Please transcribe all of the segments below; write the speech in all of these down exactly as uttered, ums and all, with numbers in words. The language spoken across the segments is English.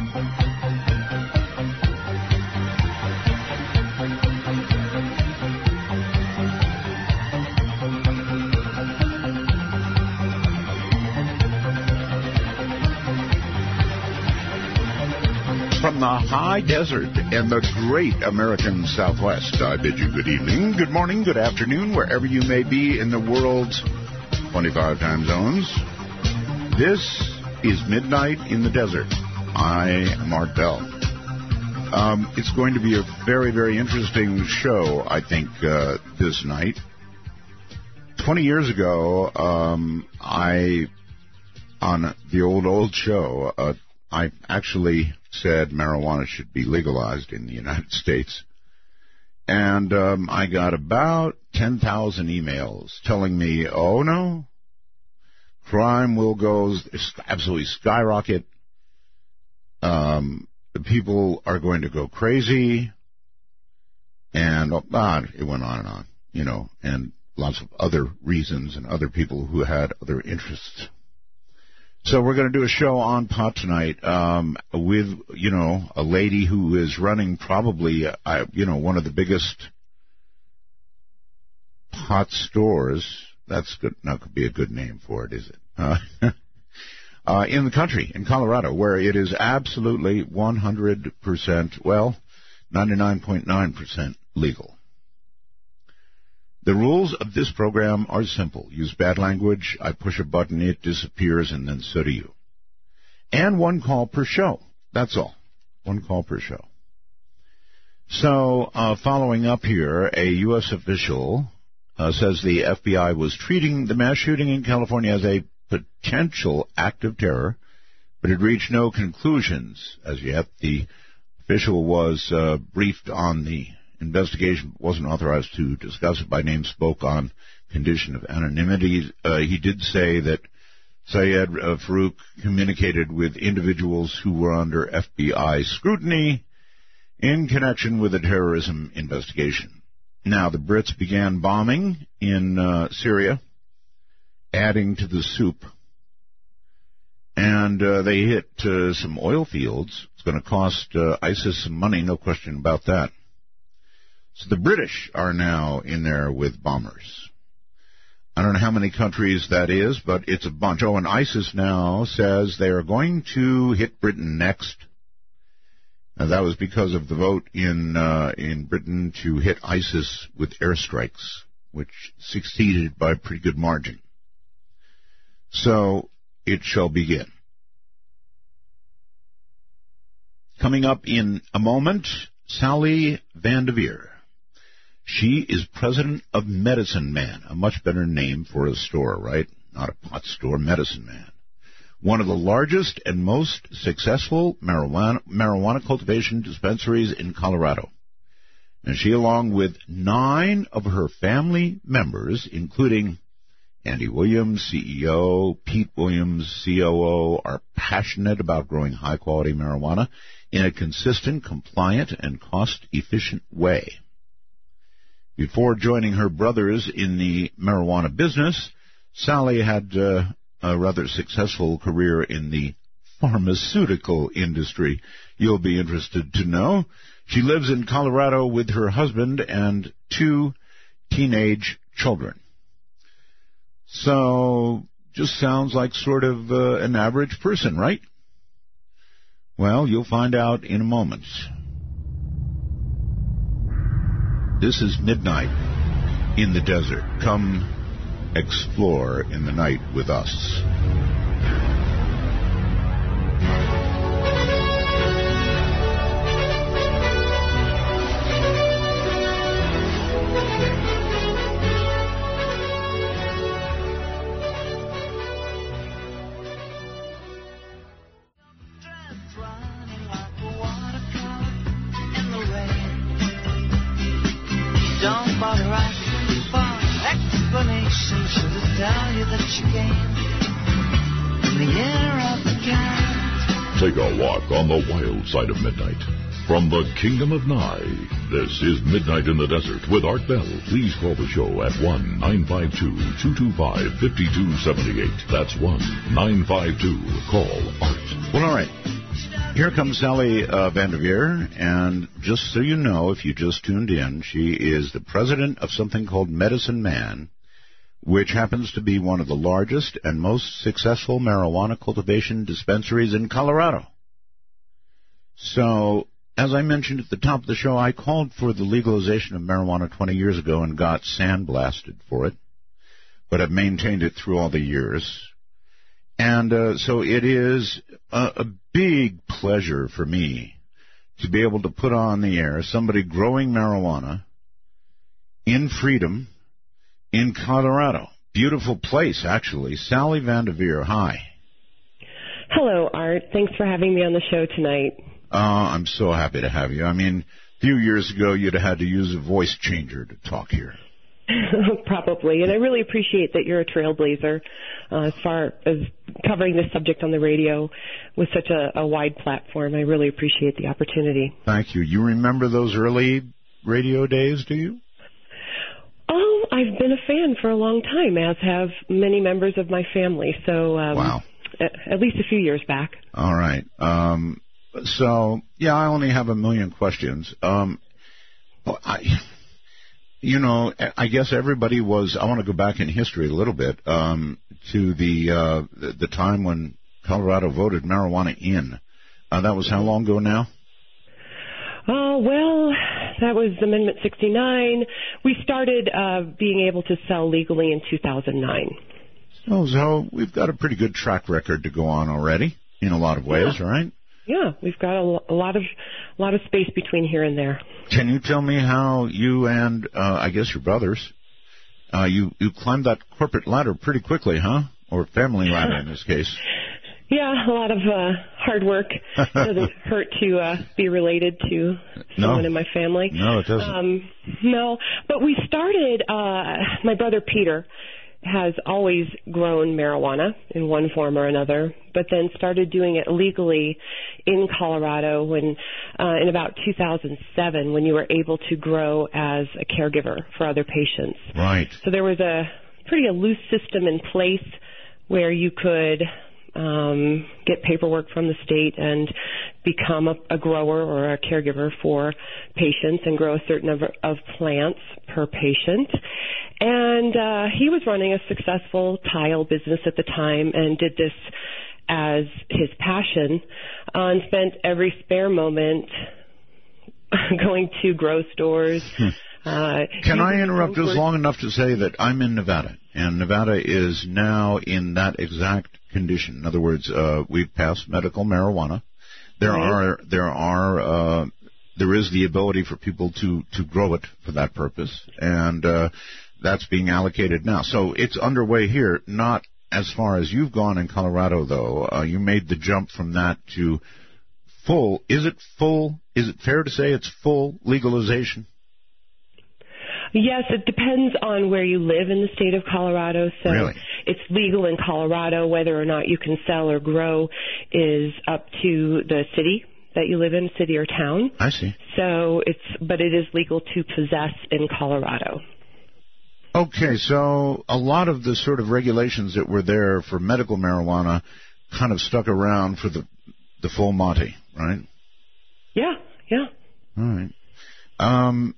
From the high desert and the great American Southwest, I bid you good evening, good morning, good afternoon, wherever you may be in the world's twenty-five time zones. This is Midnight in the Desert. I am Art Bell. Um, it's going to be a very, very interesting show, I think, uh, this night. Twenty years ago, um, I, on the old, old show, uh, I actually said marijuana should be legalized in the United States. And um, I got about ten thousand emails telling me, oh, no, crime will go absolutely skyrocket. Um, people are going to go crazy. And oh, God, it went on and on, you know, and lots of other reasons and other people who had other interests. So we're going to do a show on pot tonight um, with, you know, a lady who is running probably, uh, you know, one of the biggest pot stores. That's good. That could be a good name for it, is it? Uh, uh, in the country, in Colorado, where it is absolutely one hundred percent, well, ninety-nine point nine percent legal. The rules of this program are simple. Use bad language, I push a button, it disappears, and then so do you. And one call per show. That's all. One call per show. So, uh, following up here, a U S official uh, says the F B I was treating the mass shooting in California as a potential act of terror, but it reached no conclusions as yet. The official was uh, briefed on the investigation, wasn't authorized to discuss it by name, spoke on condition of anonymity. Uh, he did say that Syed uh, Farouk communicated with individuals who were under F B I scrutiny in connection with a terrorism investigation. Now, the Brits began bombing in uh, Syria, adding to the soup. And uh, they hit uh, some oil fields. It's going to cost uh, ISIS some money, no question about that. So the British are now in there with bombers. I don't know how many countries that is, but it's a bunch. Oh, and ISIS now says they are going to hit Britain next. Now, that was because of the vote in uh, in Britain to hit ISIS with airstrikes, which succeeded by a pretty good margin. So it shall begin. Coming up in a moment, Sally Vandeveer. She is president of Medicine Man, a much better name for a store, right? Not a pot store, Medicine Man. One of the largest and most successful marijuana, marijuana cultivation dispensaries in Colorado. And she, along with nine of her family members, including Andy Williams, C E O, Pete Williams, C O O, are passionate about growing high-quality marijuana in a consistent, compliant, and cost-efficient way. Before joining her brothers in the marijuana business, Sally had uh, a rather successful career in the pharmaceutical industry. You'll be interested to know. She lives in Colorado with her husband and two teenage children. So, just sounds like sort of uh, an average person, right? Well, you'll find out in a moment. This is Midnight in the Desert. Come explore in the night with us. Take a walk on the wild side of midnight. From the Kingdom of Nye, this is Midnight in the Desert with Art Bell. Please call the show at one nine five two, two two five, five two seven eight. That's one nine five two, call Art. Well, all right. Here comes Sally uh, Vanderveer, and just so you know, if you just tuned in, she is the president of something called Medicine Man, which happens to be one of the largest and most successful marijuana cultivation dispensaries in Colorado. So, as I mentioned at the top of the show, I called for the legalization of marijuana twenty years ago and got sandblasted for it, but have maintained it through all the years. And uh, so it is a, a big pleasure for me to be able to put on the air somebody growing marijuana in freedom in Colorado. Beautiful place, actually. Sally Vanderveer, hi. Hello, Art. Thanks for having me on the show tonight. Uh, I'm so happy to have you. I mean, a few years ago, you'd have had to use a voice changer to talk here. Probably, and I really appreciate that you're a trailblazer uh, as far as covering this subject on the radio with such a, a wide platform. I really appreciate the opportunity. Thank you. You remember those early radio days, do you? Oh, I've been a fan for a long time, as have many members of my family. So, um, wow. at, at least a few years back. All right. Um, so, yeah, I only have a million questions. Um, I... You know, I guess everybody was, I want to go back in history a little bit, um, to the, uh, the the time when Colorado voted marijuana in. Uh, that was how long ago now? Oh, uh, well, that was Amendment sixty-nine. We started uh, being able to sell legally in two thousand nine. So, so we've got a pretty good track record to go on already, in a lot of ways, yeah. right? Yeah, we've got a, a lot of a lot of space between here and there. Can you tell me how you and uh, I guess your brothers, uh, you you climbed that corporate ladder pretty quickly, huh? Or family ladder in this case. Yeah, a lot of uh, hard work. It doesn't hurt to uh, be related to someone no. in my family. No, it doesn't. Um, no, but we started. Uh, my brother Peter has always grown marijuana in one form or another, but then started doing it legally in Colorado when, uh, in about two thousand seven, when you were able to grow as a caregiver for other patients. Right. So there was a pretty a loose system in place where you could um, get paperwork from the state and become a, a grower or a caregiver for patients and grow a certain number of plants per patient. And uh, he was running a successful tile business at the time and did this as his passion uh, and spent every spare moment going to grow stores. Hmm. Uh, Can I interrupt just long enough to say that I'm in Nevada, and Nevada is now in that exact condition. In other words, uh, we've passed medical marijuana. There right. are there are uh, there is the ability for people to to grow it for that purpose, and uh, that's being allocated now. So it's underway here. Not as far as you've gone in Colorado, though. Uh, you made the jump from that to full. Is it full? Is it fair to say it's full legalization? Yes, it depends on where you live in the state of Colorado. So really? It's legal in Colorado. Whether or not you can sell or grow is up to the city that you live in, city or town. I see. So it's, but it is legal to possess in Colorado. Okay, so a lot of the sort of regulations that were there for medical marijuana kind of stuck around for the the full Monty, right? Yeah, yeah. All right. Um,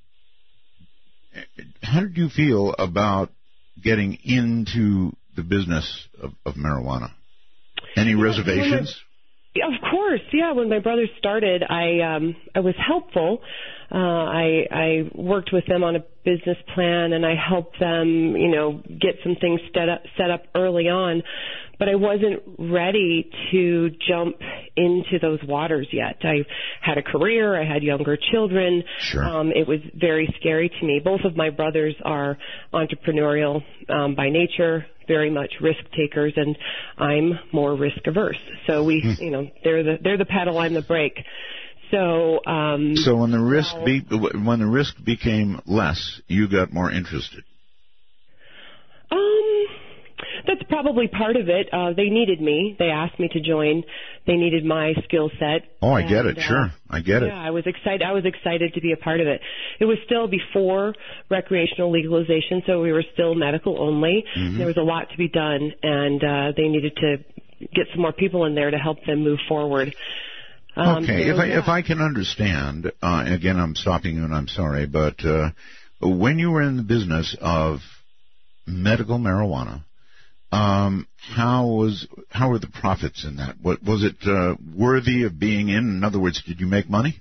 how did you feel about getting into the business of, of marijuana? Any yeah, reservations? Of course, yeah. When my brother started, I um, I was helpful. Uh, I I worked with them on a business plan, and I helped them, you know, get some things set up set up early on. But I wasn't ready to jump into those waters yet. I had a career. I had younger children. Sure. Um, it was very scary to me. Both of my brothers are entrepreneurial um, by nature, very much risk takers, and I'm more risk averse. So we, hmm. you know, they're the they're the paddle, I'm the brake. So. Um, so when the risk well, be, when the risk became less, you got more interested. Um. That's probably part of it. Uh, they needed me. They asked me to join. They needed my skill set. Oh, I and, get it. Uh, sure, I get yeah, it. Yeah, I was excited. I was excited to be a part of it. It was still before recreational legalization, so we were still medical only. Mm-hmm. There was a lot to be done, and uh, they needed to get some more people in there to help them move forward. Um, okay, so, if I yeah. if I can understand, uh, and again, I'm stopping you, and I'm sorry, but uh, when you were in the business of medical marijuana, um, how was how were the profits in that? What was it uh, worthy of being in? In other words, did you make money?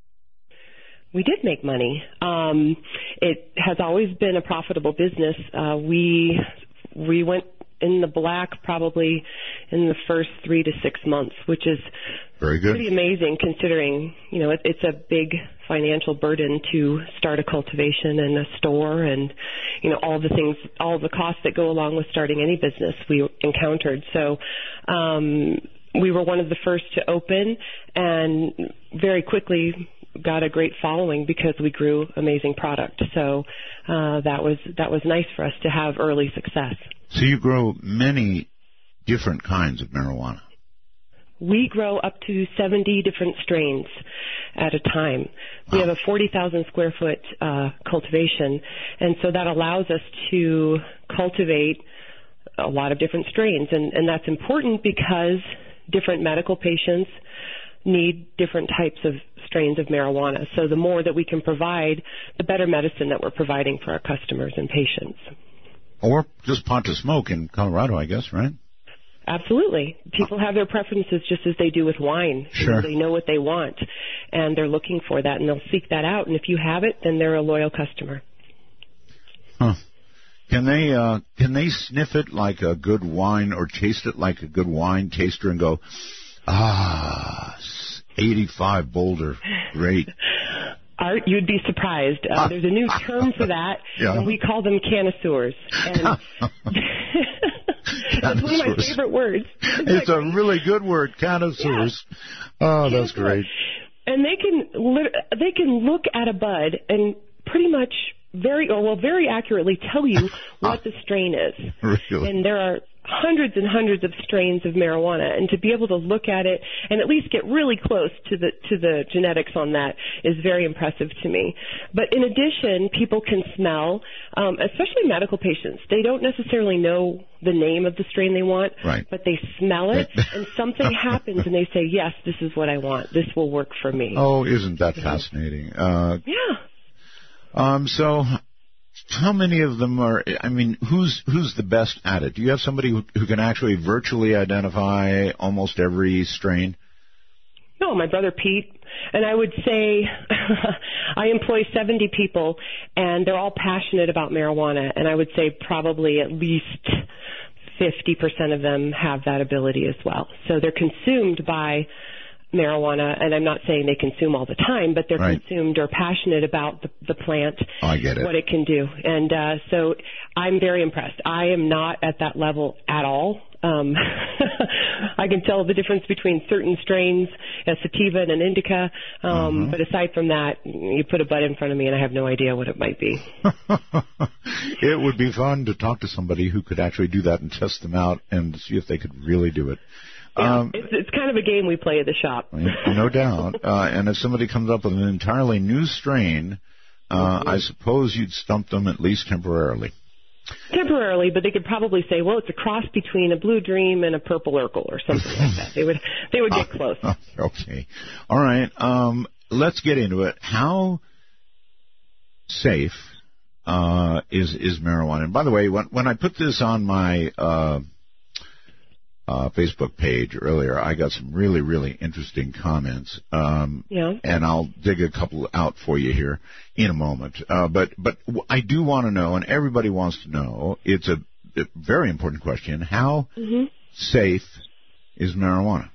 We did make money. Um, it has always been a profitable business. Uh, we we went in the black probably in the first three to six months, which is very good. Pretty amazing considering, you know, it, it's a big financial burden to start a cultivation and a store and, you know, all the things, all the costs that go along with starting any business we encountered. So, um, we were one of the first to open and very quickly got a great following because we grew amazing product. So, uh, that was, that was nice for us to have early success. So you grow many different kinds of marijuana. We grow up to seventy different strains at a time. We Wow. have a forty thousand square foot uh, cultivation, and so that allows us to cultivate a lot of different strains, and, and that's important because different medical patients need different types of strains of marijuana. So the more that we can provide, the better medicine that we're providing for our customers and patients. Or just pot to smoke in Colorado, I guess, right? Absolutely. People have their preferences just as they do with wine. Sure. You know, they know what they want, and they're looking for that, and they'll seek that out. And if you have it, then they're a loyal customer. Huh. Can they uh, can they sniff it like a good wine or taste it like a good wine taster and go, ah, eighty-five Boulder, great. Art, you'd be surprised. Uh, there's a new term for that, Yeah. and we call them connoisseurs. And that's one of my favorite words. It's a really good word, connoisseurs. Yeah. Oh, that's great. And they can lit- they can look at a bud and pretty much very, or well, very accurately tell you what the strain is. Really? And there are hundreds and hundreds of strains of marijuana, and to be able to look at it and at least get really close to the to the genetics on that is very impressive to me. But in addition, people can smell, um, especially medical patients. They don't necessarily know the name of the strain they want, right. but they smell it, and something happens, and they say, yes, this is what I want. This will work for me. Oh, isn't that fascinating? Uh, yeah. Um, so how many of them are, I mean, who's who's the best at it? Do you have somebody who, who can actually virtually identify almost every strain? No, my brother Pete. And I would say I employ seventy people, and they're all passionate about marijuana. And I would say probably at least fifty percent of them have that ability as well. So they're consumed by marijuana, and I'm not saying they consume all the time, but they're right. consumed or passionate about the, the plant, oh, I get it. what it can do. And uh, so I'm very impressed. I am not at that level at all. Um, I can tell the difference between certain strains, a sativa and an indica, um, uh-huh. but aside from that, you put a bud in front of me and I have no idea what it might be. It would be fun to talk to somebody who could actually do that and test them out and see if they could really do it. Yeah, um, it's, it's kind of a game we play at the shop. No doubt. Uh, and if somebody comes up with an entirely new strain, uh, mm-hmm. I suppose you'd stump them at least temporarily. Temporarily, but they could probably say, well, it's a cross between a Blue Dream and a Purple Urkel or something like that. They would they would get close. Okay. All right. Um, let's get into it. How safe uh, is is marijuana? And by the way, when, when I put this on my uh, uh, Facebook page earlier, I got some really, really interesting comments. Um, yeah. And I'll dig a couple out for you here in a moment. Uh, but but I do want to know, and everybody wants to know, it's a, a very important question, how mm-hmm. safe is marijuana?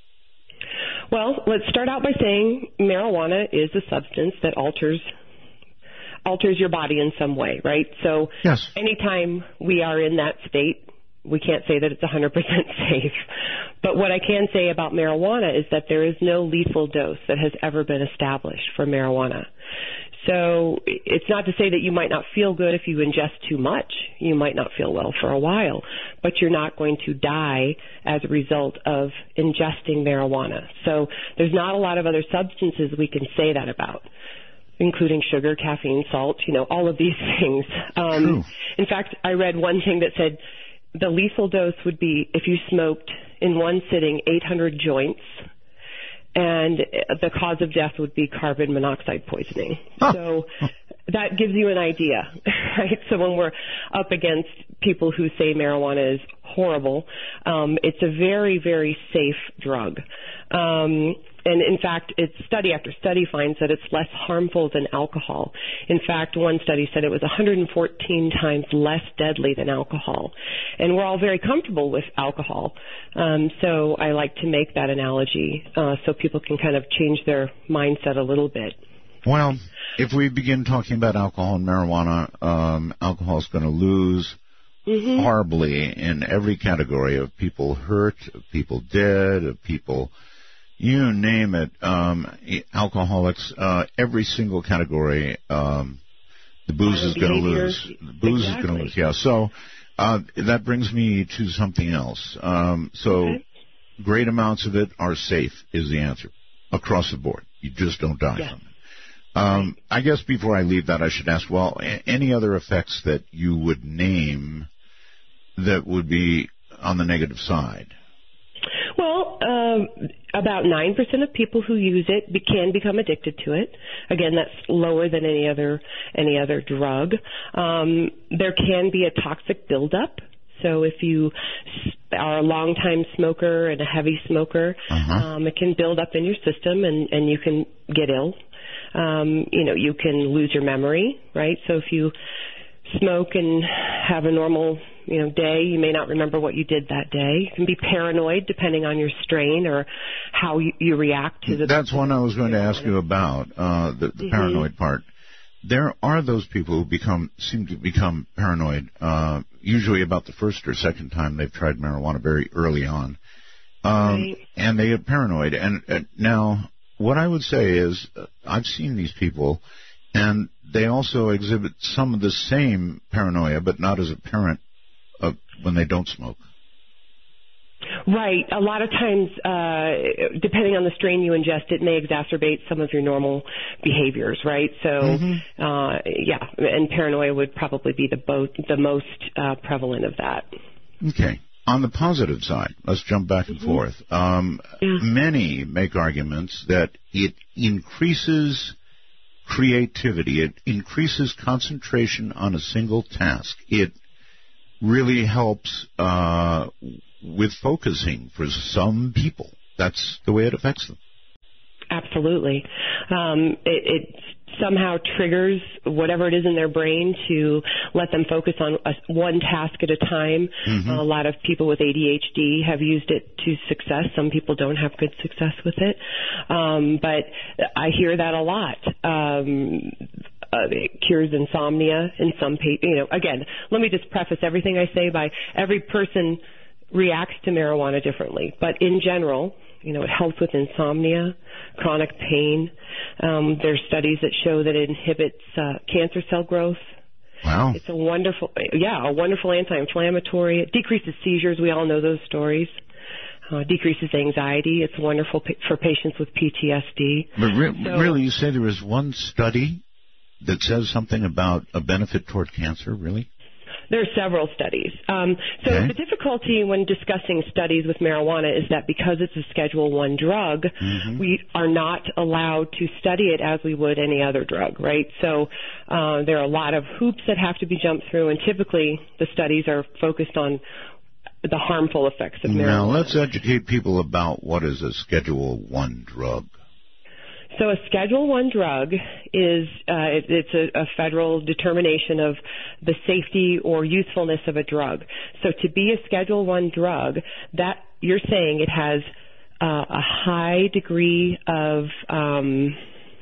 Well, let's start out by saying marijuana is a substance that alters alters your body in some way, right? So yes. anytime we are in that state, we can't say that it's one hundred percent safe. But what I can say about marijuana is that there is no lethal dose that has ever been established for marijuana. So it's not to say that you might not feel good if you ingest too much. You might not feel well for a while, but you're not going to die as a result of ingesting marijuana. So there's not a lot of other substances we can say that about, including sugar, caffeine, salt, you know, all of these things. Um, True. In fact, I read one thing that said the lethal dose would be if you smoked in one sitting eight hundred joints and the cause of death would be carbon monoxide poisoning. Huh. So that gives you an idea, right? So when we're up against people who say marijuana is horrible, um, it's a very, very safe drug. Um, and in fact, it's study after study finds that it's less harmful than alcohol. In fact, one study said it was one hundred fourteen times less deadly than alcohol. And we're all very comfortable with alcohol. Um, so I like to make that analogy uh, so people can kind of change their mindset a little bit. Well, if we begin talking about alcohol and marijuana, um, alcohol is going to lose mm-hmm. horribly in every category of people hurt, of people dead, of people, you name it, um, alcoholics, uh, every single category, um, the booze is going to lose. The booze exactly. is going to lose, yeah. So uh, that brings me to something else. Um, so okay. great amounts of it are safe is the answer across the board. You just don't die yeah. from it. Um, I guess before I leave that, I should ask, well, a- any other effects that you would name that would be on the negative side? Well, um, about nine percent of people who use it be- can become addicted to it. Again, that's lower than any other any other drug. Um, there can be a toxic buildup. So if you are a long-time smoker and a heavy smoker, uh-huh. um, it can build up in your system and, and you can get ill. Um, you know, you can lose your memory, right? So if you smoke and have a normal, you know, day, you may not remember what you did that day. You can be paranoid depending on your strain or how you, you react to the... That's one I was going to ask you about, uh, the, the mm-hmm. paranoid part. There are those people who become seem to become paranoid, uh, usually about the first or second time they've tried marijuana very early on. Um, right. And they get paranoid. And uh, now... What I would say is uh, I've seen these people, and they also exhibit some of the same paranoia, but not as apparent uh, when they don't smoke. Right. A lot of times, uh, depending on the strain you ingest, it may exacerbate some of your normal behaviors, right? So, mm-hmm. uh, yeah, and paranoia would probably be the, bo- the most uh, prevalent of that. Okay. On the positive side, let's jump back and mm-hmm. forth. Um, yeah. Many make arguments that it increases creativity. It increases concentration on a single task. It really helps uh, with focusing for some people. That's the way it affects them. Absolutely. Um, it, it somehow triggers whatever it is in their brain to let them focus on a, one task at a time. Mm-hmm. Uh, a lot of people with A D H D have used it to success. Some people don't have good success with it. Um, but I hear that a lot. Um, uh, it cures insomnia in some people. You know, again, let me just preface everything I say by every person reacts to marijuana differently. But in general, you know, it helps with insomnia, chronic pain. Um, there's studies that show that it inhibits uh, cancer cell growth. Wow. It's a wonderful, yeah, a wonderful anti-inflammatory. It decreases seizures. We all know those stories. Uh, decreases anxiety. It's wonderful pa- for patients with P T S D. But re- so, really, you say there is one study that says something about a benefit toward cancer, really? There are several studies. Um, so okay. the difficulty when discussing studies with marijuana is that because it's a Schedule One drug, mm-hmm. we are not allowed to study it as we would any other drug, right? So uh, there are a lot of hoops that have to be jumped through, and typically the studies are focused on the harmful effects of marijuana. Now, let's educate people about what is a Schedule One drug. So a Schedule One drug is uh, it, it's a, a federal determination of the safety or usefulness of a drug. So to be a Schedule One drug, that you're saying it has uh, a high degree of um,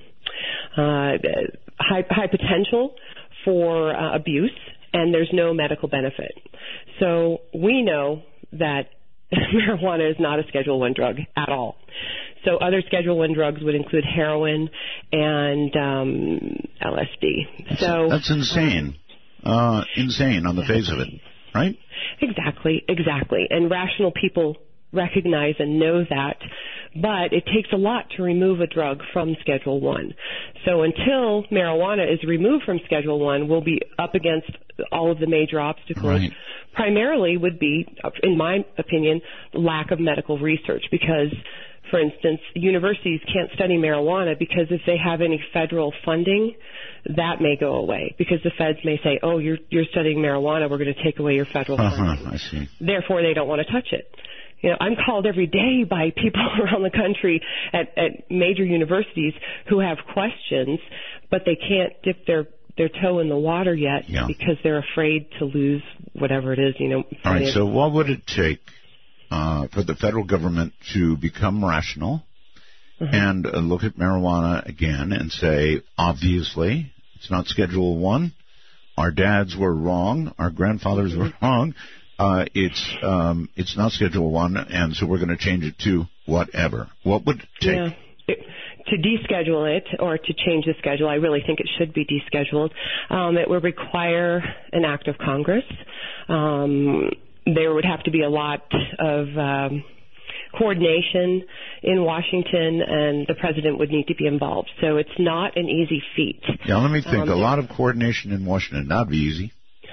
uh, high, high potential for uh, abuse, and there's no medical benefit. So we know that marijuana is not a Schedule One drug at all. So other Schedule One drugs would include heroin and um, L S D. So that's insane, uh, insane on the face of it, right? Exactly, exactly. And rational people recognize and know that, but it takes a lot to remove a drug from Schedule One. So until marijuana is removed from Schedule One, we'll be up against all of the major obstacles. Right. Primarily would be, in my opinion, lack of medical research, because for instance, universities can't study marijuana because if they have any federal funding, that may go away because the feds may say, oh, you're you're studying marijuana, we're going to take away your federal uh-huh, funding. I see. Therefore, they don't want to touch it. You know, I'm called every day by people around the country at, at major universities who have questions, but they can't dip their their toe in the water yet yeah. because they're afraid to lose whatever it is, you know. All right, so what would it take uh, for the federal government to become rational mm-hmm. and uh, look at marijuana again and say, obviously, it's not Schedule One. Our dads were wrong. Our grandfathers mm-hmm. were wrong. Uh, it's um, it's not Schedule One, and so we're going to change it to whatever. What would it take? Yeah. It, to deschedule it or to change the schedule, I really think it should be descheduled. Um, it would require an act of Congress. Um, there would have to be a lot of um, coordination in Washington, and the president would need to be involved. So it's not an easy feat. Yeah, let me think. Um, a lot of coordination in Washington. That'd be easy.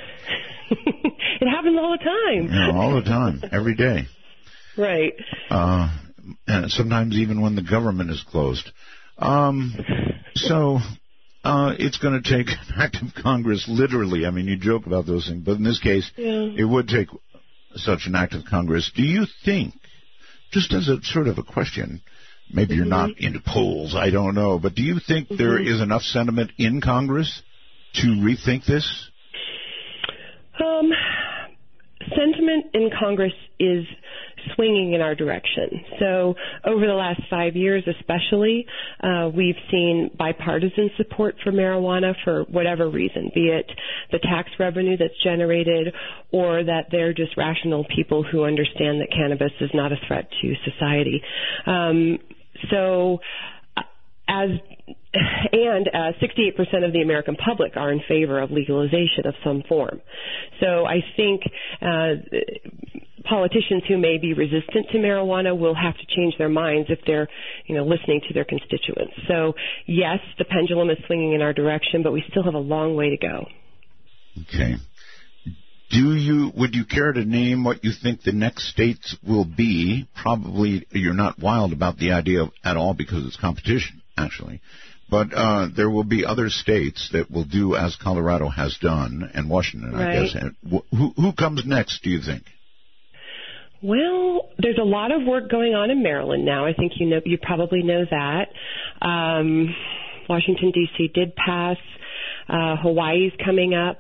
It happens all the time. Yeah, all the time, every day. Right. Uh, and sometimes even when the government is closed. Um, so uh, it's going to take an act of Congress, literally. I mean, you joke about those things, but in this case, yeah. it would take such an act of Congress. Do you think, just as a sort of a question, maybe you're mm-hmm. not into polls, I don't know, but do you think mm-hmm. there is enough sentiment in Congress to rethink this? Um, sentiment in Congress is swinging in our direction. So over the last five years especially, uh, we've seen bipartisan support for marijuana for whatever reason, be it the tax revenue that's generated or that they're just rational people who understand that cannabis is not a threat to society. Um, so as And uh, sixty-eight percent of the American public are in favor of legalization of some form. So I think uh, politicians who may be resistant to marijuana will have to change their minds if they're, you know, listening to their constituents. So yes, the pendulum is swinging in our direction, but we still have a long way to go. Okay. Do you, would you care to name what you think the next states will be? Probably you're not wild about the idea at all because it's competition, actually. But uh, there will be other states that will do as Colorado has done, and Washington, right. I guess. And who, who comes next, do you think? Well, there's a lot of work going on in Maryland now. I think you know, you probably know that. Um, Washington, D C did pass. Uh, Hawaii's coming up.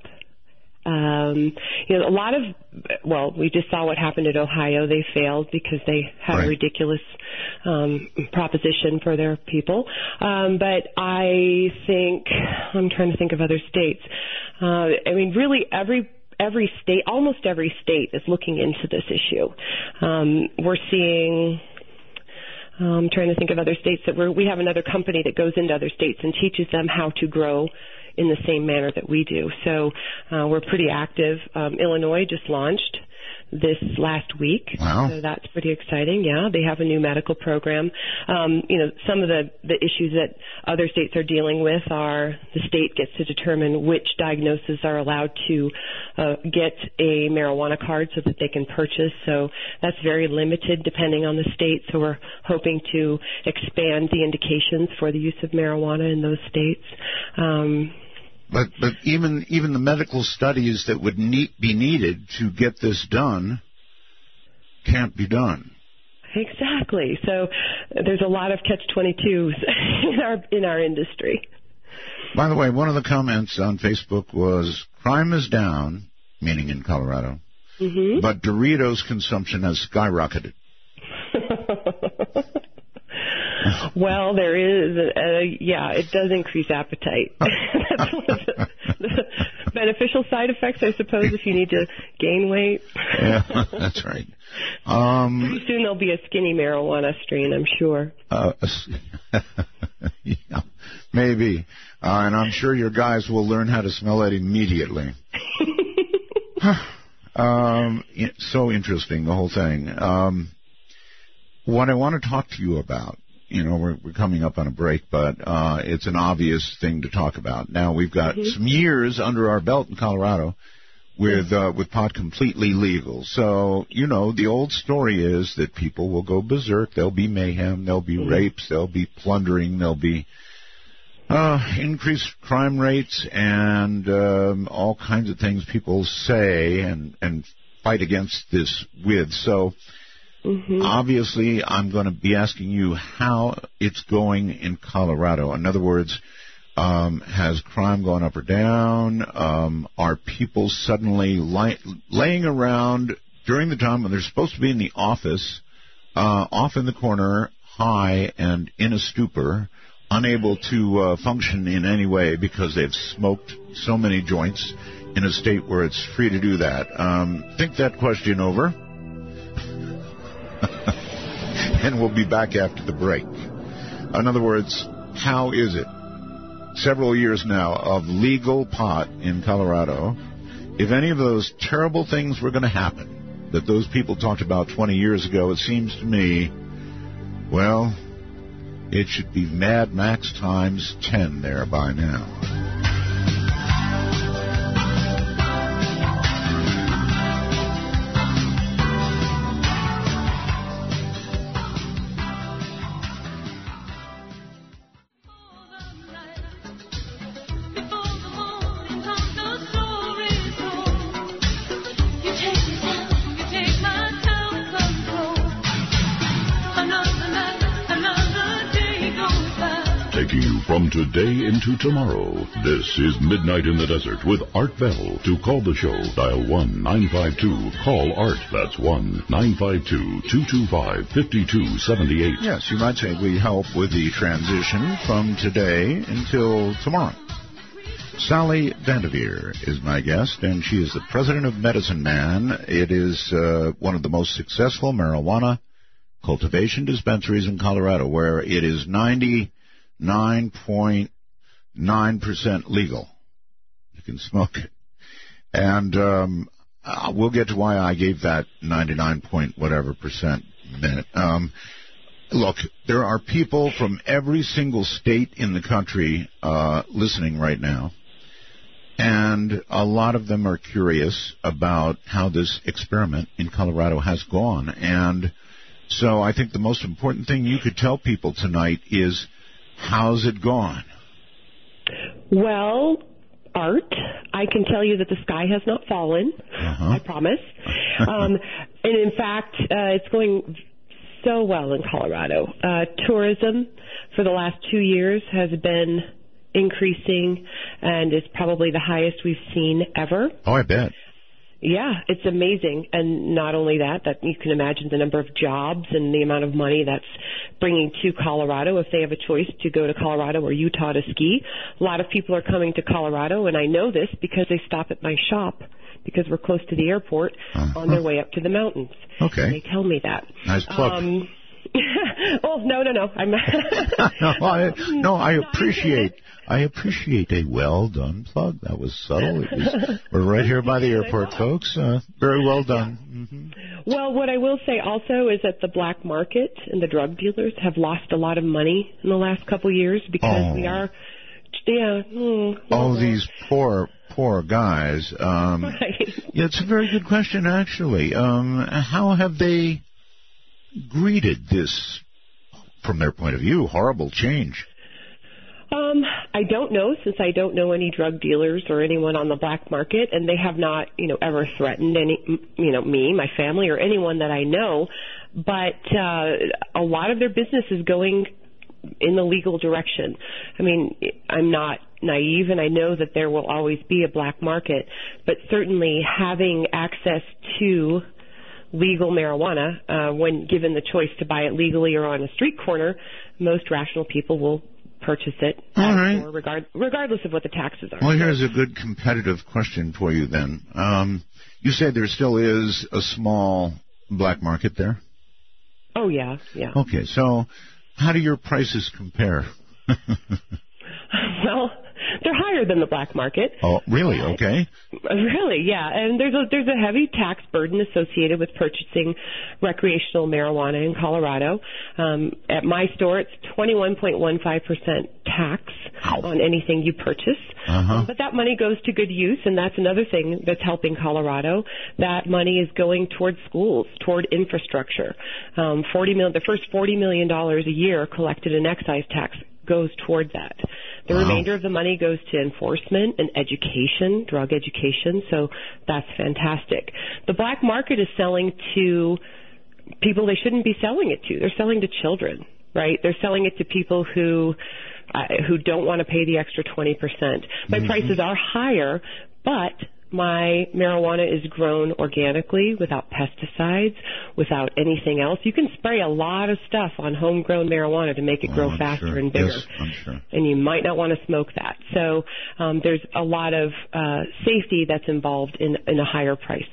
Um, you know, a lot of, well, we just saw what happened at Ohio. They failed because they had right. a ridiculous um, proposition for their people. Um, but I think, I'm trying to think of other states. Uh, I mean, really every every state, almost every state is looking into this issue. Um, we're seeing... I'm trying to think of other states that we're, we have another company that goes into other states and teaches them how to grow in the same manner that we do. So uh, we're pretty active. Um, Illinois just launched this last week. Wow. So that's pretty exciting. Yeah, they have a new medical program. Um, you know, some of the, the issues that other states are dealing with are the state gets to determine which diagnoses are allowed to uh, get a marijuana card so that they can purchase. So that's very limited depending on the state. So we're hoping to expand the indications for the use of marijuana in those states. Um, But but even even the medical studies that would need, be needed to get this done can't be done. Exactly. So there's a lot of catch twenty-twos in our in our industry. By the way, one of the comments on Facebook was crime is down, meaning in Colorado, mm-hmm. but Doritos consumption has skyrocketed. Well, there is, uh, yeah, it does increase appetite. That's one of the, the beneficial side effects, I suppose, if you need to gain weight. Yeah, that's right. Um, Pretty soon there'll be a skinny marijuana strain, I'm sure. Uh, yeah, maybe. Uh, and I'm sure your guys will learn how to smell it immediately. um, so interesting, the whole thing. Um, what I want to talk to you about, you know, we're, we're coming up on a break, but uh, it's an obvious thing to talk about. Now, we've got mm-hmm. some years under our belt in Colorado with uh, with pot completely legal. So, you know, the old story is that people will go berserk. There'll be mayhem. There'll be mm-hmm. rapes. There'll be plundering. There'll be uh, increased crime rates and um, all kinds of things people say and, and fight against this with. So, mm-hmm. obviously, I'm going to be asking you how it's going in Colorado. In other words, Um, has crime gone up or down? Um, are people suddenly li- laying around during the time when they're supposed to be in the office, uh, off in the corner, high and in a stupor, unable to uh, function in any way because they've smoked so many joints in a state where it's free to do that? Um, think that question over. And we'll be back after the break. In other words, how is it? Several years now of legal pot in Colorado. If any of those terrible things were going to happen that those people talked about twenty years ago, it seems to me, well, it should be Mad Max times ten there by now. From today into tomorrow, this is Midnight in the Desert with Art Bell. To call the show, dial one nine five two, call Art. That's one nine five two, two two five, five two seven eight. Yes, you might say we help with the transition from today until tomorrow. Sally Vandeveer is my guest, and she is the president of Medicine Man. It is uh, one of the most successful marijuana cultivation dispensaries in Colorado, where it is ninety nine point nine percent legal. You can smoke it. And um, uh, we'll get to why I gave that ninety-nine point whatever percent minute. Um, look, there are people from every single state in the country uh, listening right now, and a lot of them are curious about how this experiment in Colorado has gone. And so I think the most important thing you could tell people tonight is, how's it gone? Well, Art, I can tell you that the sky has not fallen. Uh-huh. I promise. um, and in fact, uh, it's going so well in Colorado. Uh, tourism for the last two years has been increasing and is probably the highest we've seen ever. Oh, I bet. Yeah, it's amazing. And not only that, that you can imagine the number of jobs and the amount of money that's bringing to Colorado if they have a choice to go to Colorado or Utah to ski. A lot of people are coming to Colorado, and I know this because they stop at my shop because we're close to the airport uh-huh. on their way up to the mountains. Okay. They tell me that. Nice plug. Um, oh, no, no, no. I'm no, I, no, I appreciate I appreciate a well-done plug. That was subtle. It was, we're right here by the airport, folks. Uh, very well done. Mm-hmm. Well, what I will say also is that the black market and the drug dealers have lost a lot of money in the last couple of years because oh. we are, yeah. Mm, oh, these poor, poor guys. Um, right. Yeah, it's a very good question, actually. Um, how have they greeted this, from their point of view, horrible change? Um, I don't know, since I don't know any drug dealers or anyone on the black market, and they have not, you know, ever threatened any, you know, me, my family, or anyone that I know. But uh, a lot of their business is going in the legal direction. I mean, I'm not naive, and I know that there will always be a black market, but certainly having access to legal marijuana, uh, when given the choice to buy it legally or on a street corner, most rational people will purchase it, all right. for regard, regardless of what the taxes are. Well, here's a good competitive question for you then. Um, you said there still is a small black market there? Oh, yeah, yeah. Okay, so how do your prices compare? Well, they're higher than the black market. Oh, really? Okay. Really, yeah. And there's a there's a heavy tax burden associated with purchasing recreational marijuana in Colorado. Um, at my store, it's twenty-one point one five percent tax Ow. on anything you purchase. Uh-huh. But that money goes to good use, and that's another thing that's helping Colorado. That money is going toward schools, toward infrastructure. Um, forty million, the first forty million dollars a year collected in excise tax goes toward that. The Wow. remainder of the money goes to enforcement and education, drug education, so that's fantastic. The black market is selling to people they shouldn't be selling it to. They're selling to children, right? They're selling it to people who uh, who don't want to pay the extra twenty percent. My mm-hmm. prices are higher, but my marijuana is grown organically without pesticides, without anything else. You can spray a lot of stuff on homegrown marijuana to make it grow oh, faster sure. and bigger. Yes, I'm sure. And you might not want to smoke that. So um, there's a lot of uh, safety that's involved in, in a higher price.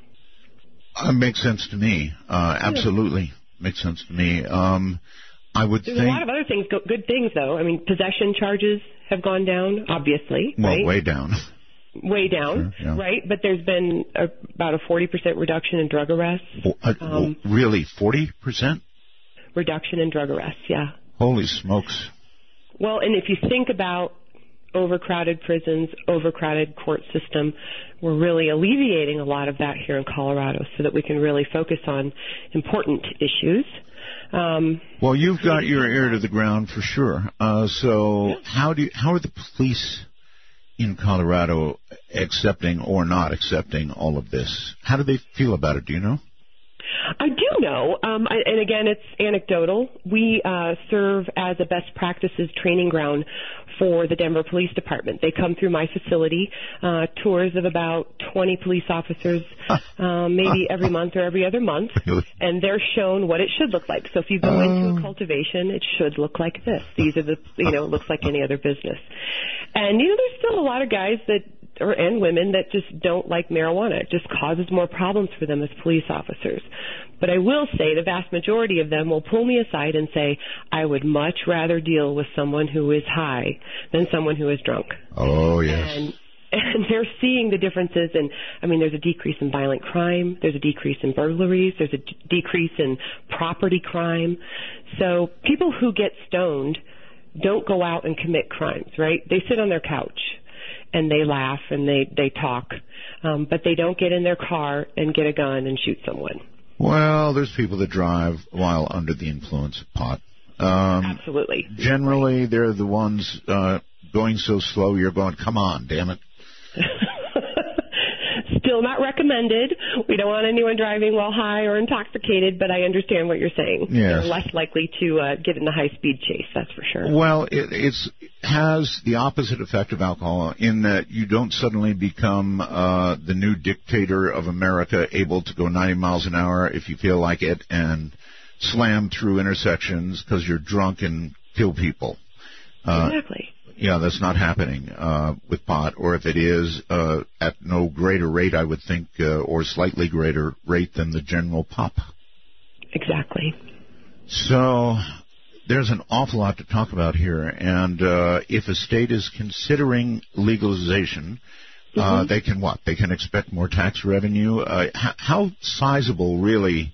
Uh, makes sense to me. Uh, absolutely. Yeah. Makes sense to me. Um, I would There's think... a lot of other things, go- good things, though. I mean, possession charges have gone down, obviously. Well, right? way down. Way down, sure, yeah. right? But there's been a, about a forty percent reduction in drug arrests. Uh, um, really? forty percent? Reduction in drug arrests, yeah. Holy smokes. Well, and if you think about overcrowded prisons, overcrowded court system, we're really alleviating a lot of that here in Colorado so that we can really focus on important issues. Um, well, you've got your ear to the ground for sure. Uh, so yeah. how do you, how are the police in Colorado accepting or not accepting all of this? How do they feel about it? Do you know? I do know, um, I, and again, it's anecdotal. We uh, serve as a best practices training ground for the Denver Police Department. They come through my facility, uh, tours of about twenty police officers, um, maybe every month or every other month, Really? And they're shown what it should look like. So if you go uh, into a cultivation, it should look like this. These are the, you know, it looks like any other business. And, you know, there's still a lot of guys that or and women that just don't like marijuana. It just causes more problems for them as police officers. But I will say the vast majority of them will pull me aside and say, I would much rather deal with someone who is high than someone who is drunk. Oh, yes. And, and they're seeing the differences. And, I mean, there's a decrease in violent crime. There's a decrease in burglaries. There's a d- decrease in property crime. So people who get stoned don't go out and commit crimes, right? They sit on their couch and they laugh and they, they talk, um, but they don't get in their car and get a gun and shoot someone. Well, there's people that drive while under the influence of pot. Um, Absolutely. Generally, they're the ones uh, going so slow you're going, come on, damn it. Still not recommended. We don't want anyone driving while high or intoxicated, but I understand what you're saying. Yes. They're less likely to uh, get in a high-speed chase, that's for sure. Well, it it's, has the opposite effect of alcohol in that you don't suddenly become uh, the new dictator of America, able to go ninety miles an hour if you feel like it and slam through intersections because you're drunk and kill people. Uh, exactly. Yeah, that's not happening uh, with pot, or if it is, uh, at no greater rate, I would think, uh, or slightly greater rate than the general pop. Exactly. So there's an awful lot to talk about here, and uh, if a state is considering legalization, mm-hmm. uh, they can what? They can expect more tax revenue. Uh, h- how sizable, really,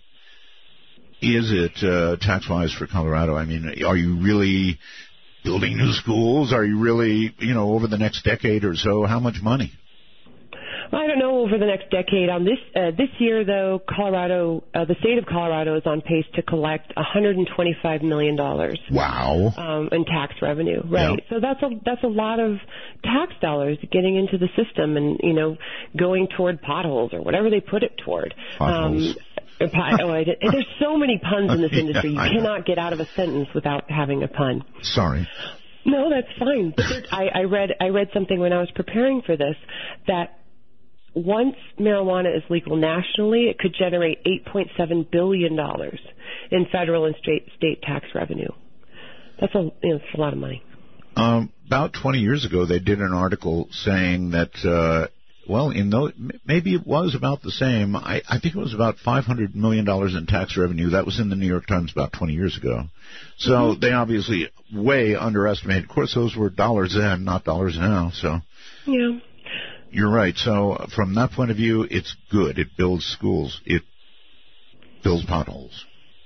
is it uh, tax-wise for Colorado? I mean, are you really building new schools? Are you really, you know, over the next decade or so, how much money? Well, I don't know over the next decade. On this uh, this year, though, Colorado, uh, the state of Colorado is on pace to collect one hundred twenty-five million dollars. Wow. Um, in tax revenue, right? Yep. So that's a that's a lot of tax dollars getting into the system and, you know, going toward potholes or whatever they put it toward. Potholes. Um, Oh, I did. There's so many puns in this industry. You yeah, cannot get out of a sentence without having a pun. Sorry. No, that's fine. I, I read I read something when I was preparing for this that once marijuana is legal nationally, it could generate eight point seven billion dollars in federal and state state tax revenue. That's a you know, that's a lot of money. Um, about twenty years ago, they did an article saying that. Uh, Well, in those, maybe it was about the same. I, I think it was about five hundred million dollars in tax revenue. That was in the New York Times about twenty years ago. So mm-hmm. they obviously way underestimated. Of course, those were dollars then, not dollars now. So yeah, you're right. So from that point of view, it's good. It builds schools. It fills potholes.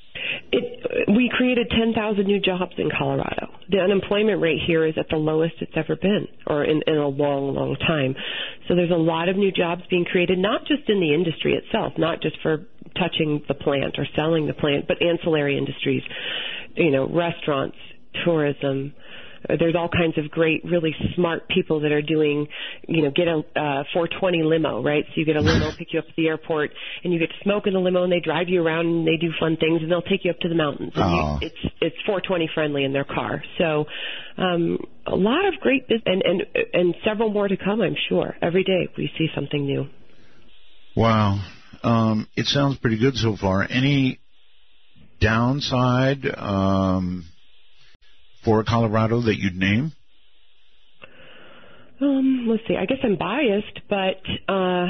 It, we created ten thousand new jobs in Colorado. The unemployment rate here is at the lowest it's ever been, or in, in a long, long time. So there's a lot of new jobs being created, not just in the industry itself, not just for touching the plant or selling the plant, but ancillary industries, you know, restaurants, tourism. There's all kinds of great, really smart people that are doing, you know, get a uh, four twenty limo, right? So you get a limo, pick you up at the airport, and you get to smoke in the limo, and they drive you around, and they do fun things, and they'll take you up to the mountains. And oh. you, it's it's four twenty friendly in their car. So um, a lot of great business, and, and, and several more to come, I'm sure. Every day we see something new. Wow. Um, it sounds pretty good so far. Any downside um for Colorado that you'd name? Um, let's see. I guess I'm biased, but uh,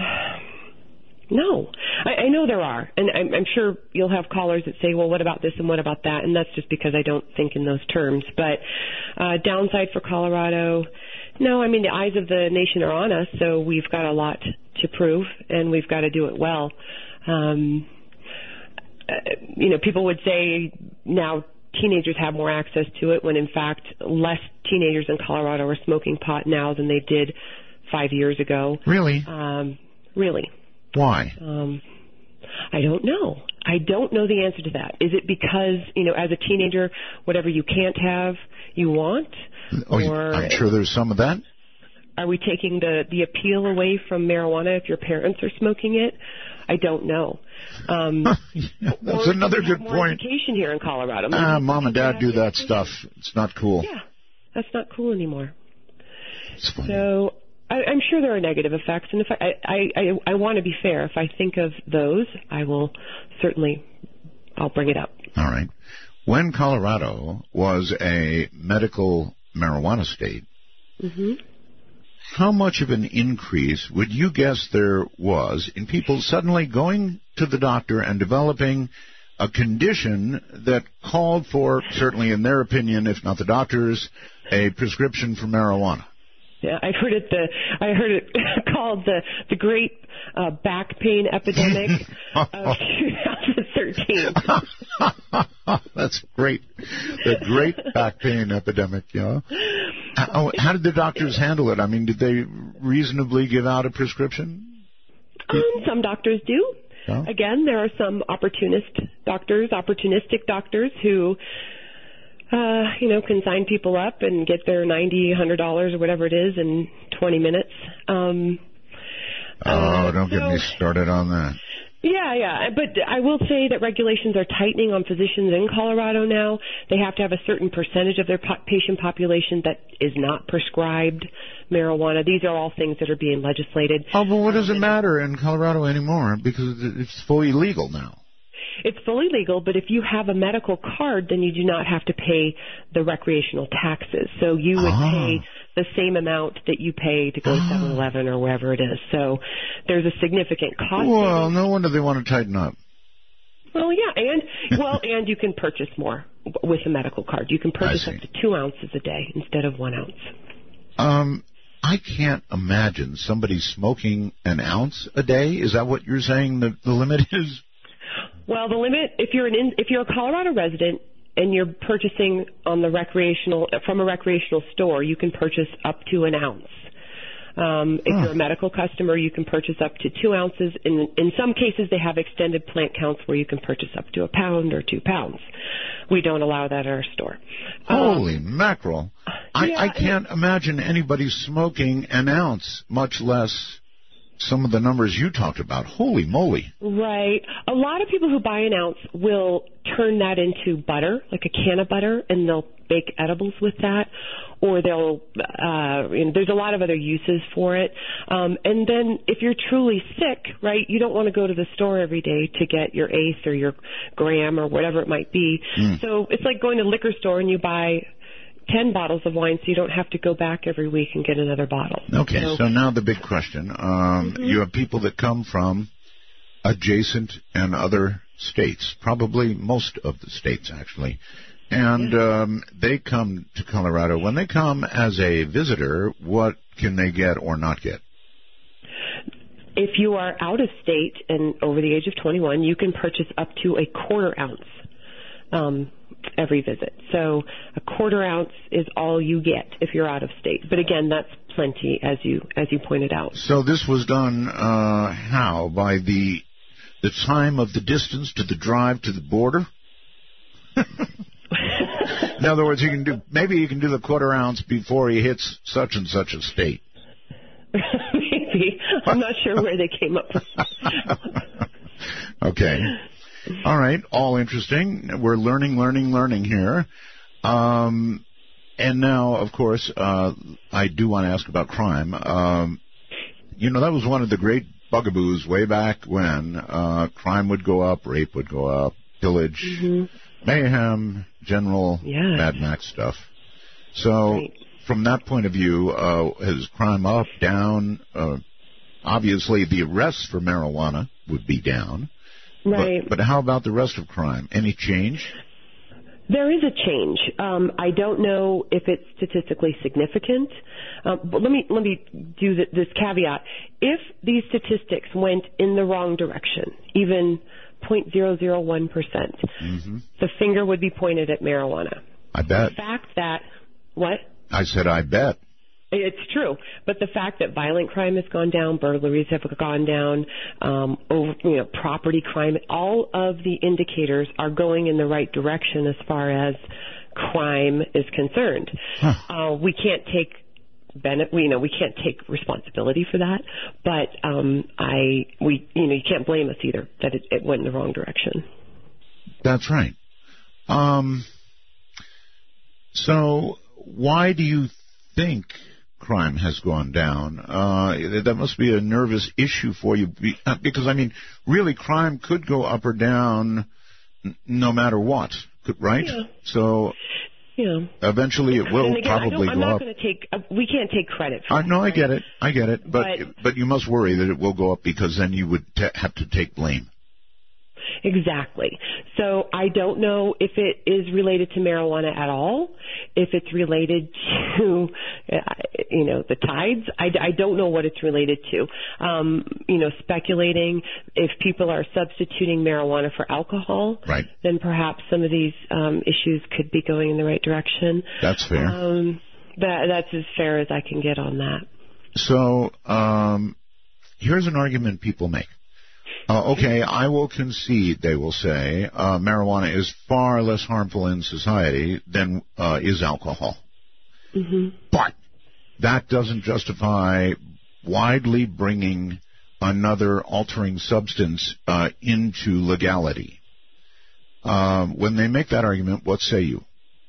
no. I, I know there are, and I'm, I'm sure you'll have callers that say, well, what about this and what about that? And that's just because I don't think in those terms. But uh, downside for Colorado, no. I mean, the eyes of the nation are on us, so we've got a lot to prove, and we've got to do it well. Um, uh, you know, people would say now teenagers have more access to it, when in fact less teenagers in Colorado are smoking pot now than they did five years ago. Really? Um, really. Why? Um, I don't know. I don't know the answer to that. Is it because, you know, as a teenager, whatever you can't have, you want? Oh, or I'm sure there's some of that. Are we taking the, the appeal away from marijuana if your parents are smoking it? I don't know. Um, That's another good more point. Education here in Colorado. Ah, uh, mom and dad do that stuff. It's not cool. Yeah, that's not cool anymore. It's funny. So I, I'm sure there are negative effects, and if I I, I, I want to be fair, if I think of those, I will certainly I'll bring it up. All right. When Colorado was a medical marijuana state, mm-hmm. how much of an increase would you guess there was in people suddenly going to the doctor and developing a condition that called for, certainly in their opinion, if not the doctor's, a prescription for marijuana? Yeah, I heard it. The I heard it called the the Great uh, Back Pain Epidemic of twenty thirteen. That's great. The Great Back Pain Epidemic. Yeah. How, how did the doctors handle it? I mean, did they reasonably give out a prescription? Um, some doctors do. Yeah. Again, there are some opportunist doctors, opportunistic doctors who. Uh, you know, can sign people up and get their ninety, one hundred dollars or whatever it is in twenty minutes. Um, oh, uh, don't so, get me started on that. Yeah, yeah. But I will say that regulations are tightening on physicians in Colorado now. They have to have a certain percentage of their po- patient population that is not prescribed marijuana. These are all things that are being legislated. Oh, but what does it matter in Colorado anymore? Because it's fully legal now. It's fully legal, but if you have a medical card, then you do not have to pay the recreational taxes. So you would ah. pay the same amount that you pay to go to seven eleven or wherever it is. So there's a significant cost. Well, no wonder they want to tighten up. Well, yeah, and well, and you can purchase more with a medical card. You can purchase up to two ounces a day instead of one ounce. Um, I can't imagine somebody smoking an ounce a day. Is that what you're saying the, the limit is? Well, the limit, if you're an in, if you're a Colorado resident and you're purchasing on the recreational from a recreational store, you can purchase up to an ounce. Um, if huh. you're a medical customer, you can purchase up to two ounces. In in some cases, they have extended plant counts where you can purchase up to a pound or two pounds. We don't allow that at our store. Holy um, mackerel! I, yeah, I can't imagine anybody smoking an ounce, much less some of the numbers you talked about. Holy moly. Right. A lot of people who buy an ounce will turn that into butter, like a can of butter, and they'll bake edibles with that. Or they'll, uh, you know, there's a lot of other uses for it. Um, and then if you're truly sick, right, you don't want to go to the store every day to get your eighth or your gram or whatever it might be. Mm. So it's like going to the liquor store and you buy ten bottles of wine, so you don't have to go back every week and get another bottle. Okay, so, so now the big question. Um, mm-hmm. You have people that come from adjacent and other states, probably most of the states, actually. And yeah. um, they come to Colorado. When they come as a visitor, what can they get or not get? If you are out of state and over the age of twenty-one, you can purchase up to a quarter ounce. um, every visit. So a quarter ounce is all you get if you're out of state. But again, that's plenty, as you as you pointed out. So this was done uh, how? By the the time of the distance to the drive to the border? In other words, you can do maybe you can do the quarter ounce before he hits such and such a state. Maybe. I'm not sure where they came up with. Okay. All right. All interesting. We're learning, learning, learning here. Um, and now, of course, uh, I do want to ask about crime. Um, you know, that was one of the great bugaboos way back when. Uh, crime would go up, rape would go up, pillage, mm-hmm. mayhem, general yes. Mad Max stuff. So, right. From that point of view, uh, is crime up, down? Uh, obviously, the arrests for marijuana would be down. Right. But, but how about the rest of crime? Any change? There is a change. Um, I don't know if it's statistically significant, um, but let me let me do the, this caveat. If these statistics went in the wrong direction, even zero point zero zero one percent, mm-hmm. the finger would be pointed at marijuana. I bet. The fact that what? I said I bet. It's true, but the fact that violent crime has gone down, burglaries have gone down, um, over, you know, property crime, all of the indicators are going in the right direction as far as crime is concerned. Huh. Uh, we can't take benefit, you know, we can't take responsibility for that, but um, I, we, you know, you can't blame us either that it, it went in the wrong direction. That's right. Um, so why do you think crime has gone down? Uh, that must be a nervous issue for you, because, I mean, really, crime could go up or down n- no matter what, right? Yeah. So yeah. eventually it will again, probably I go I'm not up. Gonna take, uh, we can't take credit for uh, that. No, right? I get it. I get it. But, but, but you must worry that it will go up, because then you would t- have to take blame. Exactly. So I don't know if it is related to marijuana at all, if it's related to, uh, you know, the tides. I, I don't know what it's related to. Um, you know, speculating if people are substituting marijuana for alcohol, right. then perhaps some of these um, issues could be going in the right direction. That's fair. Um, that, that's as fair as I can get on that. So um, here's an argument people make. Uh, okay, I will concede, they will say, uh, marijuana is far less harmful in society than uh, is alcohol. Mm-hmm. But that doesn't justify widely bringing another altering substance uh, into legality. Um, when they make that argument, what say you?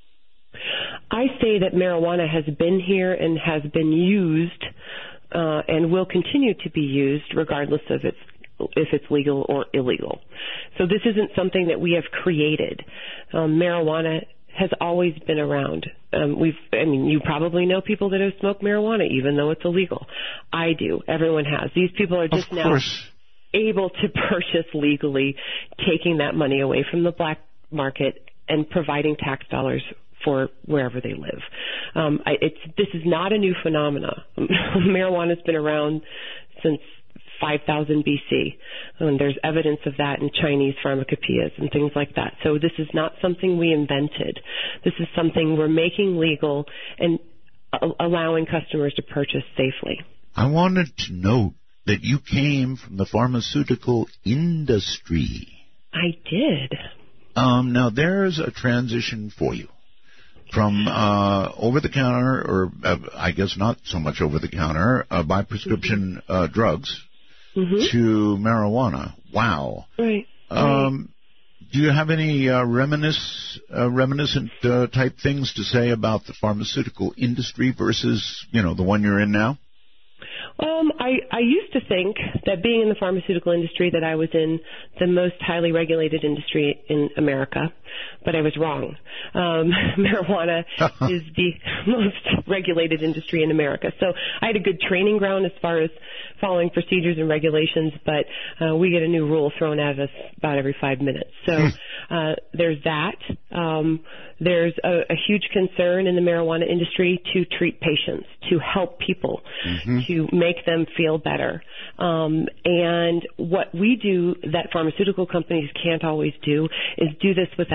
I say that marijuana has been here and has been used uh, and will continue to be used regardless of its if it's legal or illegal. So this isn't something that we have created. Um, marijuana has always been around. Um, we've, I mean, you probably know people that have smoked marijuana, even though it's illegal. I do. Everyone has. These people are just now able to purchase legally, taking that money away from the black market and providing tax dollars for wherever they live. Um, I, it's this is not a new phenomena. Marijuana's been around since five thousand B C, and there's evidence of that in Chinese pharmacopoeias and things like that. So this is not something we invented. This is something we're making legal and uh, allowing customers to purchase safely. I wanted to note that you came from the pharmaceutical industry. I did. Um, now, there's a transition for you from uh, over-the-counter, or uh, I guess not so much over-the-counter, uh, by prescription uh, drugs, Mm-hmm. to marijuana. Wow. Right. Um, right. Do you have any uh, reminisce, uh, reminiscent uh, type things to say about the pharmaceutical industry versus, you know, the one you're in now? Um, I, I used to think that being in the pharmaceutical industry that I was in the most highly regulated industry in America, but I was wrong. Um, marijuana is the most regulated industry in America. So I had a good training ground as far as following procedures and regulations, but uh, we get a new rule thrown at us about every five minutes. So uh, there's that. Um, there's a, a huge concern in the marijuana industry to treat patients, to help people, mm-hmm. to make them feel better. Um, and what we do that pharmaceutical companies can't always do is do this without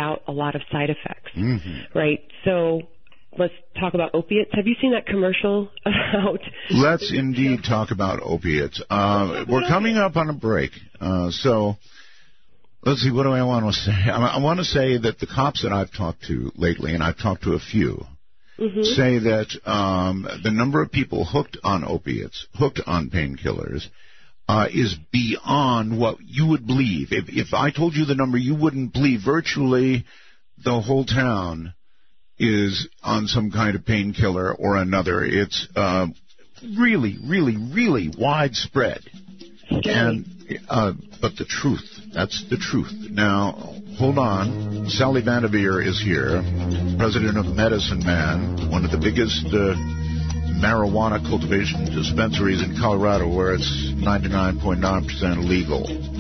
without a lot of side effects, mm-hmm. right? So let's talk about opiates. Have you seen that commercial about... Let's indeed talk about opiates. Uh, we're coming up on a break, uh, so let's see, what do I want to say? I, I want to say that the cops that I've talked to lately, and I've talked to a few, mm-hmm. say that um, the number of people hooked on opiates, hooked on painkillers, uh, is beyond what you would believe. If, if I told you the number, you wouldn't believe. Virtually the whole town is on some kind of painkiller or another. It's uh, really, really, really widespread. And uh, but the truth, that's the truth. Now, hold on. Sally Vanderveer is here, president of Medicine Man, one of the biggest uh, marijuana cultivation dispensaries in Colorado, where it's ninety-nine point nine percent illegal.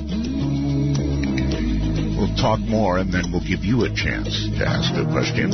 We'll talk more, and then we'll give you a chance to ask a question.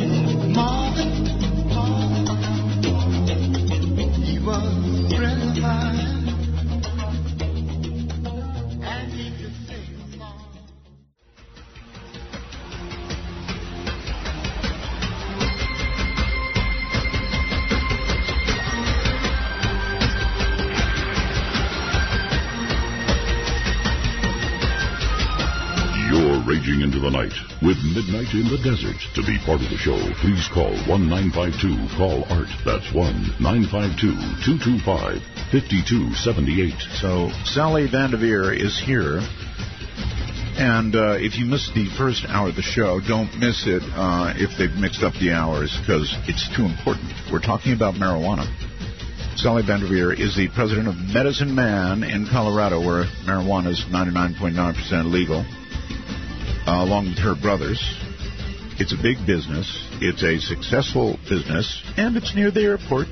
Raging into the night with Midnight in the Desert. To be part of the show, please call one nine five two call art. That's one nine five two, two two five, five two seven eight. So Sally Vanderveer is here. And uh, if you missed the first hour of the show, don't miss it uh, if they've mixed up the hours, because it's too important. We're talking about marijuana. Sally Vanderveer is the president of Medicine Man in Colorado, where marijuana is ninety-nine point nine percent legal. Uh, along with her brothers. It's a big business. It's a successful business, and it's near the airport.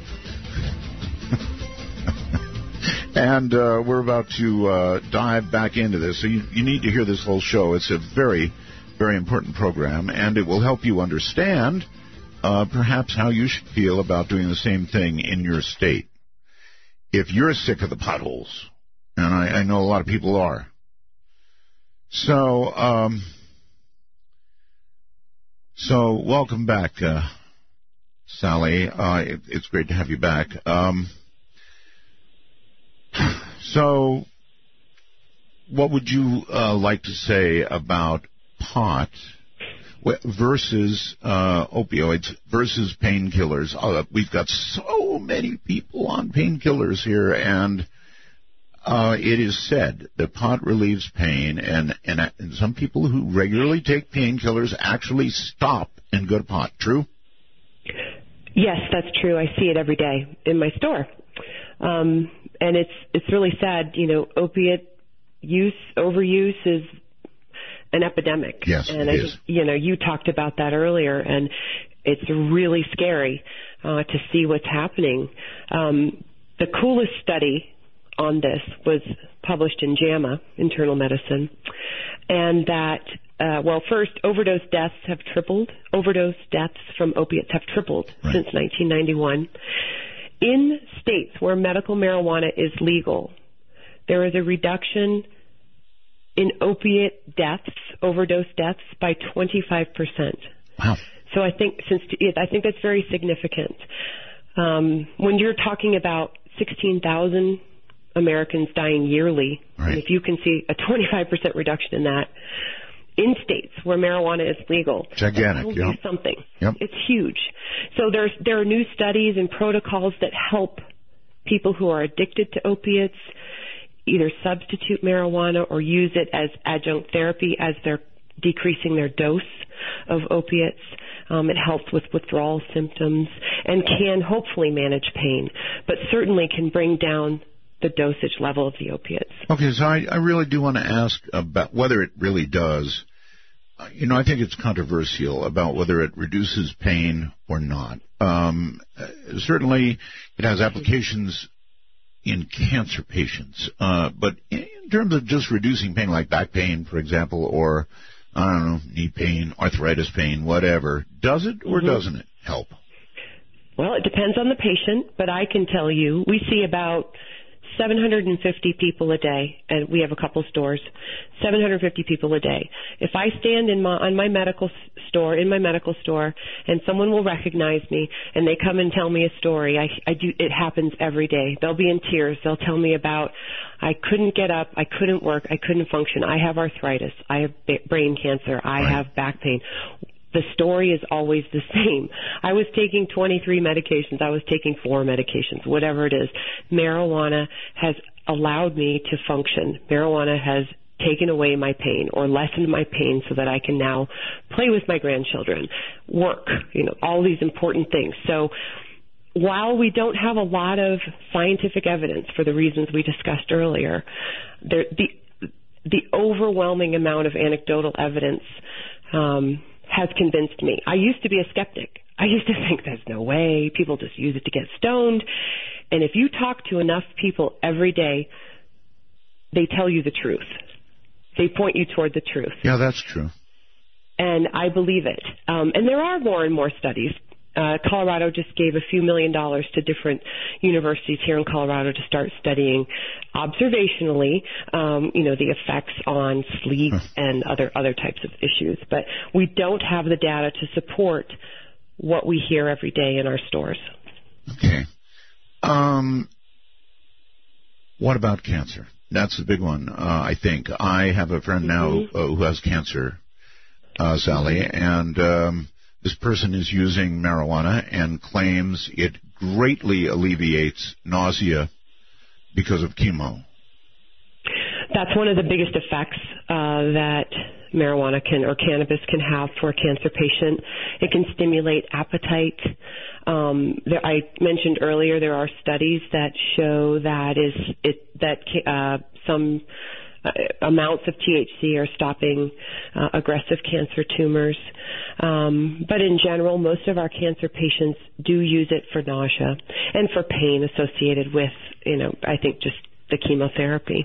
and uh, we're about to uh, dive back into this, so you, you need to hear this whole show. It's a very, very important program, and it will help you understand uh, perhaps how you should feel about doing the same thing in your state. If you're sick of the potholes, and I, I know a lot of people are. So, um... So, welcome back, uh, Sally. Uh, it, it's great to have you back. Um, so, what would you uh, like to say about pot versus uh, opioids versus painkillers? Uh, we've got so many people on painkillers here, and Uh, it is said that pot relieves pain, and, and, and some people who regularly take painkillers actually stop and go to pot. True? Yes, that's true. I see it every day in my store. Um, and it's it's really sad. You know, opiate use, overuse is an epidemic. Yes, and it I is. think, you know, you talked about that earlier, and it's really scary uh, to see what's happening. Um, the coolest study on this was published in JAMA, Internal Medicine, and that, uh, well, first, overdose deaths have tripled. Overdose deaths from opiates have tripled right. since nineteen ninety-one. In states where medical marijuana is legal, there is a reduction in opiate deaths, overdose deaths, by twenty-five percent. Wow. So I think since I think that's very significant. Um, when you're talking about sixteen thousand Americans dying yearly, right. and if you can see a twenty-five percent reduction in that in states where marijuana is legal, gigantic, that yep. do something. Yep. It's huge. So there's there are new studies and protocols that help people who are addicted to opiates either substitute marijuana or use it as adjunct therapy as they're decreasing their dose of opiates. Um, it helps with withdrawal symptoms and can hopefully manage pain, but certainly can bring down the dosage level of the opiates. Okay, so I, I really do want to ask about whether it really does. Uh, you know, I think it's controversial about whether it reduces pain or not. Um, uh, certainly, it has applications in cancer patients, uh, but in terms of just reducing pain, like back pain, for example, or I don't know, knee pain, arthritis pain, whatever, does it or mm-hmm. doesn't it help? Well, it depends on the patient, but I can tell you we see about seven hundred fifty people a day, and we have a couple stores, seven hundred fifty people a day. If I stand in my, on my medical store, in my medical store, and someone will recognize me, and they come and tell me a story, I, I do, it happens every day. They'll be in tears. They'll tell me about, I couldn't get up, I couldn't work, I couldn't function, I have arthritis, I have ba- brain cancer, I right. have back pain. The story is always the same. I was taking twenty-three medications. I was taking four medications, whatever it is. Marijuana has allowed me to function. Marijuana has taken away my pain or lessened my pain so that I can now play with my grandchildren, work, you know, all these important things. So while we don't have a lot of scientific evidence for the reasons we discussed earlier, there, the the overwhelming amount of anecdotal evidence um, has convinced me. I used to be a skeptic. I used to think there's no way. People just use it to get stoned. And if you talk to enough people every day, they tell you the truth. They point you toward the truth. Yeah, that's true. And I believe it. Um, and there are more and more studies. Uh, Colorado just gave a few million dollars to different universities here in Colorado to start studying observationally, um, you know, the effects on sleep huh. and other other types of issues. But we don't have the data to support what we hear every day in our stores. Okay. Um, what about cancer? That's the big one, uh, I think. I have a friend now mm-hmm. uh, who has cancer, uh, Sally, and um, this person is using marijuana and claims it greatly alleviates nausea because of chemo. That's one of the biggest effects uh, that marijuana can or cannabis can have for a cancer patient. It can stimulate appetite. Um, there, I mentioned earlier there are studies that show that is it that uh, some uh, amounts of T H C are stopping uh, aggressive cancer tumors. Um, but in general, most of our cancer patients do use it for nausea and for pain associated with, you know, I think just the chemotherapy.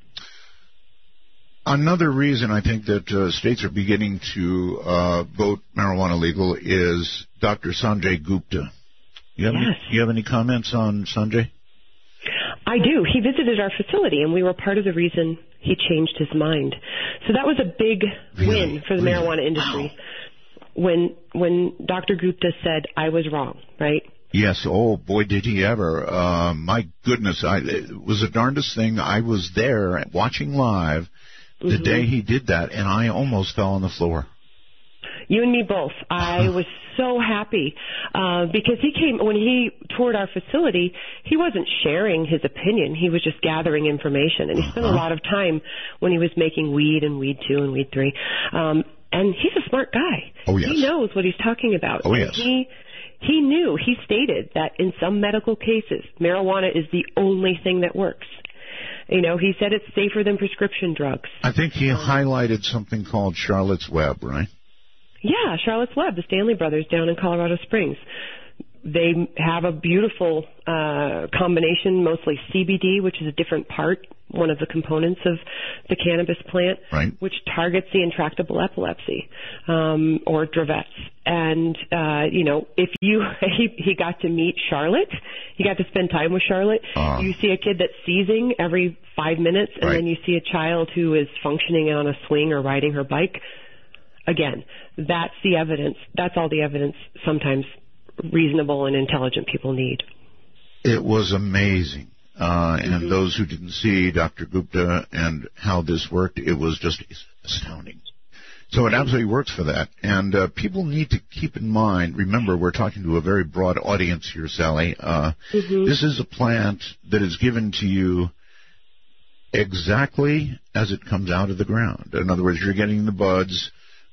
Another reason I think that uh, states are beginning to uh, vote marijuana legal is Doctor Sanjay Gupta. You have, yes. any, you have any comments on Sanjay? I do. He visited our facility, and we were part of the reason he changed his mind. So that was a big really? win for the really? marijuana industry. Wow. When when Doctor Gupta said, I was wrong, right? Yes. Oh, boy, did he ever. Uh, my goodness. I, it was the darndest thing. I was there watching live the mm-hmm. day he did that, and I almost fell on the floor. You and me both. I was so happy uh, because he came, when he toured our facility, he wasn't sharing his opinion. He was just gathering information. And he spent uh-huh. a lot of time when he was making weed and weed two and weed three. Um, and he's a smart guy. Oh, yes. He knows what he's talking about. Oh, yes. He, he knew, he stated that in some medical cases, marijuana is the only thing that works. You know, he said it's safer than prescription drugs. I think he highlighted something called Charlotte's Web, right? Yeah, Charlotte's Web, the Stanley Brothers down in Colorado Springs. They have a beautiful uh, combination, mostly C B D, which is a different part, one of the components of the cannabis plant, right. which targets the intractable epilepsy, um, or Dravet's. And, uh, you know, if you, he, he got to meet Charlotte, he got to spend time with Charlotte. Uh, you see a kid that's seizing every five minutes, and right. then you see a child who is functioning on a swing or riding her bike. Again, that's the evidence. That's all the evidence sometimes reasonable and intelligent people need. It was amazing. Uh, and mm-hmm. those who didn't see Doctor Gupta and how this worked, it was just astounding. So it absolutely works for that. And uh, people need to keep in mind, remember, we're talking to a very broad audience here, Sally. Uh, mm-hmm. This is a plant that is given to you exactly as it comes out of the ground. In other words, you're getting the buds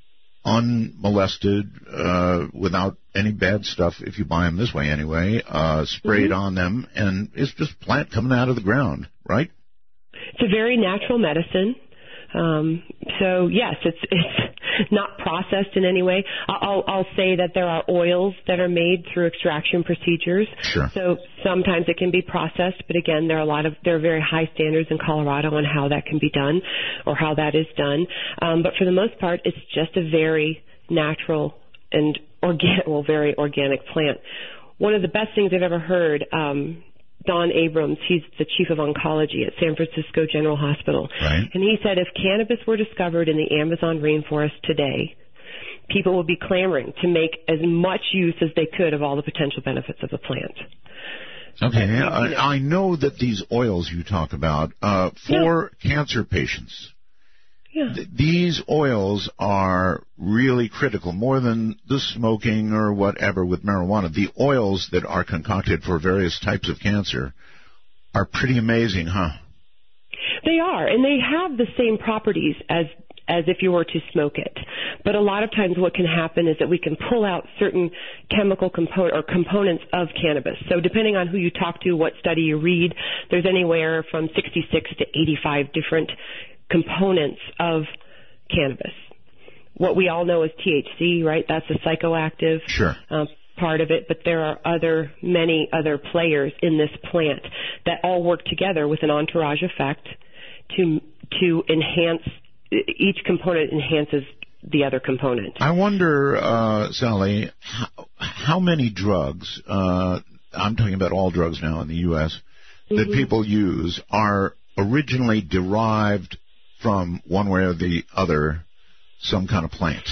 unmolested, uh, without any bad stuff, if you buy them this way anyway, uh, sprayed mm-hmm. on them, and it's just plant coming out of the ground, right? It's a very natural medicine. Um, so yes, it's it's not processed in any way. I'll I'll say that there are oils that are made through extraction procedures. Sure. So sometimes it can be processed, but again, there are a lot of there are very high standards in Colorado on how that can be done or how that is done. Um, but for the most part, it's just a very natural and organic, well, very organic plant. One of the best things I've ever heard. Um, Don Abrams. He's the chief of oncology at San Francisco General Hospital. Right. And he said if cannabis were discovered in the Amazon rainforest today, people would be clamoring to make as much use as they could of all the potential benefits of the plant. Okay, and, I, you know, I know that these oils you talk about, uh, for yeah. cancer patients, yeah. th- these oils are really critical, more than the smoking or whatever with marijuana. The oils that are concocted for various types of cancer are pretty amazing, huh? They are, and they have the same properties as as if you were to smoke it. But a lot of times what can happen is that we can pull out certain chemical component or components of cannabis. So depending on who you talk to, what study you read, there's anywhere from sixty-six to eighty-five different components of cannabis. What we all know is T H C, right? That's a psychoactive sure. uh, part of it, but there are other, many other players in this plant that all work together with an entourage effect to to enhance. Each component enhances the other component. I wonder, uh, Sally, how, how many drugs, uh, I'm talking about all drugs now in the U S, that mm-hmm. people use are originally derived from one way or the other, some kind of plant?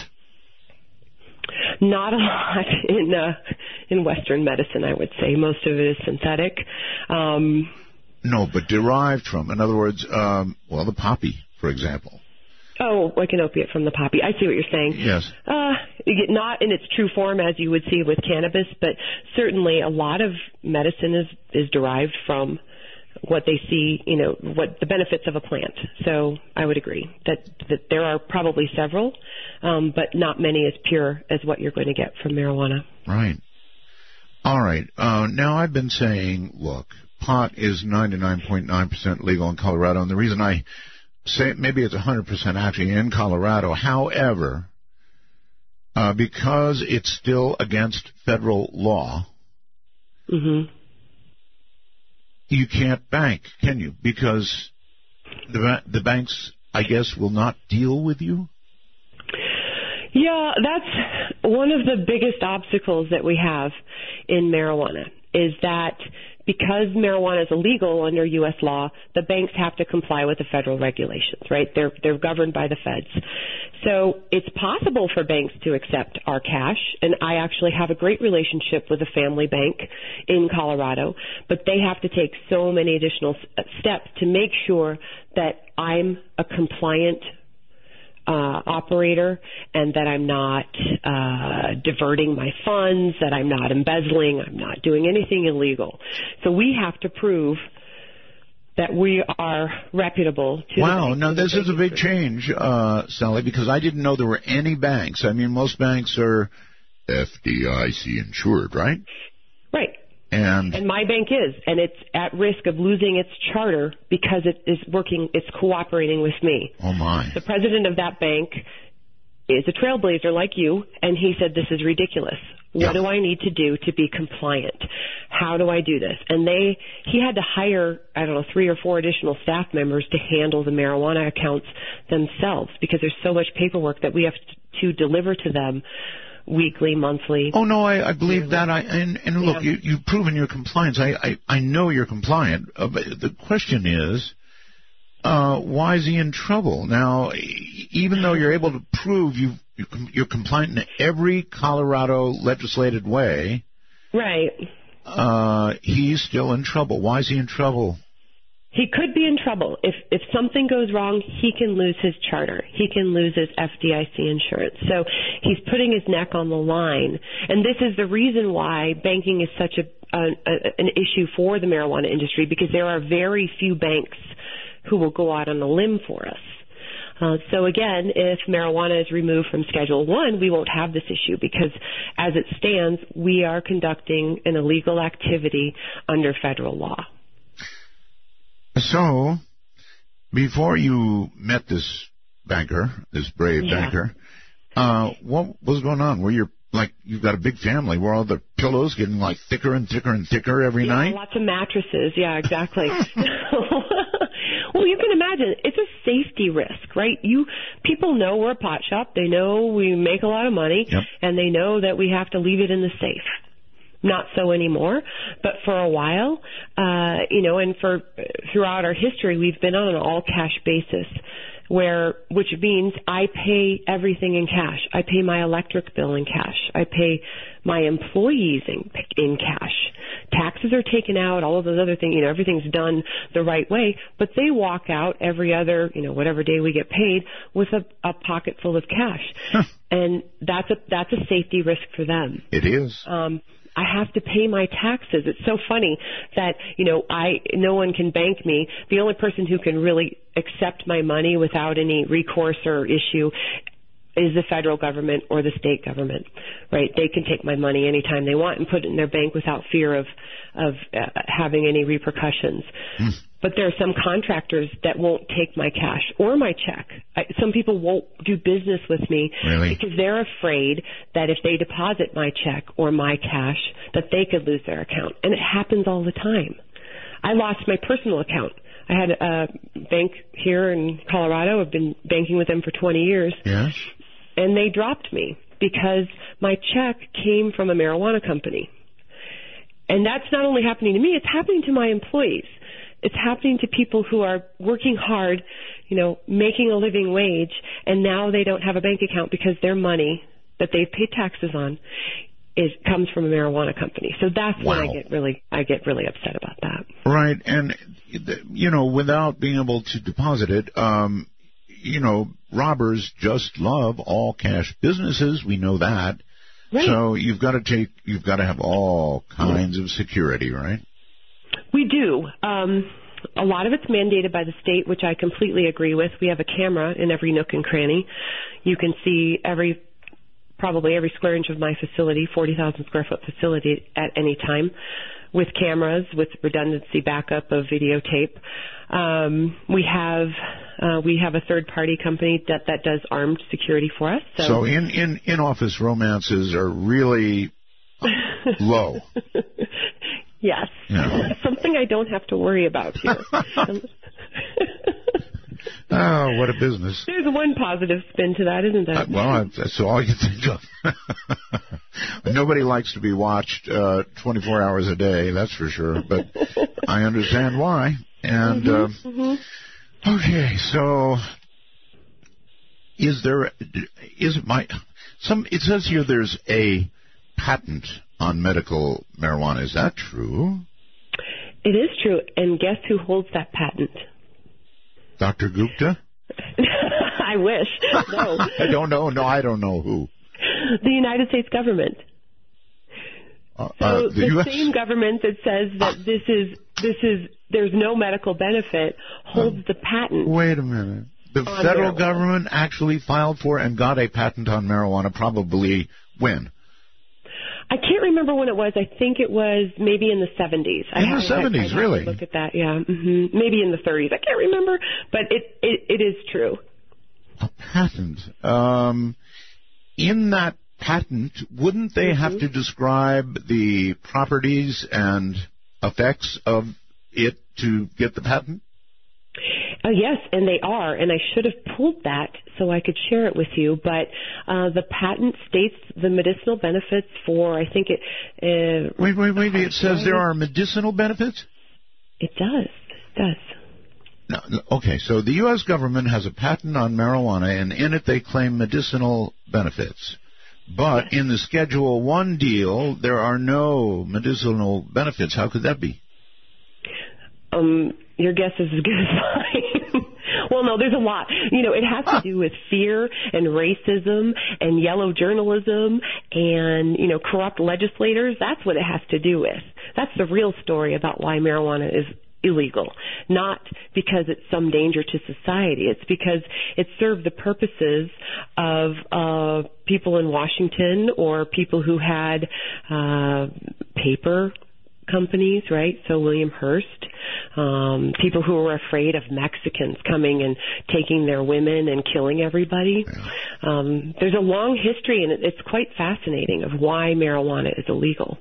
Not a lot in uh, in Western medicine, I would say. Most of it is synthetic. Um, no, but derived from. In other words, um, well, the poppy, for example. Oh, like an opiate from the poppy. I see what you're saying. Yes. Uh, not in its true form as you would see with cannabis, but certainly a lot of medicine is, is derived from what they see, you know, what the benefits of a plant. So I would agree that, that there are probably several, um, but not many as pure as what you're going to get from marijuana. Right. All right. Uh, now I've been saying, look, pot is ninety-nine point nine percent legal in Colorado, and the reason I say maybe it's one hundred percent actually in Colorado. However, uh, because it's still against federal law, mm-hmm. you can't bank, can you? Because the the banks, I guess, will not deal with you? Yeah, that's one of the biggest obstacles that we have in marijuana, is that because marijuana is illegal under U S law, the banks have to comply with the federal regulations, right? They're they're governed by the feds. So it's possible for banks to accept our cash, and I actually have a great relationship with a family bank in Colorado, but they have to take so many additional steps to make sure that I'm a compliant Uh, operator, and that I'm not uh, diverting my funds, that I'm not embezzling, I'm not doing anything illegal. So we have to prove that we are reputable to Wow, the now this is a big change, uh, Sally, because I didn't know there were any banks. I mean, most banks are F D I C insured, right? Right. And, and my bank is, and it's at risk of losing its charter because it is working, it's cooperating with me. Oh, my. The president of that bank is a trailblazer like you, and he said, this is ridiculous. What yeah. do I need to do to be compliant? How do I do this? And they, he had to hire, I don't know, three or four additional staff members to handle the marijuana accounts themselves because there's so much paperwork that we have to deliver to them weekly, monthly. Oh, no, I, I believe yearly. that. I And, and look, yeah. you, you've proven your compliance. I, I, I know you're compliant. Uh, but the question is, uh, why is he in trouble? Now, even though you're able to prove you've, you're compliant in every Colorado legislated way, right? Uh, he's still in trouble. Why is he in trouble? He could be in trouble. If if something goes wrong, he can lose his charter. He can lose his F D I C insurance. So he's putting his neck on the line. And this is the reason why banking is such a, a, a an issue for the marijuana industry, because there are very few banks who will go out on a limb for us. Uh, so again, if marijuana is removed from Schedule One, we won't have this issue because, as it stands, we are conducting an illegal activity under federal law. So, before you met this banker, this brave yeah. banker, uh, what was going on? Were you like you've got a big family? Were all the pillows getting like thicker and thicker and thicker every yeah, night? Lots of mattresses. Yeah, exactly. Well, you can imagine it's a safety risk, right? You people know we're a pot shop. They know we make a lot of money, yep. and they know that we have to leave it in the safe. not so anymore. But for a while, uh, you know, and for throughout our history, we've been on an all-cash basis, where which means I pay everything in cash. I pay my electric bill in cash. I pay my employees in, in cash. Taxes are taken out, all of those other things, you know, everything's done the right way, but they walk out every other, you know, whatever day we get paid with a, a pocket full of cash. Huh. And that's a, that's a safety risk for them. It is. Um, I have to pay my taxes. It's so funny that, you know, I, no one can bank me. The only person who can really accept my money without any recourse or issue is the federal government or the state government, right? They can take my money anytime they want and put it in their bank without fear of, of uh, having any repercussions. Mm. But there are some contractors that won't take my cash or my check. I, some people won't do business with me really? because they're afraid that if they deposit my check or my cash, that they could lose their account. And it happens all the time. I lost my personal account. I had a bank here in Colorado. I've been banking with them for twenty years. Yes. And they dropped me because my check came from a marijuana company. And that's not only happening to me, it's happening to my employees. It's happening to people who are working hard, you know, making a living wage, and now they don't have a bank account because their money that they've paid taxes on is comes from a marijuana company. So that's wow. when I get really I get really upset about that. Right, and you know, without being able to deposit it, um, you know, robbers just love all cash businesses. We know that. Right. So you've got to take, you've got to have all kinds of security, right? We do. Um, a lot of it's mandated by the state, which I completely agree with. We have a camera in every nook and cranny. You can see every, probably every square inch of my facility, forty thousand square foot facility at any time, with cameras, with redundancy backup of videotape. Um, we have uh, we have a third party company that, that does armed security for us. So, so in, in, in office romances are really low. Yes. Yeah. Something I don't have to worry about here. Oh, what a business. There's one positive spin to that, isn't there? Uh, well, that's all you think of. Nobody likes to be watched uh, twenty-four hours a day, that's for sure, but I understand why. And, mm-hmm, uh, mm-hmm. okay, so is there, is it my, some, it says here there's a patent on medical marijuana. Is that true? It is true, and guess who holds that patent? Doctor Gupta? I wish. No. I don't know. No, I don't know who. The United States government. Uh, so uh, the, the U S same government that says that this is this is there's no medical benefit holds um, the patent. Wait a minute. The federal marijuana. government actually filed for and got a patent on marijuana. Probably when? I can't remember when it was. I think it was maybe in the seventies. In I the seventies, really? Look at that, yeah. Mm-hmm. Maybe in the thirties. I can't remember, but it, it, it is true. A patent. Um, in that patent, wouldn't they mm-hmm. have to describe the properties and effects of it to get the patent? Uh, yes, and they are, and I should have pulled that so I could share it with you, but uh, the patent states the medicinal benefits for, I think it... Uh, wait, wait, wait, it says there are medicinal benefits? It does, it does. No, okay, so the U S government has a patent on marijuana, and in it they claim medicinal benefits. But yes. in the Schedule one deal, there are no medicinal benefits. How could that be? Um... Your guess is as good as mine. Well, no, there's a lot. You know, it has to do with fear and racism and yellow journalism and, you know, corrupt legislators. That's what it has to do with. That's the real story about why marijuana is illegal. Not because it's some danger to society. It's because it served the purposes of uh, people in Washington or people who had uh, paper companies, right? So William Hearst, um, people who were afraid of Mexicans coming and taking their women and killing everybody. Um, there's a long history, and it's quite fascinating, of why marijuana is illegal.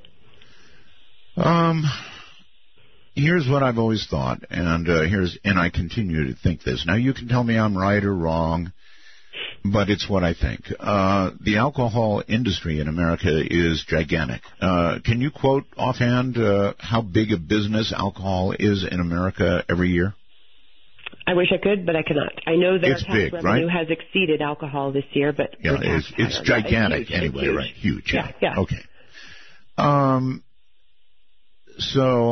Um, here's what I've always thought, and uh, here's and I continue to think this. Now, you can tell me I'm right or wrong. but it's what I think. Uh, the alcohol industry in America is gigantic. Uh, can you quote offhand uh, how big a business alcohol is in America every year? I wish I could, but I cannot. I know that it's our tax big, revenue right? has exceeded alcohol this year, but yeah, it's, it's gigantic it's huge. anyway, it's right? Huge. Yeah, yeah. yeah. Okay. Um. So,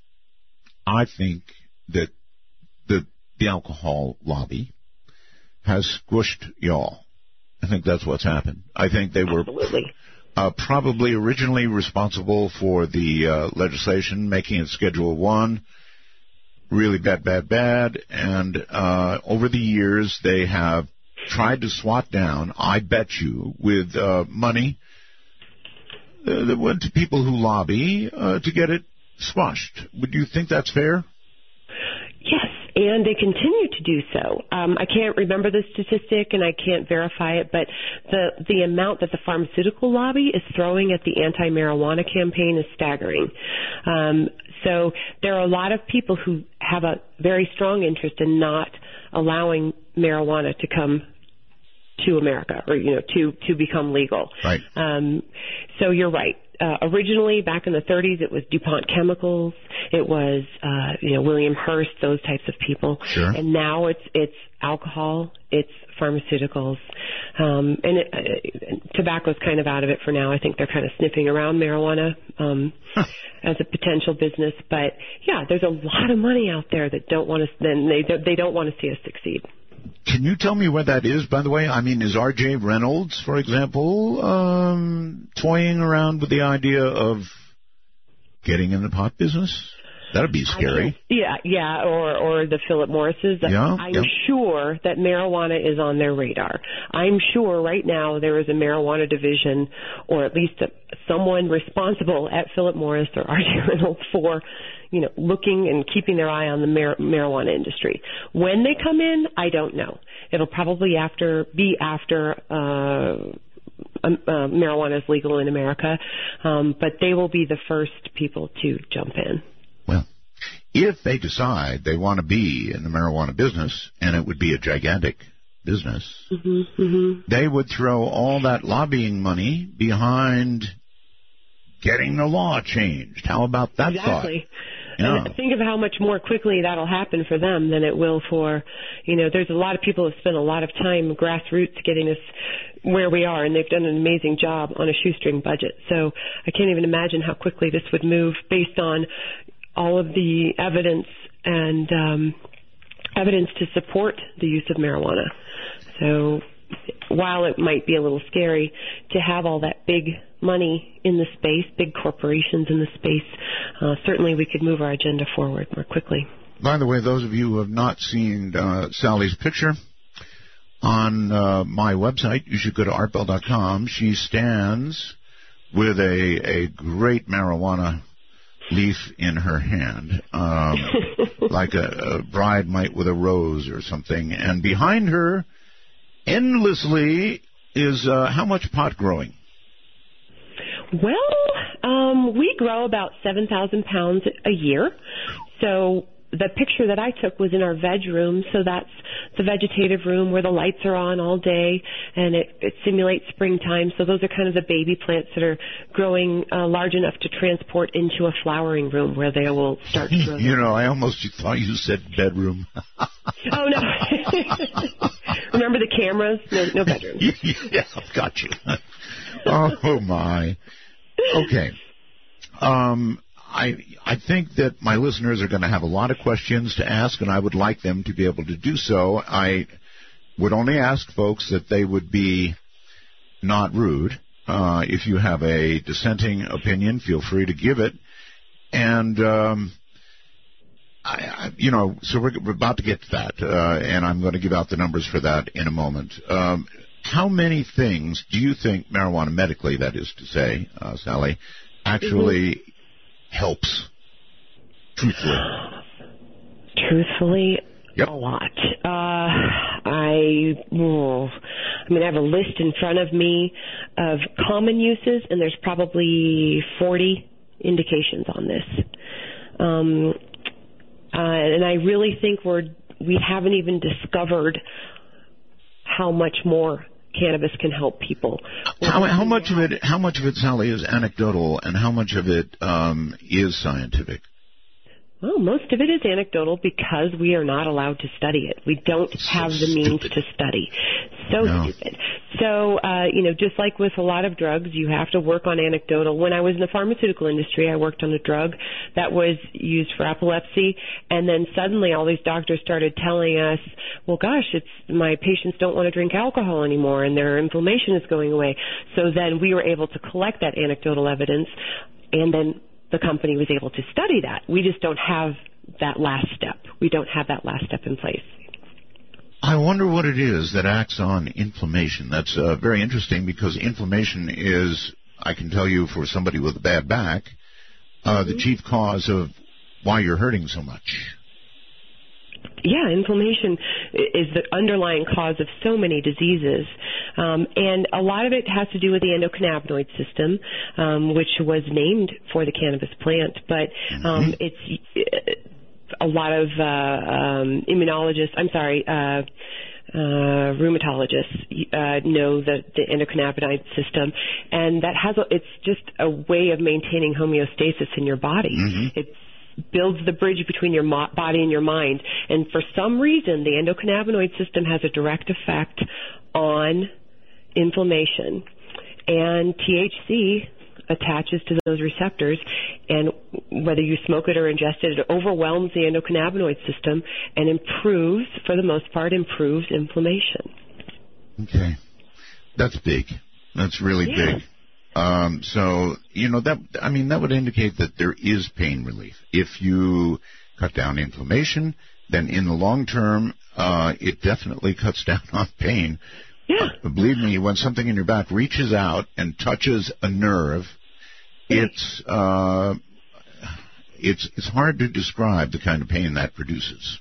I think that the the alcohol lobby has squished y'all. I think that's what's happened. I think they were Absolutely. Uh, probably originally responsible for the uh, legislation making it Schedule One. Really bad, bad, bad. And uh, over the years, they have tried to swat down, I bet you, with uh, money uh, that went to people who lobby uh, to get it squashed. Would you think that's fair? Yes, and they continue to do so. Um, I can't remember the statistic, and I can't verify it, but the the amount that the pharmaceutical lobby is throwing at the anti-marijuana campaign is staggering. Um, so there are a lot of people who have a very strong interest in not allowing marijuana to come to America, or you know, to to become legal. Right. Um, so you're right. Uh, originally, back in the thirties, it was DuPont Chemicals. It was, uh, you know, William Hearst, those types of people. Sure. And now it's it's alcohol, it's pharmaceuticals, um, and it, uh, tobacco's kind of out of it for now. I think they're kind of sniffing around marijuana um, huh. as a potential business. But yeah, there's a lot of money out there that don't want to. Then they don't, they don't want to see us succeed. Can you tell me where that is, by the way? I mean, is R J Reynolds, for example, um, toying around with the idea of getting in the pot business? That'd be scary. Yeah, yeah, or or the Philip Morrises. Yeah, I'm yeah. sure that marijuana is on their radar. I'm sure right now there is a marijuana division, or at least a, someone responsible at Philip Morris or R J Reynolds for, you know, looking and keeping their eye on the mar- marijuana industry. When they come in, I don't know. It'll probably after be after uh, um, uh, marijuana is legal in America, um, but they will be the first people to jump in. Well, if they decide they want to be in the marijuana business, and it would be a gigantic business, mm-hmm, mm-hmm. they would throw all that lobbying money behind getting the law changed. How about that exactly. thought? Yeah. And think of how much more quickly that'll happen for them than it will for, you know, there's a lot of people who spend a lot of time grassroots getting us where we are, and they've done an amazing job on a shoestring budget. So I can't even imagine how quickly this would move based on all of the evidence and um, evidence to support the use of marijuana. So while it might be a little scary to have all that big money in the space, big corporations in the space, uh, certainly we could move our agenda forward more quickly. By the way, those of you who have not seen uh, Sally's picture on uh, my website, you should go to art bell dot com. She stands with a, a great marijuana leaf in her hand, um, like a, a bride might with a rose or something. And behind her, endlessly, is uh, how much pot growing? Well, um, we grow about seven thousand pounds a year. So the picture that I took was in our veg room, so that's the vegetative room where the lights are on all day, and it, it simulates springtime. So those are kind of the baby plants that are growing uh, large enough to transport into a flowering room where they will start to grow. You know, I almost thought you said bedroom. Oh, no. Remember the cameras? No, no bedroom. Yeah, got you. Oh, my. Okay. Um, I I think that my listeners are going to have a lot of questions to ask, and I would like them to be able to do so. I would only ask folks that they would be not rude. Uh, if you have a dissenting opinion, feel free to give it. And, um, I, I, you know, so we're, we're about to get to that, uh, and I'm going to give out the numbers for that in a moment. Um, how many things do you think marijuana, medically, that is to say, uh, Sally, actually mm-hmm. helps, truthfully? Truthfully, yep. a lot. Uh, I, oh, I mean, I have a list in front of me of common uses, and there's probably forty indications on this. Um, uh, and I really think we're we haven't even discovered how much more cannabis can help people. How, how much of it? How much of it, Sally, is anecdotal, and how much of it um, is scientific? Well, most of it is anecdotal because we are not allowed to study it. We don't so have the means stupid. to study. So no. stupid. So, uh, you know, just like with a lot of drugs, you have to work on anecdotal. When I was in the pharmaceutical industry, I worked on a drug that was used for epilepsy, and then suddenly all these doctors started telling us, well, gosh, it's my patients don't want to drink alcohol anymore, and their inflammation is going away. So then we were able to collect that anecdotal evidence, and then the company was able to study that. We just don't have that last step. We don't have that last step in place. I wonder what it is that acts on inflammation. That's uh, very interesting because inflammation is, I can tell you for somebody with a bad back, uh, the chief cause of why you're hurting so much. Yeah, inflammation is the underlying cause of so many diseases, um, and a lot of it has to do with the endocannabinoid system, um, which was named for the cannabis plant, but um, mm-hmm. it's a lot of uh, um, immunologists, I'm sorry, uh, uh, rheumatologists uh, know the, the endocannabinoid system, and that has a, it's just a way of maintaining homeostasis in your body. Mm-hmm. It's builds the bridge between your mo- body and your mind. And for some reason, the endocannabinoid system has a direct effect on inflammation. And T H C attaches to those receptors, and whether you smoke it or ingest it, it overwhelms the endocannabinoid system and improves, for the most part, improves inflammation. Okay. That's big. That's really yeah. big. Um, so, you know, that, I mean, that would indicate that there is pain relief. If you cut down inflammation, then in the long term, uh, it definitely cuts down on pain. Yeah. Uh, believe me, when something in your back reaches out and touches a nerve, it's, uh, it's, it's hard to describe the kind of pain that produces.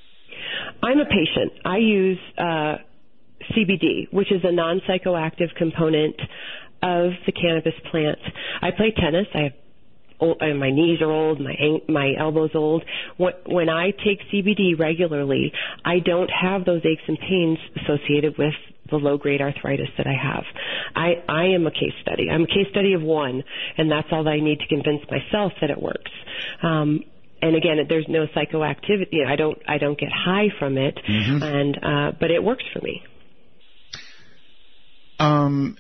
I'm a patient. I use, uh, C B D, which is a non-psychoactive component of the cannabis plant. I play tennis. I have old, uh, my knees are old, my my elbows old. When I take C B D regularly, I don't have those aches and pains associated with the low-grade arthritis that I have. I, I am a case study. I'm a case study of one, and that's all that I need to convince myself that it works. Um, and again, there's no psychoactivity. I don't I don't get high from it, mm-hmm. and uh, but it works for me. Um.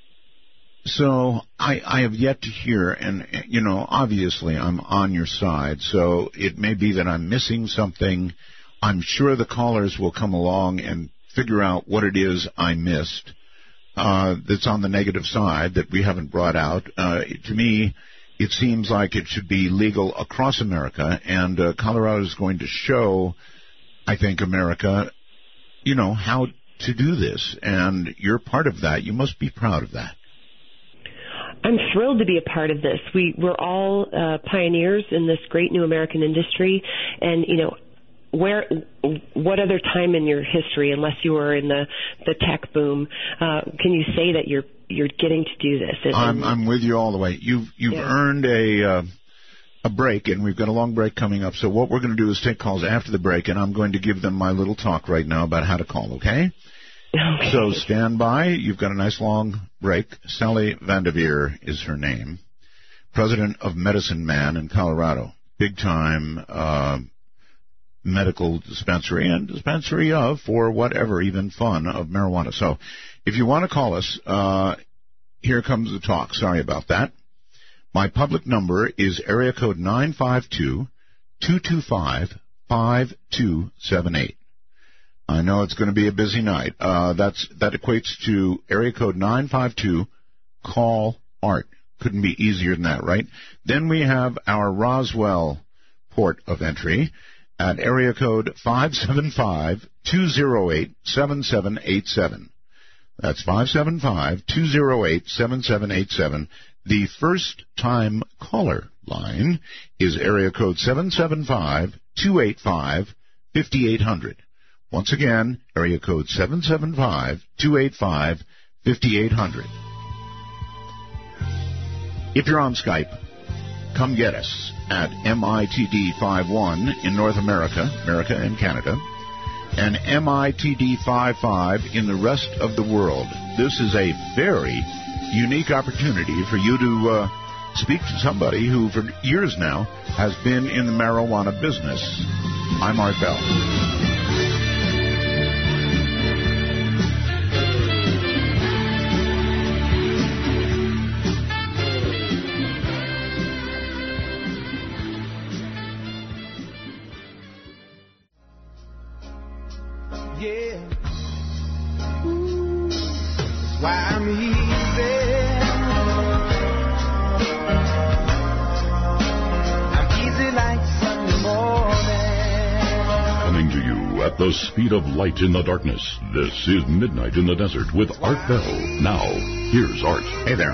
So I, I have yet to hear, and, you know, obviously I'm on your side, so it may be that I'm missing something. I'm sure the callers will come along and figure out what it is I missed uh, that's on the negative side that we haven't brought out. Uh, to me, it seems like it should be legal across America, and uh, Colorado is going to show, I think, America, you know, how to do this, and you're part of that. You must be proud of that. I'm thrilled to be a part of this. We, we're all uh, pioneers in this great new American industry, and, you know, where, what other time in your history, unless you were in the, the tech boom, uh, can you say that you're you're getting to do this? And, I'm I'm with you all the way. You've you've yeah. earned a uh, a break, and we've got a long break coming up. So what we're going to do is take calls after the break, and I'm going to give them my little talk right now about how to call. Okay. Okay. So stand by. You've got a nice long break. Sally Vanderveer is her name, president of Medicine Man in Colorado. Big time uh, medical dispensary and dispensary of, for whatever, even fun, of marijuana. So if you want to call us, uh, here comes the talk. Sorry about that. My public number is area code nine five two, two two five, five two seven eight. I know it's going to be a busy night. Uh, that's that equates to area code nine five two, call Art. Couldn't be easier than that, right? Then we have our Roswell port of entry at area code five seven five, two zero eight, seven seven eight seven. That's five seven five, two zero eight, seven seven eight seven. The first-time caller line is area code seven seven five, two eight five, five eight zero zero. Once again, area code seven seven five, two eight five, five eight zero zero. If you're on Skype, come get us at M I T D fifty-one in North America, America and Canada, and M I T D fifty-five in the rest of the world. This is a very unique opportunity for you to uh, speak to somebody who for years now has been in the marijuana business. I'm Art Bell. Yeah. Ooh, that's why I'm easy. I'm easy like Sunday morning. Coming to you at the speed of light in the darkness, this is Midnight in the Desert with Art Bell. Now, here's Art. Hey there.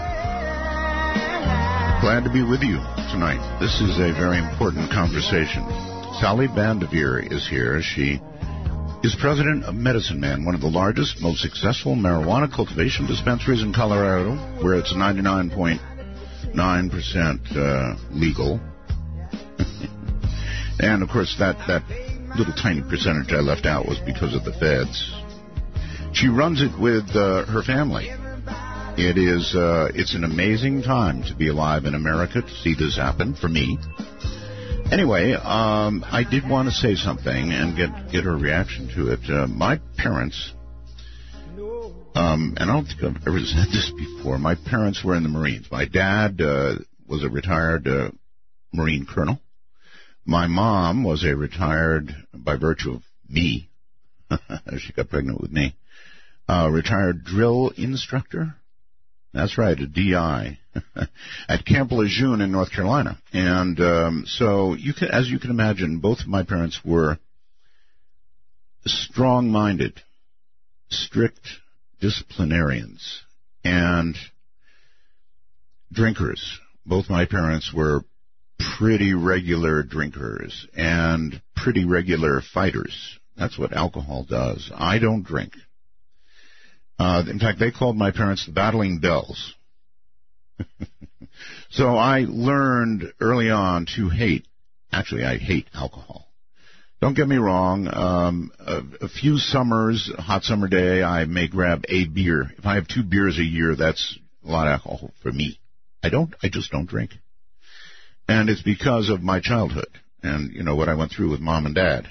Glad to be with you tonight. This is a very important conversation. Sally Bandivere is here. She is president of Medicine Man, one of the largest, most successful marijuana cultivation dispensaries in Colorado, where it's ninety-nine point nine percent uh, legal. And, of course, that, that little tiny percentage I left out was because of the feds. She runs it with uh, her family. It is uh, it's an amazing time to be alive in America, to see this happen for me. Anyway, um, I did want to say something and get, get her reaction to it. Uh, my parents, um, and I don't think I've ever said this before, my parents were in the Marines. My dad uh, was a retired uh, Marine colonel. My mom was a retired, by virtue of me, she got pregnant with me, uh, retired drill instructor. That's right, a D I at Camp Lejeune in North Carolina. And um, so, you can, as you can imagine, both of my parents were strong-minded, strict disciplinarians, and drinkers. Both my parents were pretty regular drinkers and pretty regular fighters. That's what alcohol does. I don't drink. Uh, in fact, they called my parents the Battling Bells. So I learned early on to hate, actually I hate alcohol. Don't get me wrong, um, a, a few summers, a hot summer day, I may grab a beer. If I have two beers a year, that's a lot of alcohol for me. I don't, I just don't drink. And it's because of my childhood and, you know, what I went through with mom and dad.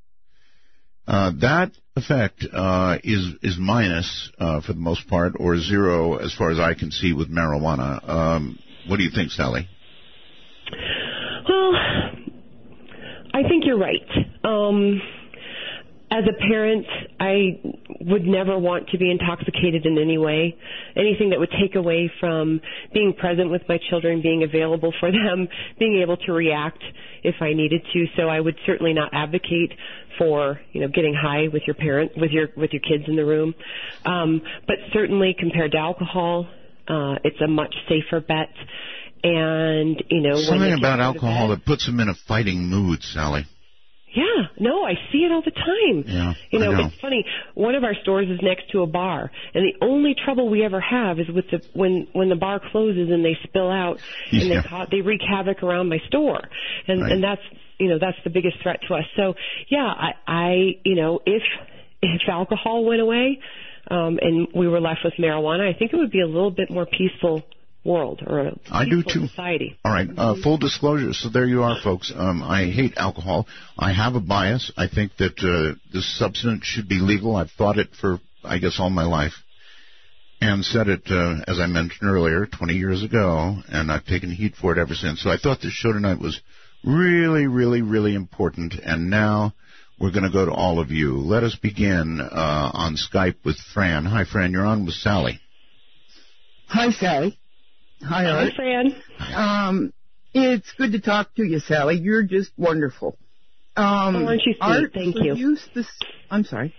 Uh, that effect uh, is is minus uh, for the most part, or zero as far as I can see with marijuana. Um, what do you think, Sally? Well, I think you're right. Um, as a parent, I would never want to be intoxicated in any way. Anything that would take away from being present with my children, being available for them, being able to react if I needed to. So I would certainly not advocate for, you know, getting high with your parent, with your with your kids in the room. Um, but certainly compared to alcohol, uh, it's a much safer bet. And, you know, something about alcohol that puts them in a fighting mood, Sally. Yeah, no, I see it all the time. Yeah, you know, I know, it's funny. One of our stores is next to a bar, and the only trouble we ever have is with the when when the bar closes and they spill out and yeah. they ca- they wreak havoc around my store, and right. and that's you know that's the biggest threat to us. So yeah, I, I you know if if alcohol went away um, and we were left with marijuana, I think it would be a little bit more peaceful world or a I do too. Society. All right, uh, full disclosure. So there you are, folks. Um, I hate alcohol. I have a bias. I think that uh, this substance should be legal. I've thought it for, I guess, all my life, and said it, uh, as I mentioned earlier, twenty years ago, and I've taken heat for it ever since. So I thought this show tonight was really, really, really important, and now we're going to go to all of you. Let us begin uh, on Skype with Fran. Hi, Fran. You're on with Sally. Hi, Sally. Hi, Art. Hi, Fran. Um, it's good to talk to you, Sally. You're just wonderful. Um, oh, aren't you sweet? Art, Thank for you. you spec- I'm sorry.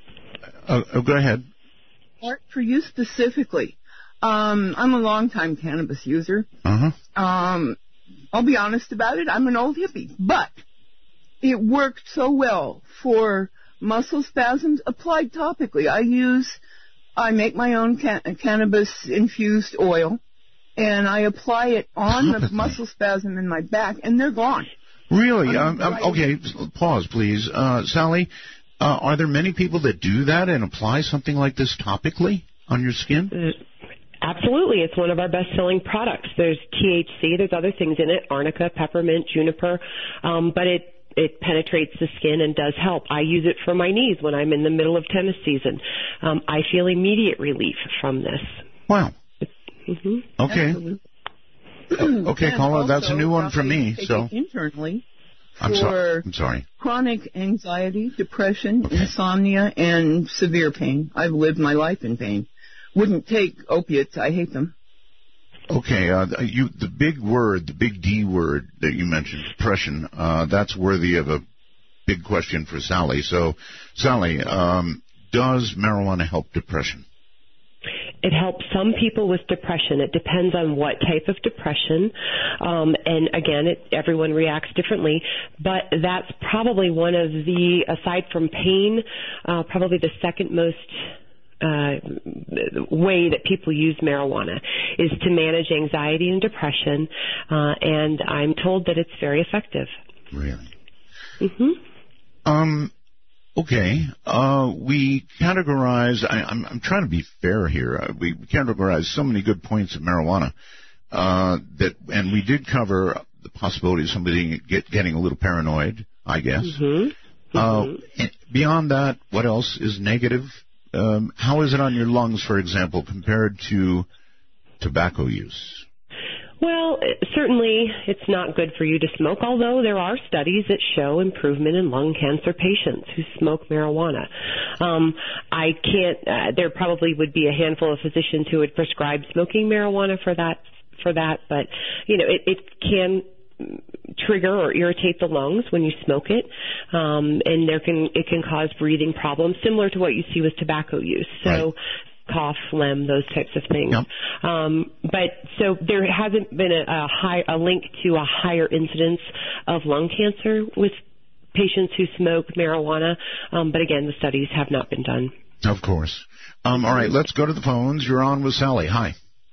Uh, oh, go ahead. Art, for you specifically, um, I'm a longtime cannabis user. Uh-huh. Um, I'll be honest about it. I'm an old hippie, but it worked so well for muscle spasms applied topically. I use, I make my own can- cannabis-infused oil, and I apply it on the muscle spasm in my back, and they're gone. Really? Um, um, okay, pause, please. Uh, Sally, Uh, are there many people that do that and apply something like this topically on your skin? Uh, Absolutely. It's one of our best-selling products. There's T H C. There's other things in it, arnica, peppermint, juniper, um, but it it penetrates the skin and does help. I use it for my knees when I'm in the middle of tennis season. Um, I feel immediate relief from this. Wow. Mm-hmm. Okay. Okay, caller, that's a new one for me. So internally, I'm sorry. I'm sorry. Chronic anxiety, depression, okay. insomnia, and severe pain. I've lived my life in pain. Wouldn't take opiates. I hate them. Okay, uh, you the big word, the big D word that you mentioned, depression. Uh, that's worthy of a big question for Sally. So, Sally, um, does marijuana help depression? It helps some people with depression. It depends on what type of depression. Um, and again, it, everyone reacts differently. But that's probably one of the, aside from pain, uh, probably the second most uh, way that people use marijuana is to manage anxiety and depression. Uh, and I'm told that it's very effective. Really? Mm-hmm. Um. Okay, uh, we categorize, I, I'm, I'm trying to be fair here, uh, we categorize so many good points of marijuana, uh, that, and we did cover the possibility of somebody get, getting a little paranoid, I guess. Mm-hmm. Uh, Mm-hmm. Beyond that, what else is negative? Um, how is it on your lungs, for example, compared to tobacco use? Well, certainly it's not good for you to smoke, although there are studies that show improvement in lung cancer patients who smoke marijuana. Um, I can't, uh, there probably would be a handful of physicians who would prescribe smoking marijuana for that, for that, but, you know, it, it can trigger or irritate the lungs when you smoke it, um, and there can, it can cause breathing problems similar to what you see with tobacco use. So, right. Cough, phlegm, those types of things. Yep. Um, but so there hasn't been a, a high a link to a higher incidence of lung cancer with patients who smoke marijuana. Um, but again, the studies have not been done. Of course. Um, all right, let's go to the phones. You're on with Sally. Hi.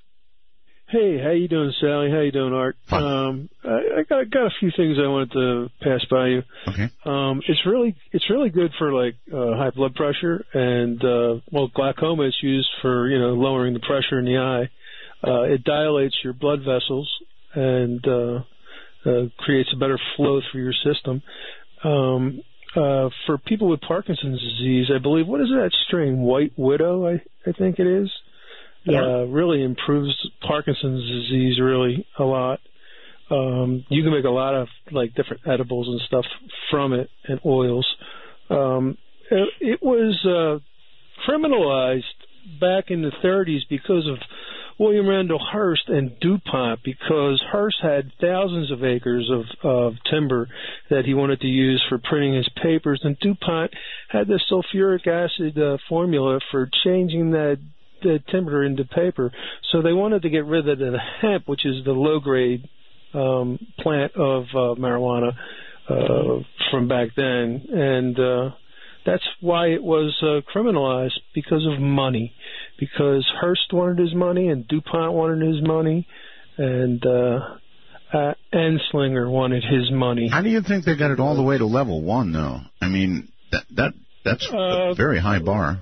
Hey, how you doing, Sally? How you doing, Art? Fine. Um, I, I got got a few things I wanted to pass by you. Okay. Um, it's really it's really good for like uh, high blood pressure and uh, well, glaucoma is used for you know lowering the pressure in the eye. Uh, it dilates your blood vessels and uh, uh, creates a better flow through your system. Um, uh, for people with Parkinson's disease, I believe what is that strain? White Widow, I I think it is. Yeah. Uh, really improves Parkinson's disease really a lot. Um, you can make a lot of like different edibles and stuff from it and oils. Um, it, it was uh, criminalized back in the thirties because of William Randall Hearst and DuPont, because Hearst had thousands of acres of, of timber that he wanted to use for printing his papers, and DuPont had the sulfuric acid uh, formula for changing that the timber into paper. So they wanted to get rid of the hemp, which is the low-grade um, plant of uh, marijuana uh, from back then. And uh, that's why it was uh, criminalized, because of money. Because Hearst wanted his money and DuPont wanted his money and uh, uh, Enslinger wanted his money. How do you think they got it all the way to level one, though? I mean, that that that's uh, a very high bar.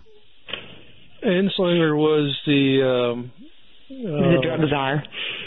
Enslinger was the um, uh, the drug czar.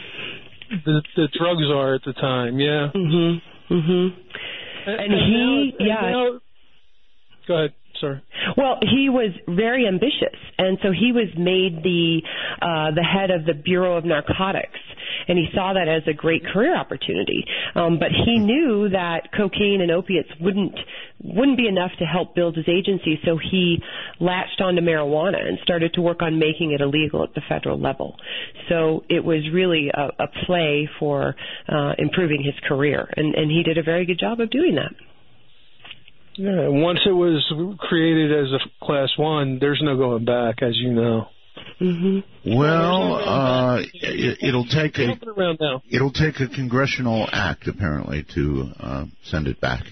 The, the drug czar at the time, yeah. Mhm. Mhm. And, and and he, now, yeah. And now, go ahead. Sorry. Well, he was very ambitious, and so he was made the uh, the head of the Bureau of Narcotics, and he saw that as a great career opportunity. Um, but he knew that cocaine and opiates wouldn't wouldn't be enough to help build his agency, so he latched onto marijuana and started to work on making it illegal at the federal level. So it was really a, a play for uh, improving his career, and, and he did a very good job of doing that. Yeah, once it was created as a class one, there's no going back, as you know. Mm-hmm. Well, uh, it, it'll take a around now. it'll take a congressional act apparently to uh, send it back.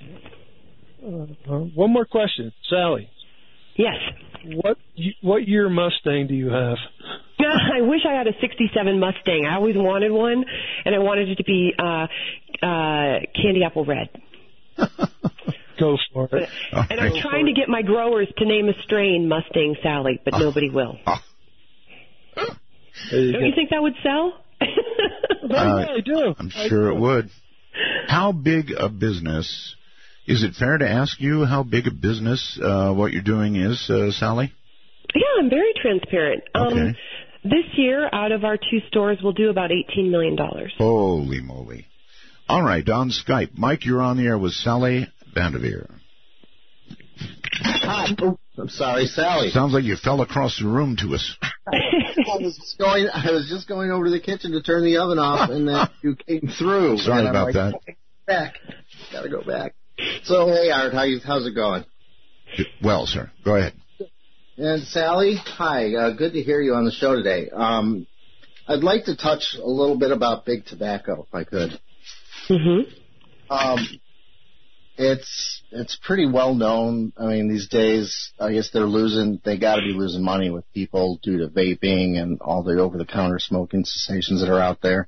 Uh, uh, one more question, Sally. Yes. What what year Mustang do you have? I wish I had a sixty-seven Mustang. I always wanted one, and I wanted it to be uh, uh, candy apple red. Go for it. All And right. I'm trying to get my growers to name a strain Mustang Sally, but nobody will. Oh. There you Don't go. you think that would sell? Uh, I do. I'm sure it would. How big a business, is it fair to ask you how big a business uh, what you're doing is, uh, Sally? Yeah, I'm very transparent. Um, Okay. This year, out of our two stores, we'll do about eighteen million dollars. Holy moly. All right, on Skype. Mike, you're on the air with Sally Vanderveer. Hi. Oh, I'm sorry, Sally. Sounds like you fell across the room to us. I was just going. I was just going over to the kitchen to turn the oven off, and then you came through. Sorry and I'm about like, that. Back. Gotta go back. So, hey, Art, how you? How's it going? Well, sir, go ahead. And Sally, hi. Uh, good to hear you on the show today. Um, I'd like to touch a little bit about big tobacco, if I could. Mm-hmm. Um, it's it's pretty well known. I mean, these days, I guess they're losing. They got to be losing money with people due to vaping and all the over-the-counter smoking cessations that are out there.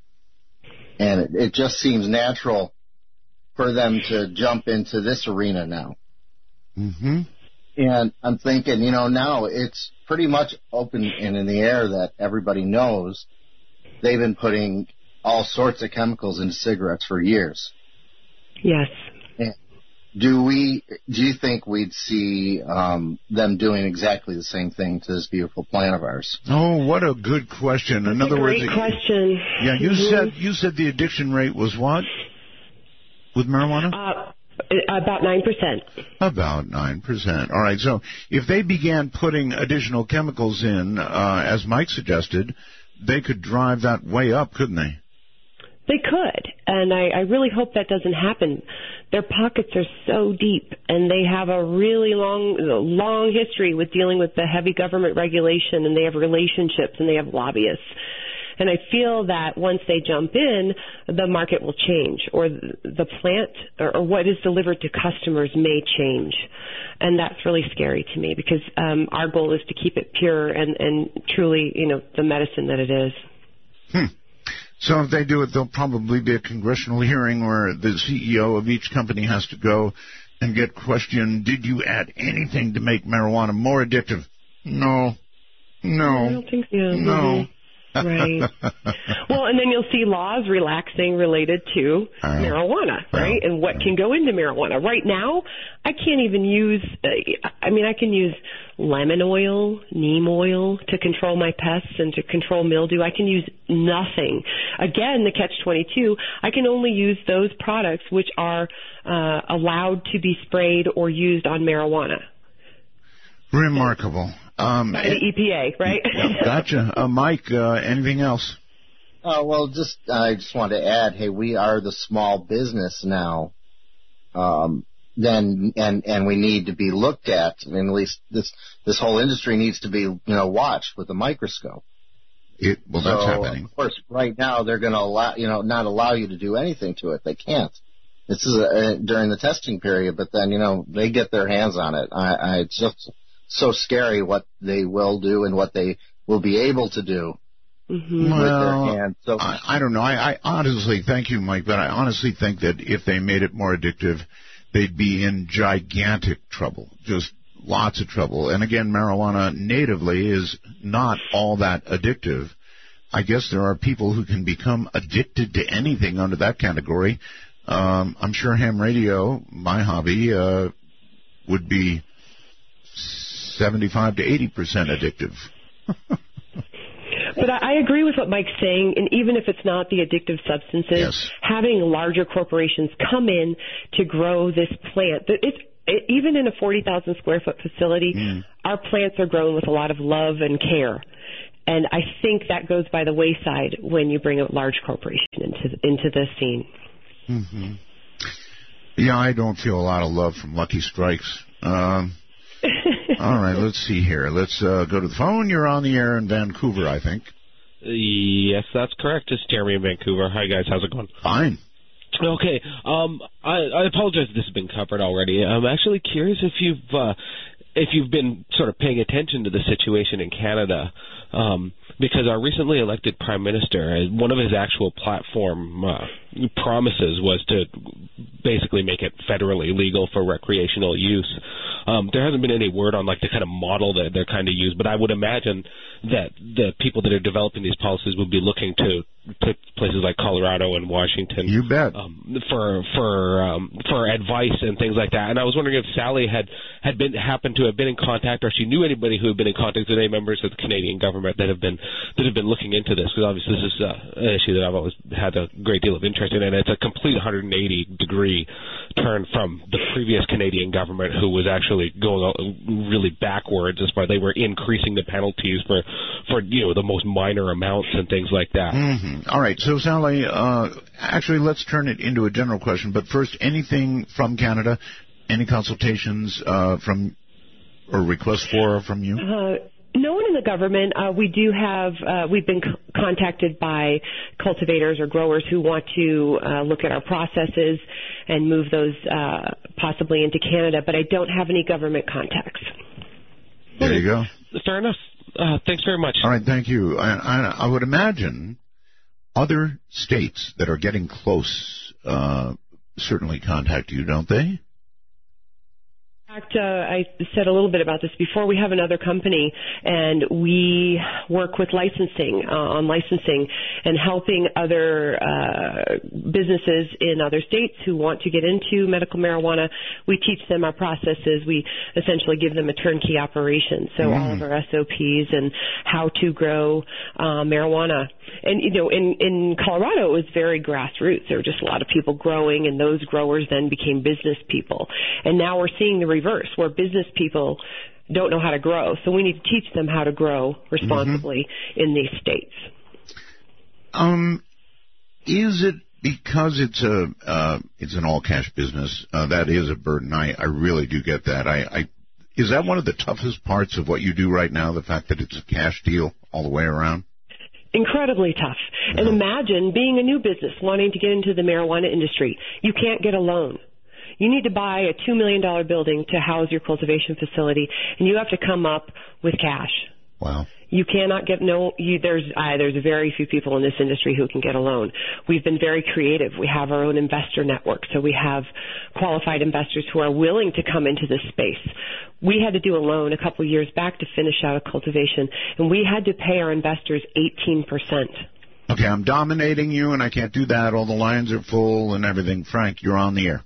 And it, it just seems natural for them to jump into this arena now. Mm-hmm. And I'm thinking, you know, now it's pretty much open and in the air that everybody knows they've been putting all sorts of chemicals into cigarettes for years. Yes. And do we? Do you think we'd see um, them doing exactly the same thing to this beautiful plant of ours? Oh, what a good question. In That's other a great words, question. yeah, you Mhm. said you said the addiction rate was what with marijuana? Uh, about nine percent. About nine percent. All right, so if they began putting additional chemicals in, uh, as Mike suggested, they could drive that way up, couldn't they? They could, and I, I really hope that doesn't happen. Their pockets are so deep, and they have a really long, long history with dealing with the heavy government regulation, and they have relationships, and they have lobbyists. And I feel that once they jump in, the market will change, or the plant or, or what is delivered to customers may change. And that's really scary to me because um, our goal is to keep it pure and, and truly, you know, the medicine that it is. Hmm. So if they do it, there'll probably be a congressional hearing where the C E O of each company has to go and get questioned, did you add anything to make marijuana more addictive? No. No. I don't think so. No. Mm-hmm. Right. Well, and then you'll see laws relaxing related to uh, marijuana, right? uh, and what can go into marijuana. Right now, I can't even use, uh, I mean, I can use lemon oil, neem oil to control my pests and to control mildew. I can use nothing. Again, the catch twenty-two, I can only use those products which are uh, allowed to be sprayed or used on marijuana. Remarkable. Um, By the E P A, right? Yeah, gotcha. Uh, Mike, uh, anything else? Uh, well, just I just wanted to add, hey, we are the small business now. Um, then and and we need to be looked at. I mean, at least this this whole industry needs to be, you know, watched with a microscope. It, well, that's so, happening. Of course, right now they're going to allow, you know, not allow you to do anything to it. They can't. This is a, during the testing period, but then, you know, they get their hands on it. I, I it's just so scary what they will do and what they will be able to do Mm-hmm. with Well, their hands. So, I, I don't know. I, I honestly, thank you, Mike, but I honestly think that if they made it more addictive, they'd be in gigantic trouble, just lots of trouble. And again, marijuana natively is not all that addictive. I guess there are people who can become addicted to anything under that category. Um, I'm sure ham radio, my hobby, uh, would be seventy-five to eighty percent addictive. But I agree with what Mike's saying, and even if it's not the addictive substances, Yes. having larger corporations come in to grow this plant, that it's, it, even in a forty thousand square foot facility, Mm. our plants are grown with a lot of love and care. And I think that goes by the wayside when you bring a large corporation into into the scene. Mm-hmm. Yeah, I don't feel a lot of love from Lucky Strikes. Um, all right, let's see here. Let's uh, go to the phone. You're on the air in Vancouver, I think. Yes, that's correct. It's Jeremy in Vancouver. Hi, guys. How's it going? Fine. Okay. Um, I, I apologize if this has been covered already. I'm actually curious if you've uh, if you've been sort of paying attention to the situation in Canada, um, because our recently elected Prime Minister, one of his actual platform uh, promises was to basically make it federally legal for recreational use. Um, there hasn't been any word on like the kind of model that they're kind of use, but I would imagine that the people that are developing these policies would be looking to places like Colorado and Washington. You bet. Um, for for um, for advice and things like that. And I was wondering if Sally had had been happened to have been in contact, or she knew anybody who had been in contact with any members of the Canadian government that have been that have been looking into this, because obviously this is uh, an issue that I've always had a great deal of interest in, and it's a complete one hundred eighty degree turn from the previous Canadian government, who was actually going really backwards as far as they were increasing the penalties for for you know the most minor amounts and things like that. Mm-hmm. All right, so Sally, uh, actually let's turn it into a general question, but first, anything from Canada, any consultations uh, from or requests for from you? Uh, no one in the government. Uh, we do have, uh, we've been c- contacted by cultivators or growers who want to uh, look at our processes and move those uh, possibly into Canada, but I don't have any government contacts. There you go. Fair enough. Uh, thanks very much. All right, thank you. I, I, I would imagine other states that are getting close uh, certainly contact you, don't they? In fact, uh, I said a little bit about this before. We have another company, and we work with licensing, uh, on licensing, and helping other uh, businesses in other states who want to get into medical marijuana. We teach them our processes. We essentially give them a turnkey operation, so mm. all of our S O Ps and how to grow uh, marijuana. And, you know, in, in Colorado, it was very grassroots. There were just a lot of people growing, and those growers then became business people. And now we're seeing the reverse, where business people don't know how to grow. So we need to teach them how to grow responsibly mm-hmm. in these states. Um, is it because it's a uh, it's an all cash business? Uh, that is a burden. I, I really do get that. I, I is that one of the toughest parts of what you do right now? The fact that it's a cash deal all the way around. Incredibly tough. And imagine being a new business wanting to get into the marijuana industry. You can't get a loan. You need to buy a two million dollars building to house your cultivation facility, and you have to come up with cash. Wow. You cannot get no. You, there's uh, there's very few people in this industry who can get a loan. We've been very creative. We have our own investor network, so we have qualified investors who are willing to come into this space. We had to do a loan a couple of years back to finish out a cultivation, and we had to pay our investors eighteen percent. Okay, I'm dominating you, and I can't do that. All the lines are full and everything. Frank, you're on the air.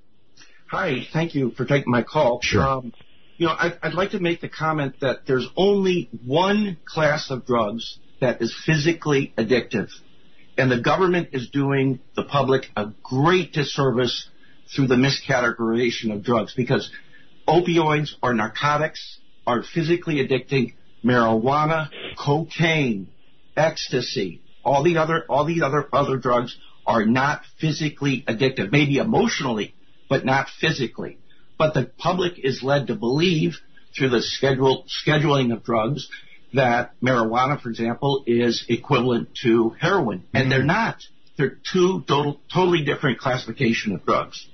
Hi, thank you for taking my call. Sure. Um, you know, I, I'd like to make the comment that there's only one class of drugs that is physically addictive, and the government is doing the public a great disservice through the miscategorization of drugs, because opioids or narcotics are physically addicting. Marijuana, cocaine, ecstasy, all the other all the other other drugs are not physically addictive. Maybe emotionally, but not physically. But the public is led to believe through the schedule, scheduling of drugs that marijuana, for example, is equivalent to heroin. Mm-hmm. And they're not. They're two total, totally different classification of drugs.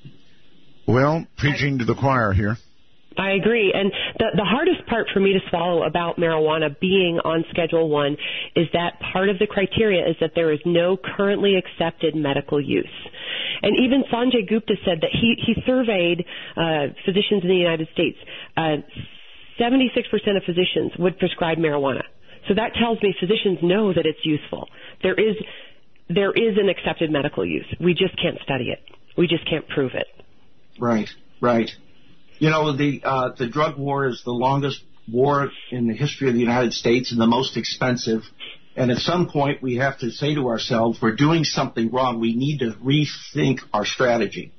Well, preaching to the choir here. I agree. And the, the hardest part for me to swallow about marijuana being on Schedule One is that part of the criteria is that there is no currently accepted medical use. And even Sanjay Gupta said that he, he surveyed uh, physicians in the United States. Uh, seventy-six percent of physicians would prescribe marijuana. So that tells me physicians know that it's useful. There is there is an accepted medical use. We just can't study it. We just can't prove it. Right, right. You know, the uh, the drug war is the longest war in the history of the United States and the most expensive. And at some point, we have to say to ourselves, we're doing something wrong. We need to rethink our strategy.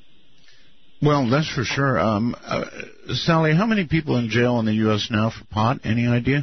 Well, that's for sure. Um, uh, Sally, how many people in jail in the U S now for pot? Any idea?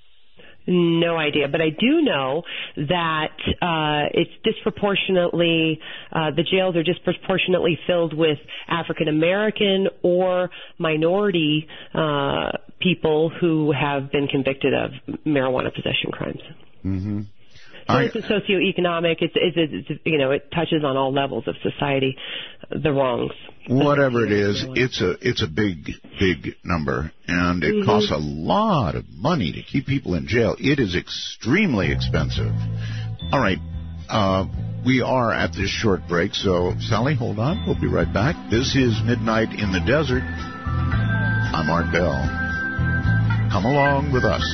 No idea, but I do know that uh, it's disproportionately, uh, the jails are disproportionately filled with African American or minority uh, people who have been convicted of marijuana possession crimes. Mm-hmm. So I, it's a socioeconomic. It's, it's, it's you know it touches on all levels of society, the wrongs. Whatever it is, it's a it's a big big number, and it mm-hmm. costs a lot of money to keep people in jail. It is extremely expensive. All right, uh, we are at this short break, so Sally, hold on. We'll be right back. This is Midnight in the Desert. I'm Art Bell. Come along with us.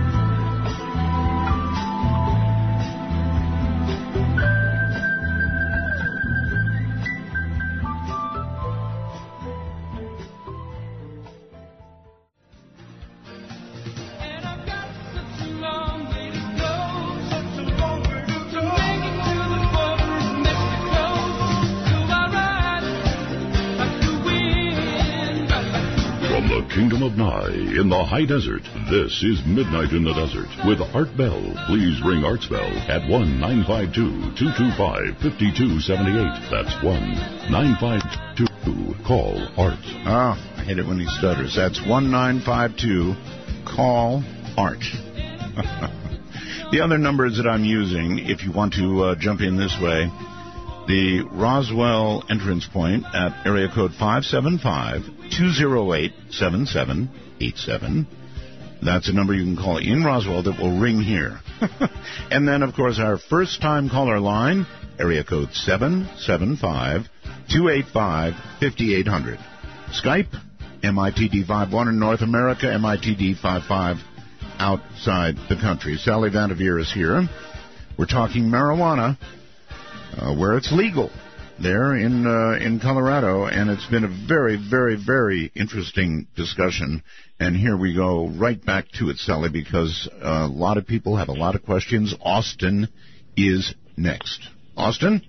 Kingdom of Nye in the high desert. This is Midnight in the Desert with Art Bell. Please ring Art's bell at one nine five two, two two five, five two seven eight. That's one nine five two, call Art. Ah, I hate it when he stutters. That's one nine five two, call Art. The other numbers that I'm using, if you want to uh, jump in this way, the Roswell entrance point at area code five seven five, two oh eight, seven seven eight seven. That's a number you can call in Roswell that will ring here. And then, of course, our first-time caller line, area code seven seven five, two eight five, five eight zero zero. Skype, M I T D five one in North America, M I T D five five outside the country. Sally Vandeveer is here. We're talking marijuana. Uh, where it's legal there in uh, in Colorado, and it's been a very, very, very interesting discussion. And here we go right back to it, Sally, because a lot of people have a lot of questions. Austin is next. Austin?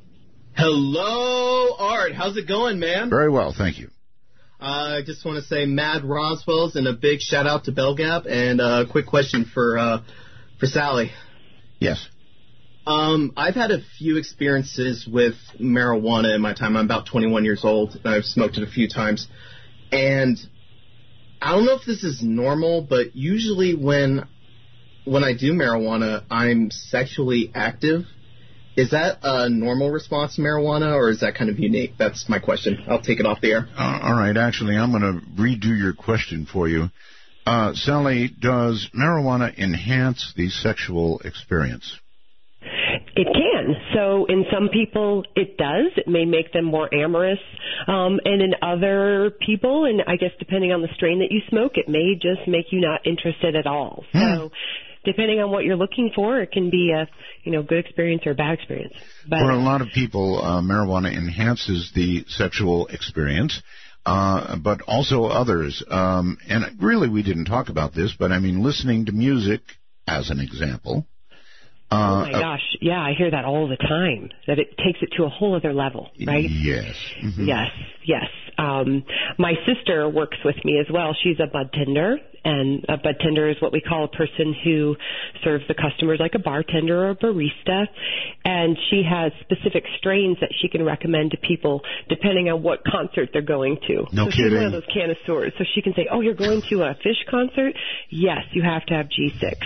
Hello, Art. How's it going, man? Very well, thank you. Uh, I just want to say Mad Roswell's and a big shout-out to Bell Gap, and a quick question for uh, for Sally. Yes. Um, I've had a few experiences with marijuana in my time. I'm about twenty-one years old, and I've smoked it a few times. And I don't know if this is normal, but usually when when I do marijuana, I'm sexually active. Is that a normal response to marijuana, or is that kind of unique? That's my question. I'll take it off the air. Uh, all right. Actually, I'm going to redo your question for you. Uh, Sally, does marijuana enhance the sexual experience? It can. So in some people it does. It may make them more amorous. Um, and in other people, and I guess depending on the strain that you smoke, it may just make you not interested at all. Hmm. So depending on what you're looking for, it can be a you know good experience or a bad experience. But for a lot of people, uh, marijuana enhances the sexual experience. Uh, but also others. Um, and really we didn't talk about this, but I mean listening to music as an example. Uh, oh, my gosh. Yeah, I hear that all the time, that it takes it to a whole other level, right? Yes. Mm-hmm. Yes, yes. Um, my sister works with me as well. She's a bud tender, and a bud tender is what we call a person who serves the customers like a bartender or a barista, and she has specific strains that she can recommend to people depending on what concert they're going to. No so kidding. She's one of those connoisseurs. So she can say, oh, you're going to a Fish concert? Yes, you have to have G six.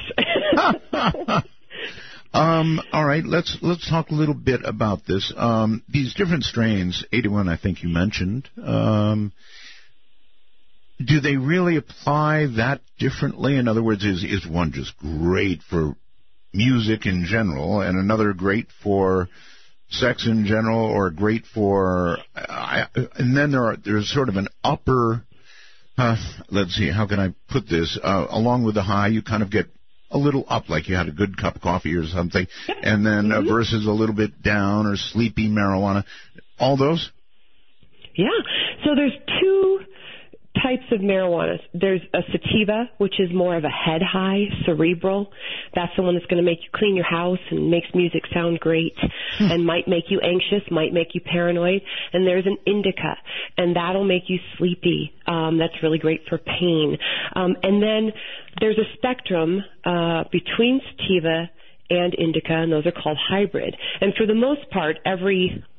Um, all right, let's let's talk a little bit about this. Um, these different strains, eighty-one, I think you mentioned. Um, do they really apply that differently? In other words, is is one just great for music in general, and another great for sex in general, or great for? I, and then there are there's sort of an upper. Uh, let's see, how can I put this? Uh, along with the high, you kind of get a little up, like you had a good cup of coffee or something, and then uh, versus a little bit down or sleepy marijuana. All those? Yeah. So there's two types of marijuana. There's a sativa, which is more of a head high, cerebral. That's the one that's going to make you clean your house and makes music sound great and might make you anxious, might make you paranoid. And there's an indica, and that'll make you sleepy. Um, that's really great for pain. Um, and then there's a spectrum uh, between sativa and indica, and those are called hybrid. And for the most part, every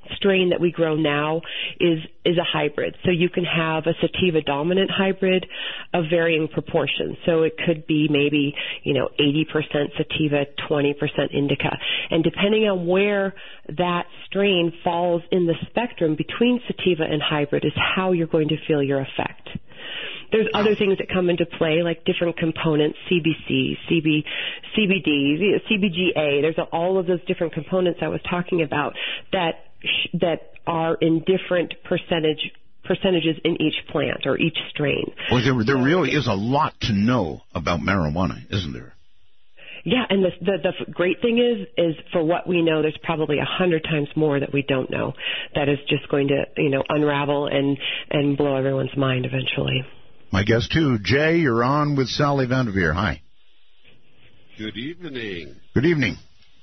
strain that we grow now is is a hybrid. So you can have a sativa dominant hybrid of varying proportions. So it could be maybe, you know, eighty percent sativa, twenty percent indica. And depending on where that strain falls in the spectrum between sativa and hybrid is how you're going to feel your effect. There's other things that come into play, like different components, C B C, C B, C B D, C B G A. There's all of those different components I was talking about that that are in different percentage percentages in each plant or each strain. Well, there, there really is a lot to know about marijuana, isn't there? Yeah, and the, the the great thing is, is for what we know, there's probably a hundred times more that we don't know. That is just going to, you know, unravel and and blow everyone's mind eventually. My guest too, Jay. You're on with Sally Vanderveer. Hi. Good evening. Good evening.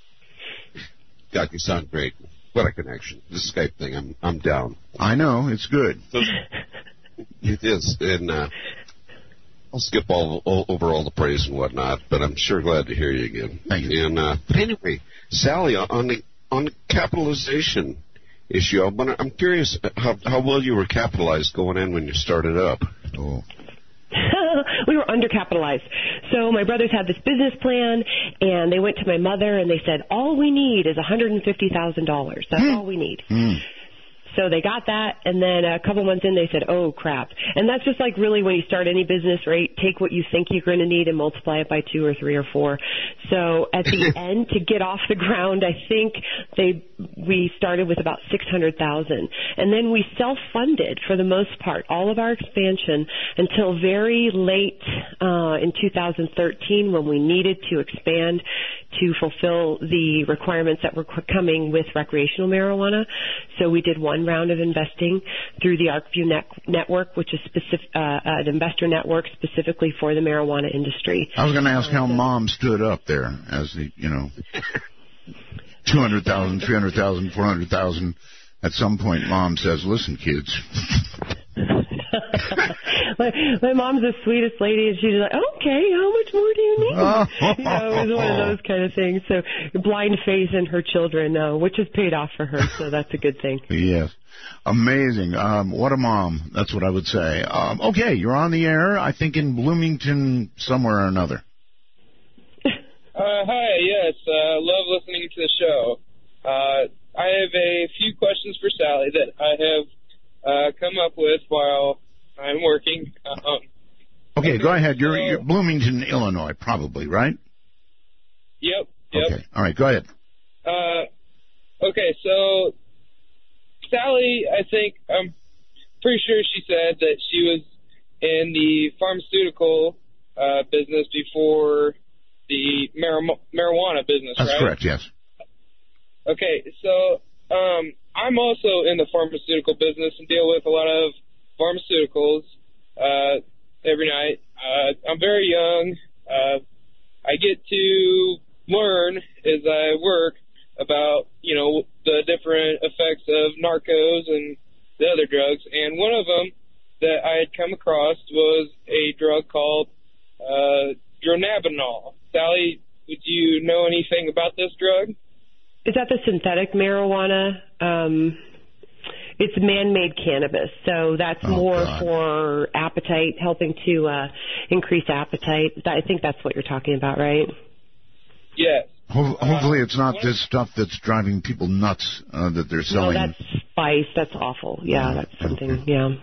God, you sound great. What a connection. This Skype thing, I'm I'm down. I know, it's good. So, it is, and uh, I'll skip all, all over all the praise and whatnot, but I'm sure glad to hear you again. Thank you. And uh, but anyway, Sally, on the on the capitalization issue, I'm, I'm curious how how well you were capitalized going in when you started up. Oh. We were undercapitalized. So my brothers had this business plan, and they went to my mother, and they said, all we need is one hundred fifty thousand dollars. That's mm. all we need. Mm. So they got that, and then a couple months in, they said, oh, crap. And that's just like really when you start any business, right? Take what you think you're going to need and multiply it by two or three or four. So at the end, to get off the ground, I think they we started with about six hundred thousand dollars. And then we self-funded, for the most part, all of our expansion until very late uh, in two thousand thirteen when we needed to expand to fulfill the requirements that were coming with recreational marijuana. So we did one round of investing through the ArcView net- network, which is specific, uh, an investor network specifically for the marijuana industry. I was going to ask how Mom stood up there as the, you know, two hundred thousand, three hundred thousand, four hundred thousand. At some point, Mom says, listen, kids. my, my mom's the sweetest lady, and she's like, okay, how much more do you need? Oh. You know, it was one of those kind of things. So blind faith in her children, uh, which has paid off for her, so that's a good thing. Yes. Amazing. Um, what a mom. That's what I would say. Um, okay, you're on the air, I think in Bloomington somewhere or another. Uh, hi, yes. Uh, love listening to the show. Uh, I have a few questions for Sally that I have uh, come up with while I'm working. Uh, um, okay, go ahead. You're, you're Bloomington, Illinois, probably, right? Yep, yep. Okay, all right, go ahead. Uh, okay, so Sally, I think, I'm pretty sure she said that she was in the pharmaceutical uh, business before the mar- marijuana business, That's right? That's correct, yes. Okay, so um, I'm also in the pharmaceutical business and deal with a lot of pharmaceuticals uh, every night. Uh, I'm very young. Uh, I get to learn as I work about, you know, the different effects of narcos and the other drugs. And one of them that I had come across was a drug called uh, dronabinol. Sally, would you know anything about this drug? Is that the synthetic marijuana? Um, it's man-made cannabis, so that's oh, more God. for appetite, helping to uh, increase appetite. I think that's what you're talking about, right? Yes. Ho- hopefully it's not this stuff that's driving people nuts uh, that they're selling. No, that's spice. That's awful. Yeah, oh, that's something, okay. yeah.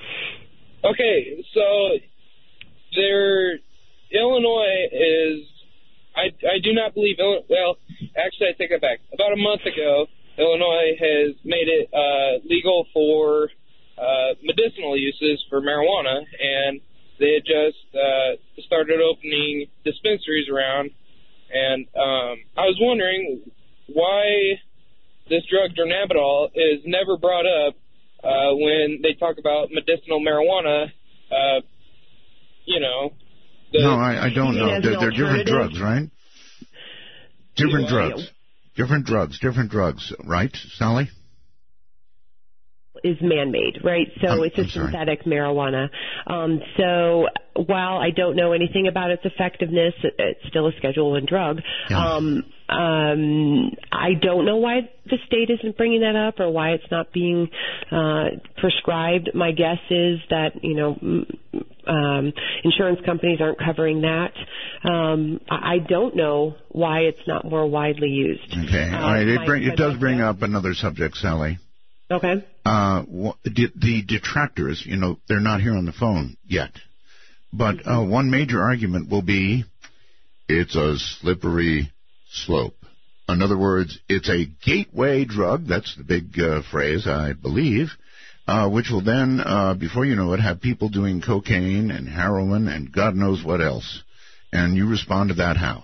Okay, so there, Illinois is... I, I do not believe, well, actually I take it back. About a month ago, Illinois has made it uh, legal for uh, medicinal uses for marijuana, and they had just uh, started opening dispensaries around. And um, I was wondering why this drug dronabinol is never brought up uh, when they talk about medicinal marijuana, uh, you know. The, no, I, I don't know. They're, they're different drugs, right? Different drugs. Different drugs, different drugs, right, Sally? is man-made, right? So I'm, it's a I'm synthetic marijuana. Um, so while I don't know anything about its effectiveness, it, it's still a Schedule One drug. Yeah. Um, um, I don't know why the state isn't bringing that up or why it's not being uh, prescribed. My guess is that, you know, um, insurance companies aren't covering that. Um, I don't know why it's not more widely used. Okay. Uh, All right. It, my, bring, my it does bring background. up another subject, Sally. Okay. Uh, the, the detractors, you know, they're not here on the phone yet. But uh, one major argument will be it's a slippery slope. In other words, it's a gateway drug. That's the big uh, phrase, I believe, uh, which will then, uh, before you know it, have people doing cocaine and heroin and God knows what else. And you respond to that how?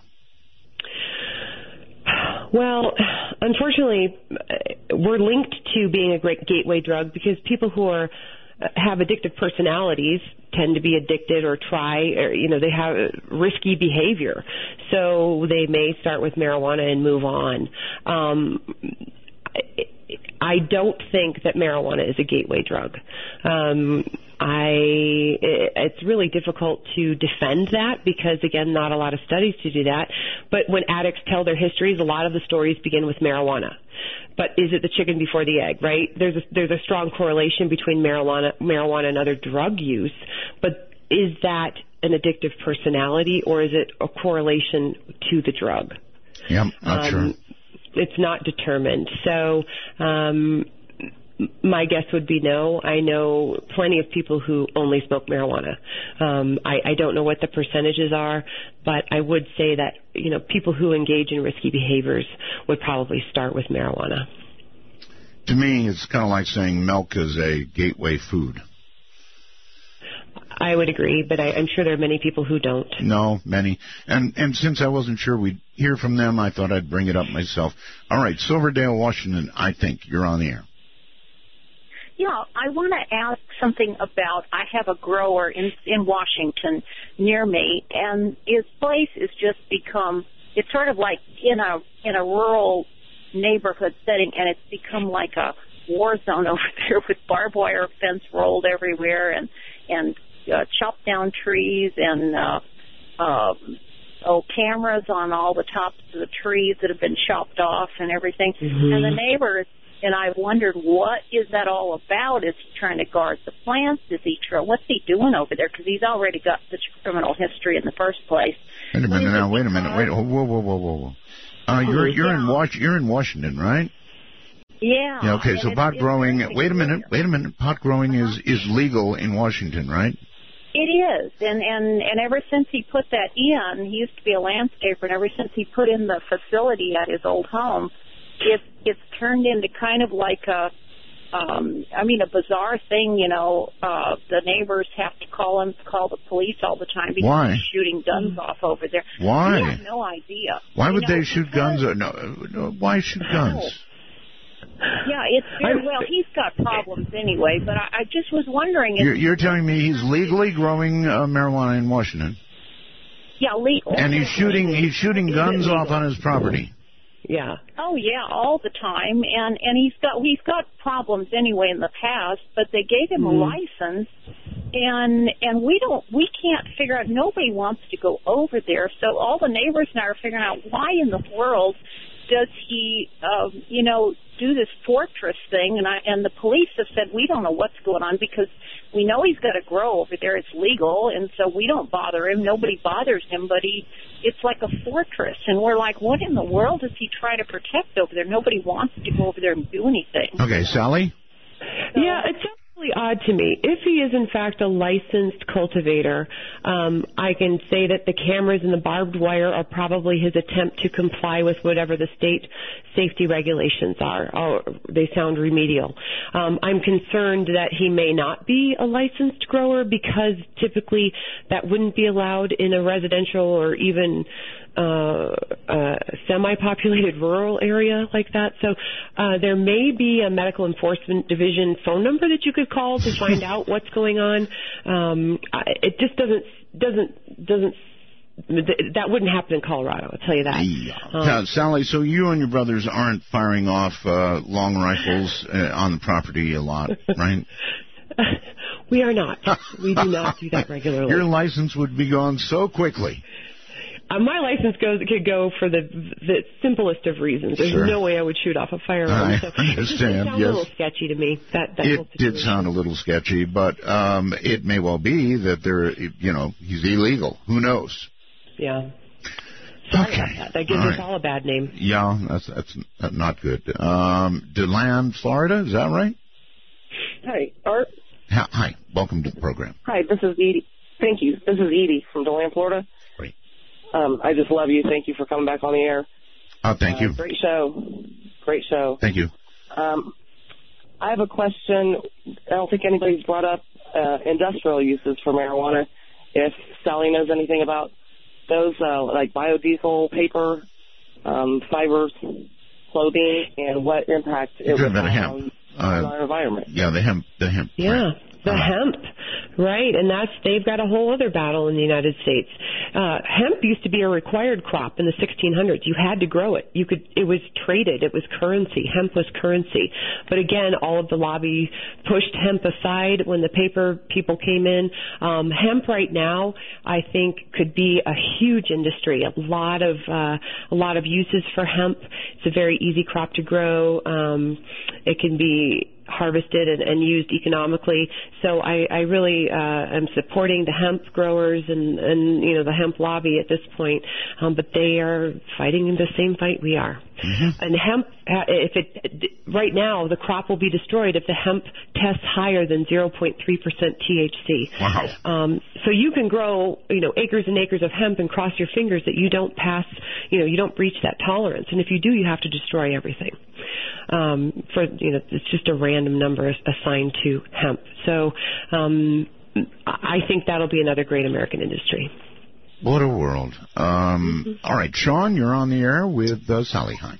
Well, unfortunately, we're linked to being a great gateway drug because people who are have addictive personalities tend to be addicted or try, or, you know, they have risky behavior. So they may start with marijuana and move on. Um, I don't think that marijuana is a gateway drug. Um, I, it's really difficult to defend that because, again, not a lot of studies to do that. But when addicts tell their histories, a lot of the stories begin with marijuana. But is it the chicken before the egg, right? There's a, there's a strong correlation between marijuana, marijuana and other drug use. But is that an addictive personality or is it a correlation to the drug? Yeah, not um, sure. It's not determined. So um, my guess would be no. I know plenty of people who only smoke marijuana. Um, I, I don't know what the percentages are, but I would say that, you know, people who engage in risky behaviors would probably start with marijuana. To me, it's kind of like saying milk is a gateway food. I would agree, but I, I'm sure there are many people who don't. No, many. And and since I wasn't sure we'd hear from them, I thought I'd bring it up myself. All right, Silverdale, Washington, I think you're on the air. Yeah, I want to ask something about, I have a grower in in Washington near me, and his place has just become, it's sort of like in a in a rural neighborhood setting, and it's become like a war zone over there with barbed wire fence rolled everywhere and and uh, chopped down trees and uh, uh, oh cameras on all the tops of the trees that have been chopped off and everything. Mm-hmm. And the neighbors, and I wondered, what is that all about? Is he trying to guard the plants? Is he try, what's he doing over there? Because he's already got such criminal history in the first place. Wait a minute now. Wait a minute. Wait. Whoa, whoa, whoa, whoa, whoa. Uh, you're you're yeah. in Was- you're in Washington, right? Yeah. Yeah. Okay. So it's, pot it's growing. really Wait a minute. Wait a minute. Pot growing uh-huh. is is legal in Washington, right? It is, and and and ever since he put that in, he used to be a landscaper, and ever since he put in the facility at his old home, it's it's turned into kind of like a, um, I mean, a bizarre thing. You know, uh, the neighbors have to call him, call the police all the time because Why? he's shooting guns off over there. Why? We have no idea. Why you would know, they shoot guns? Or, no, no, why shoot guns? Yeah, it's very, well, he's got problems anyway, but I, I just was wondering if... You're, you're telling me he's legally growing uh, marijuana in Washington? Yeah, legal. And he's shooting he's shooting guns off on his property? Yeah. Oh yeah, all the time, and and he's got he's got problems anyway in the past, but they gave him mm. a license, and and we don't we can't figure out. Nobody wants to go over there, so all the neighbors now are figuring out why in the world does he, um, you know, do this fortress thing? And I and the police have said we don't know what's going on because we know he's got to grow over there. It's legal, and so we don't bother him. Nobody bothers him, but he, it's like a fortress. And we're like, what in the world does he try to protect over there? Nobody wants to go over there and do anything. Okay, Sally? So, yeah, it's really odd to me. If he is, in fact, a licensed cultivator, um, I can say that the cameras and the barbed wire are probably his attempt to comply with whatever the state safety regulations are. Or they sound remedial. Um, I'm concerned that he may not be a licensed grower because typically that wouldn't be allowed in a residential or even uh, uh, semi-populated rural area like that. So uh, there may be a medical enforcement division phone number that you could call to find out what's going on. Um, it just doesn't doesn't doesn't th- that wouldn't happen in Colorado, I'll tell you that. Yeah. Um, now, Sally, so you and your brothers aren't firing off uh, long rifles uh, on the property a lot, right? We are not. We do not do that regularly. Your license would be gone so quickly. Uh, my license goes could go for the the simplest of reasons. There's Sure. no way I would shoot off a firearm. I so understand, It sounds yes. a little sketchy to me. That, that whole It did situation. sound a little sketchy, but um, it may well be that there, you know, he's illegal. Who knows? Yeah. Sorry Okay. about that. That gives All us right. all a bad name. Yeah, that's that's not good. Um, DeLand, Florida, is that right? Hi, Art. Hi, hi. Welcome to the program. Hi, this is Edie. Thank you. This is Edie from DeLand, Florida. Great. Um, I just love you. Thank you for coming back on the air. Oh, thank Uh, you. Great show. Great show. Thank you. Um, I have a question. I don't think anybody's brought up uh, industrial uses for marijuana. If Sally knows anything about those, uh, like biodiesel, paper, um, fibers, clothing, and what impact it You're would talking about have hemp. on, on Uh, our environment. Yeah, the hemp, the hemp. Yeah, right. the Uh, hemp, right? And that's they've got a whole other battle in the United States. Uh, hemp used to be a required crop in the sixteen hundreds. You had to grow it. You could. It was traded. It was currency. Hemp was currency. But again, all of the lobby pushed hemp aside when the paper people came in. Um, hemp right now, I think, could be a huge industry. A lot of uh, a lot of uses for hemp. It's a very easy crop to grow. Um, it can be harvested and, and used economically. So I, I really uh, am supporting the hemp growers and, and you know the hemp lobby at this point, um, but they are fighting the same fight we are. Mm-hmm. And hemp, uh, if it right now the crop will be destroyed if the hemp tests higher than zero point three percent T H C. Wow. Um, so you can grow you know acres and acres of hemp and cross your fingers that you don't pass, you know you don't breach that tolerance. And if you do, you have to destroy everything. Um, for you know, it's just a random number assigned to hemp. So um, I think that'll be another great American industry. What a world. Um, Mm-hmm. all right, Sean, you're on the air with uh, Sally Hine.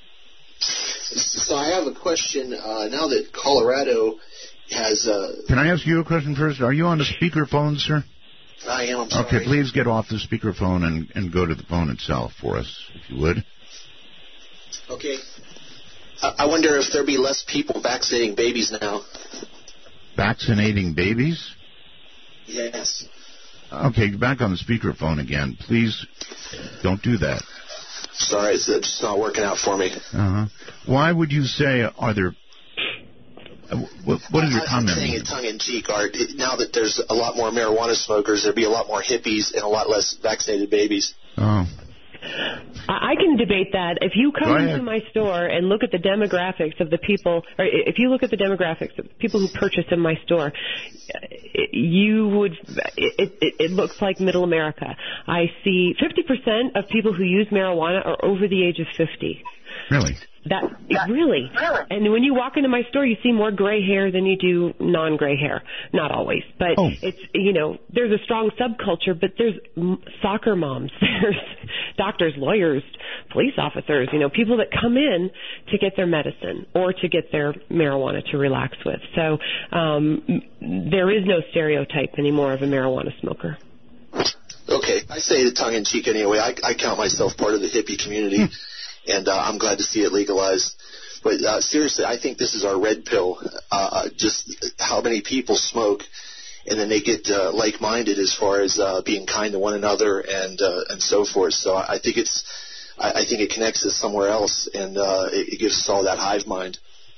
So I have a question. Uh, now that Colorado has, uh, Can I ask you a question first? Are you on the speakerphone, sir? I am. I'm sorry. Okay, please get off the speakerphone and, and go to the phone itself for us, if you would. Okay. I I wonder if there'll be less people vaccinating babies now. Vaccinating babies? Yes. Okay, back on the speakerphone again. Please don't do that. Sorry, it's uh, just not working out for me. Uh-huh. Why would you say, are there... uh, What, what is your I- comment? I'm saying it tongue-in-cheek, Art. It, now that there's a lot more marijuana smokers, there'll be a lot more hippies and a lot less vaccinated babies. Oh. I I can debate that. If you come Go ahead. into my store and look at the demographics of the people, or if you look at the demographics of the people who purchase in my store, you would, it, it, it looks like middle America. I see fifty percent of people who use marijuana are over the age of fifty. Really? That really, and when you walk into my store, you see more gray hair than you do non-gray hair. Not always, but Oh. it's you know there's a strong subculture. But there's m- soccer moms, there's doctors, lawyers, police officers. You know, people that come in to get their medicine or to get their marijuana to relax with. So um, there is no stereotype anymore of a marijuana smoker. Okay, I say it tongue-in-cheek anyway. I, I count myself part of the hippie community, and uh, I'm glad to see it legalized. But uh, seriously, I think this is our red pill. Uh, just how many people smoke, and then they get uh, like-minded as far as uh, being kind to one another and uh, and so forth. So I think it's, I, I think it connects us somewhere else, and uh, it, it gives us all that hive mind.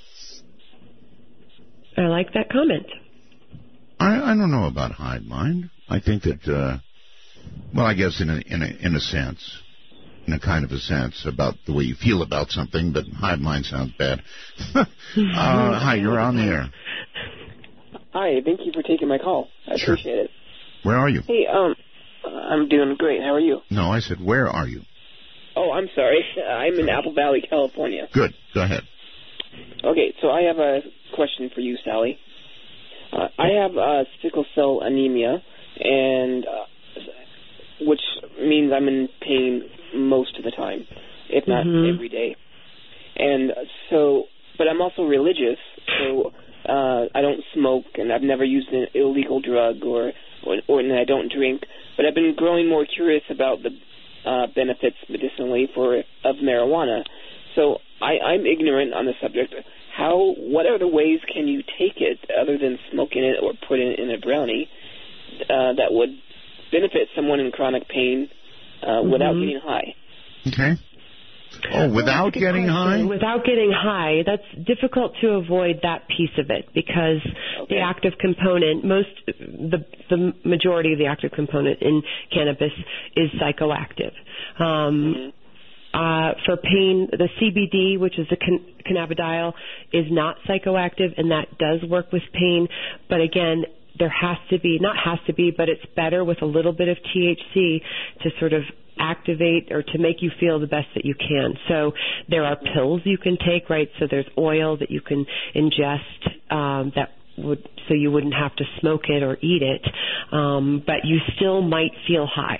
I like that comment. I, I don't know about hive mind. I think that, uh, well, I guess in a, in a in a sense, in a kind of a sense about the way you feel about something, but hive mind sounds bad. uh, hi, you're on the air. Hi, thank you for taking my call. I Sure. appreciate it. Where are you? Hey, um, I'm doing great. How are you? No, I said, where are you? Oh, I'm sorry. I'm in Apple Valley, California. Good. Go ahead. Okay, so I have a question for you, Sally. Uh, I have uh, sickle cell anemia, and uh, which means I'm in pain most of the time, if not Mhm. every day. And so, but I'm also religious, so uh, I don't smoke, and I've never used an illegal drug, or, or, or and I don't drink. but I've been growing more curious about the uh, benefits medicinally for of marijuana. So I, I'm ignorant on the subject. How? What other ways can you take it other than smoking it or putting it in a brownie uh, that would benefit someone in chronic pain uh, mm-hmm. without getting high? Okay. Oh, without getting high? Without getting high, that's difficult to avoid that piece of it because okay. the active component, most, the the majority of the active component in cannabis is psychoactive. Um, mm-hmm. Uh, for pain, the C B D, which is the can- cannabidiol, is not psychoactive, and that does work with pain. But again, there has to be, not has to be, but it's better with a little bit of T H C to sort of activate or to make you feel the best that you can. So there are pills you can take, right? So there's oil that you can ingest um, that would, so you wouldn't have to smoke it or eat it, um, but you still might feel high.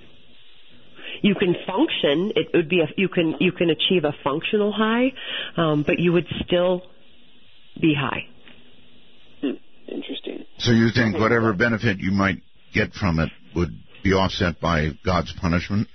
You can function. It would be a, you can you can achieve a functional high, um, but you would still be high. Hmm. Interesting. So you think whatever benefit you might get from it would be offset by God's punishment?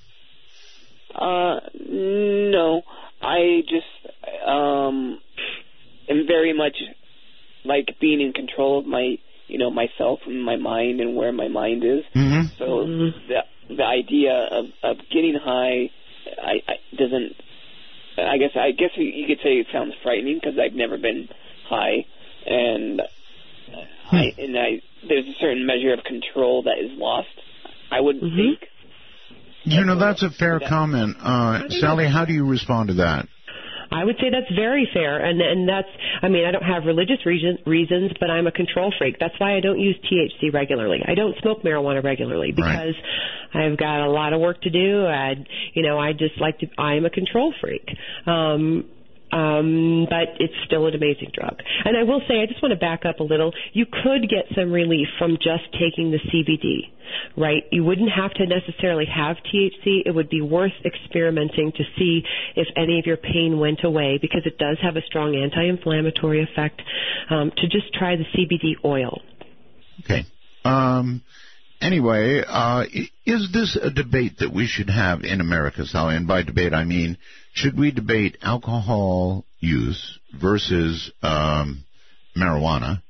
Uh, no. I just um am very much like being in control of my you know myself and my mind and where my mind is. Mm-hmm. So mm-hmm. the the idea of, of getting high, I, I doesn't. I guess I guess you could say it sounds frightening because I've never been high, and hmm. I and I there's a certain measure of control that is lost. I would mm-hmm. think. You know, that's a fair that, comment, uh, Sally. How do you respond to that? I would say that's very fair, and and that's, I mean, I don't have religious reason, reasons, but I'm a control freak. That's why I don't use T H C regularly. I don't smoke marijuana regularly because right. I've got a lot of work to do. I, you know, I just like to, I'm a control freak. Um, Um, but it's still an amazing drug. And I will say, I just want to back up a little. You could get some relief from just taking the C B D, right? You wouldn't have to necessarily have T H C. It would be worth experimenting to see if any of your pain went away because it does have a strong anti-inflammatory effect, um, to just try the C B D oil. Okay. Um, anyway, uh, is this a debate that we should have in America, Sally? And by debate, I mean, should we debate alcohol use versus um, marijuana?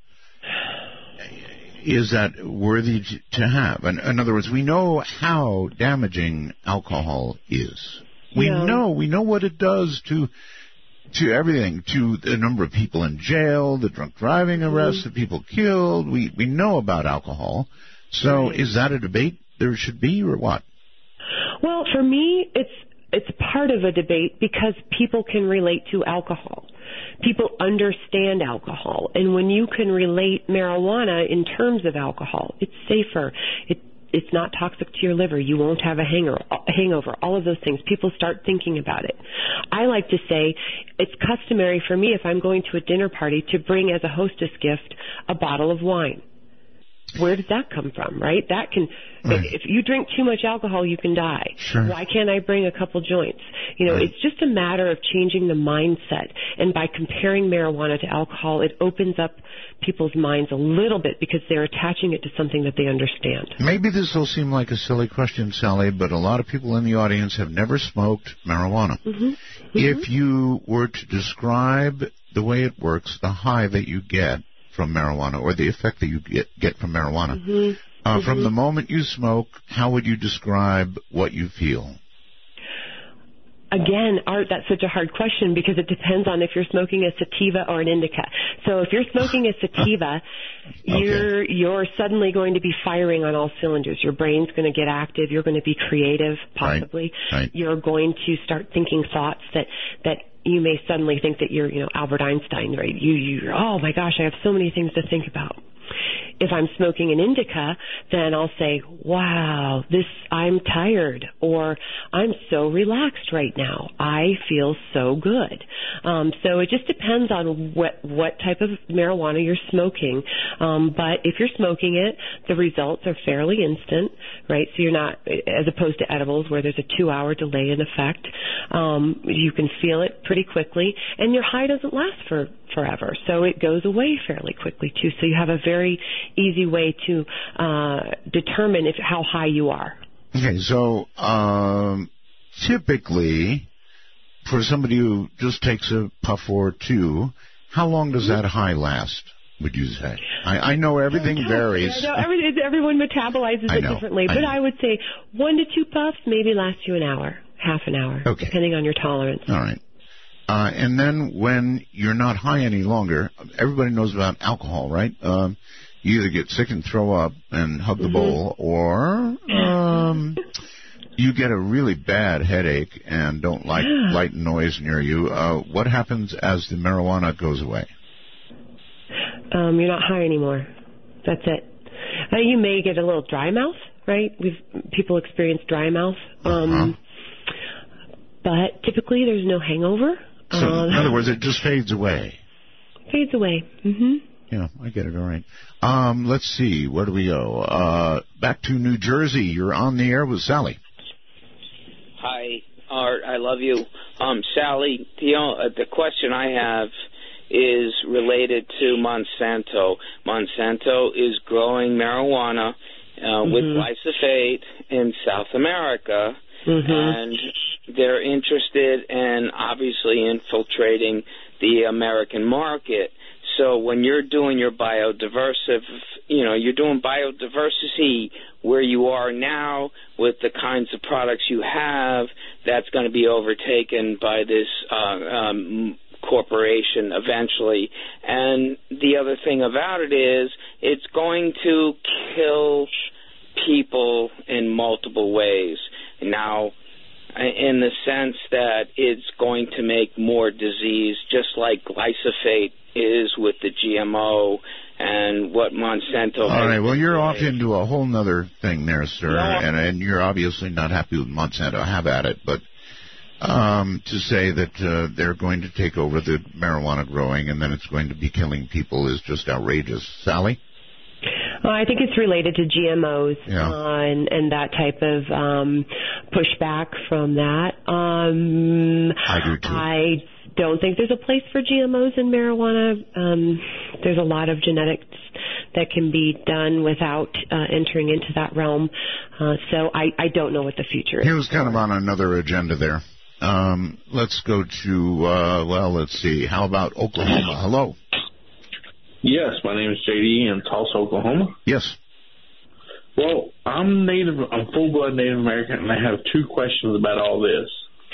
Is that worthy to have? In, in other words, we know how damaging alcohol is. We yeah. know we know what it does to to everything, to the number of people in jail, the drunk driving arrests, mm-hmm. the people killed. We we know about alcohol. So right. is that a debate there should be, or what? Well, for me, it's it's part of a debate because people can relate to alcohol. People understand alcohol. And when you can relate marijuana in terms of alcohol, it's safer. It, it's not toxic to your liver. You won't have a hanger, a hangover, all of those things. People start thinking about it. I like to say it's customary for me if I'm going to a dinner party to bring as a hostess gift a bottle of wine. Where does that come from, right? That can, right. if you drink too much alcohol, you can die. Sure. Why can't I bring a couple joints? You know, right. it's just a matter of changing the mindset. And by comparing marijuana to alcohol, it opens up people's minds a little bit because they're attaching it to something that they understand. Maybe this will seem like a silly question, Sally, but a lot of people in the audience have never smoked marijuana. Mm-hmm. Mm-hmm. If you were to describe the way it works, the high that you get from marijuana, or the effect that you get, get from marijuana. Mm-hmm. Uh, mm-hmm. From the moment you smoke, how would you describe what you feel? Again, Art, that's such a hard question because it depends on if you're smoking a sativa or an indica. So if you're smoking a sativa, okay. you're you're suddenly going to be firing on all cylinders. Your brain's going to get active. You're going to be creative, possibly. Right. Right. You're going to start thinking thoughts that that you may suddenly think that you're, you know, Albert Einstein, right? You, you, oh my gosh, I have so many things to think about. If I'm smoking an indica, then I'll say, wow, this, I'm tired, or I'm so relaxed right now. I feel so good. Um, so it just depends on what, what type of marijuana you're smoking. Um, but if you're smoking it, the results are fairly instant, right? So you're not, as opposed to edibles where there's a two-hour delay in effect. Um, you can feel it pretty quickly, and your high doesn't last for forever. So it goes away fairly quickly, too. So you have a very very easy way to uh, determine if how high you are. Okay, so um, typically, for somebody who just takes a puff or two, how long does that high last, would you say? I, I know everything varies. I know every, everyone metabolizes I it know, differently, I but know. I would say one to two puffs maybe last you an hour, half an hour, Okay. depending on your tolerance. All right. Uh, and then when you're not high any longer, everybody knows about alcohol, right? Um, you either get sick and throw up and hug the Mm-hmm. bowl, or um, you get a really bad headache and don't like Yeah. light noise near you. Uh, what happens as the marijuana goes away? Um, you're not high anymore. That's it. Uh, you may get a little dry mouth, right? We've people experience dry mouth, um, Uh-huh. but typically there's no hangover. So, Um, in other words, it just fades away. fades away. hmm Yeah, I get it. All right. Um, let's see. Where do we go? Uh, back to New Jersey. You're on the air with Sally. Hi, Art. I love you. Um, Sally, the, uh, the question I have is related to Monsanto. Monsanto is growing marijuana uh, Mm-hmm. with glyphosate in South America, Mm-hmm. and they're interested in obviously infiltrating the American market. So when you're doing your biodiversity, you know, you're doing biodiversity where you are now with the kinds of products you have, that's going to be overtaken by this uh, um, corporation eventually. And the other thing about it is it's going to kill people in multiple ways. Now, in the sense that it's going to make more disease, just like glyphosate is with the G M O and what Monsanto All has right. Well, been you're doing. off into a whole nother thing there, sir, No. and and you're obviously not happy with Monsanto. Have at it. But um, to say that uh, they're going to take over the marijuana growing and then it's going to be killing people is just outrageous. Sally? Well, I think it's related to G M Os Yeah. uh, and, and that type of um, pushback from that. Um, I do too. I don't think there's a place for G M Os in marijuana. Um, there's a lot of genetics that can be done without uh, entering into that realm. Uh, so I, I don't know what the future is. He was kind of on another agenda there. Um, let's go to, uh, well, let's see. How about Oklahoma? Hello. Yes, my name is J D in Tulsa, Oklahoma. Yes. Well, I'm Native, I'm full-blood Native American, and I have two questions about all this.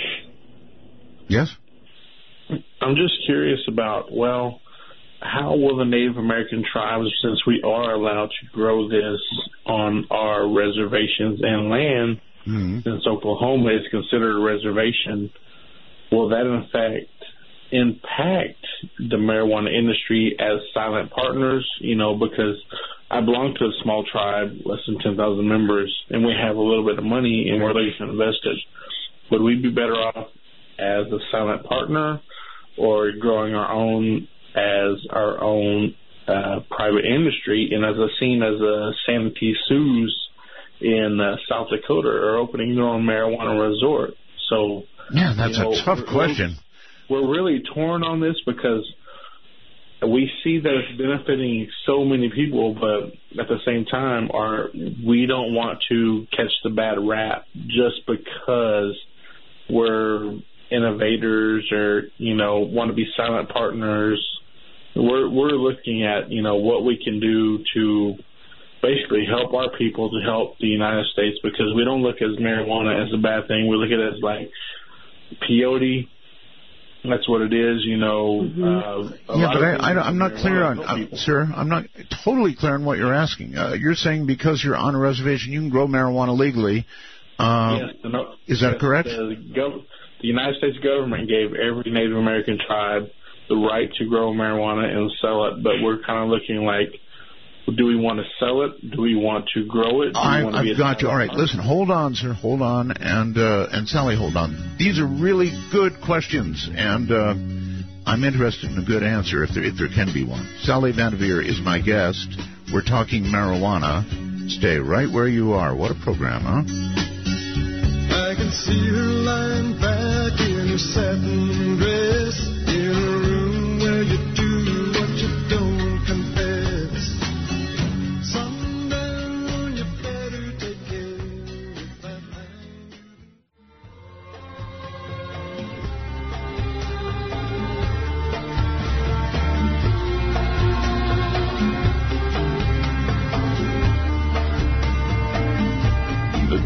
Yes? I'm just curious about, well, how will the Native American tribes, since we are allowed to grow this on our reservations and land, mm-hmm. since Oklahoma is considered a reservation, will that in fact impact the marijuana industry as silent partners? You know, because I belong to a small tribe, less than ten thousand members, and we have a little bit of money and we're looking to invest it. Would we be better off as a silent partner or growing our own as our own uh, private industry? And as I've seen as a Santee Sioux in uh, South Dakota are opening their own marijuana resort. So yeah, that's you know, a tough we're, question. We're really torn on this because we see that it's benefiting so many people, but at the same time, our we don't want to catch the bad rap just because we're innovators or, you know, want to be silent partners. We're we're looking at, you know, what we can do to basically help our people, to help the United States, because we don't look at marijuana as a bad thing. We look at it as like peyote. That's what it is, you know. Mm-hmm. Uh, Yeah, but I, I, I'm not clear on, I'm, sir, I'm not totally clear on what you're asking. Uh, you're saying because you're on a reservation, you can grow marijuana legally. Um, yes, the, no, is that yes, correct? The, gov- the United States government gave every Native American tribe the right to grow marijuana and sell it, but we're kind of looking like, do we want to sell it? Do we want to grow it? Do we I, want to be I've a got you. All right, partner? listen, hold on, sir, hold on, and uh, and Sally, hold on. These are really good questions, and uh, I'm interested in a good answer if there if there can be one. Sally Vanderveer is my guest. We're talking marijuana. Stay right where you are. What a program, huh? I can see her lying back in her satin dress in a room where you do what you don't confess.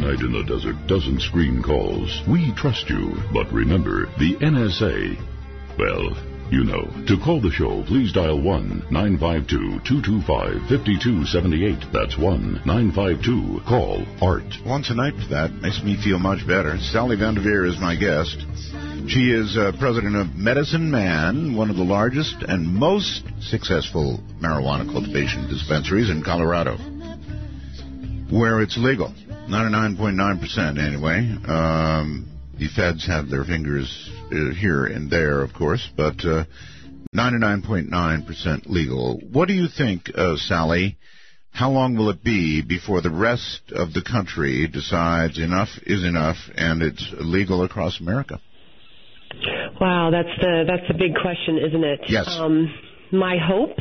Midnight in the Desert doesn't screen calls. We trust you. But remember, the N S A, well, you know. To call the show, please dial one nine five two, two two five, five two seven eight. That's one nine five two, call ART. Once a night for that. Makes me feel much better. Sally Vanderveer is my guest. She is uh, president of Medicine Man, one of the largest and most successful marijuana cultivation dispensaries in Colorado, where it's legal. ninety-nine point nine percent anyway. Um, the feds have their fingers uh, here and there, of course, but uh, ninety-nine point nine percent legal. What do you think, uh, Sally? How long will it be before the rest of the country decides enough is enough and it's legal across America? Wow, that's the that's the big question, isn't it? Yes. Um, my hope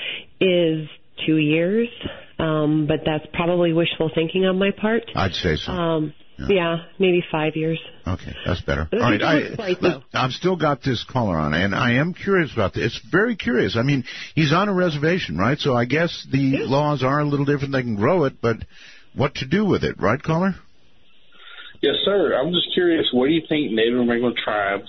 is two years, um, but that's probably wishful thinking on my part. I'd say so. Um, yeah. yeah, maybe five years. Okay, that's better. All right, I, right, look, I've still got this caller on, and I am curious about this. It's very curious. I mean, he's on a reservation, right? So I guess the yeah. laws are a little different. They can grow it, but what to do with it, right, caller? Yes, sir. I'm just curious, what do you think Native American tribes,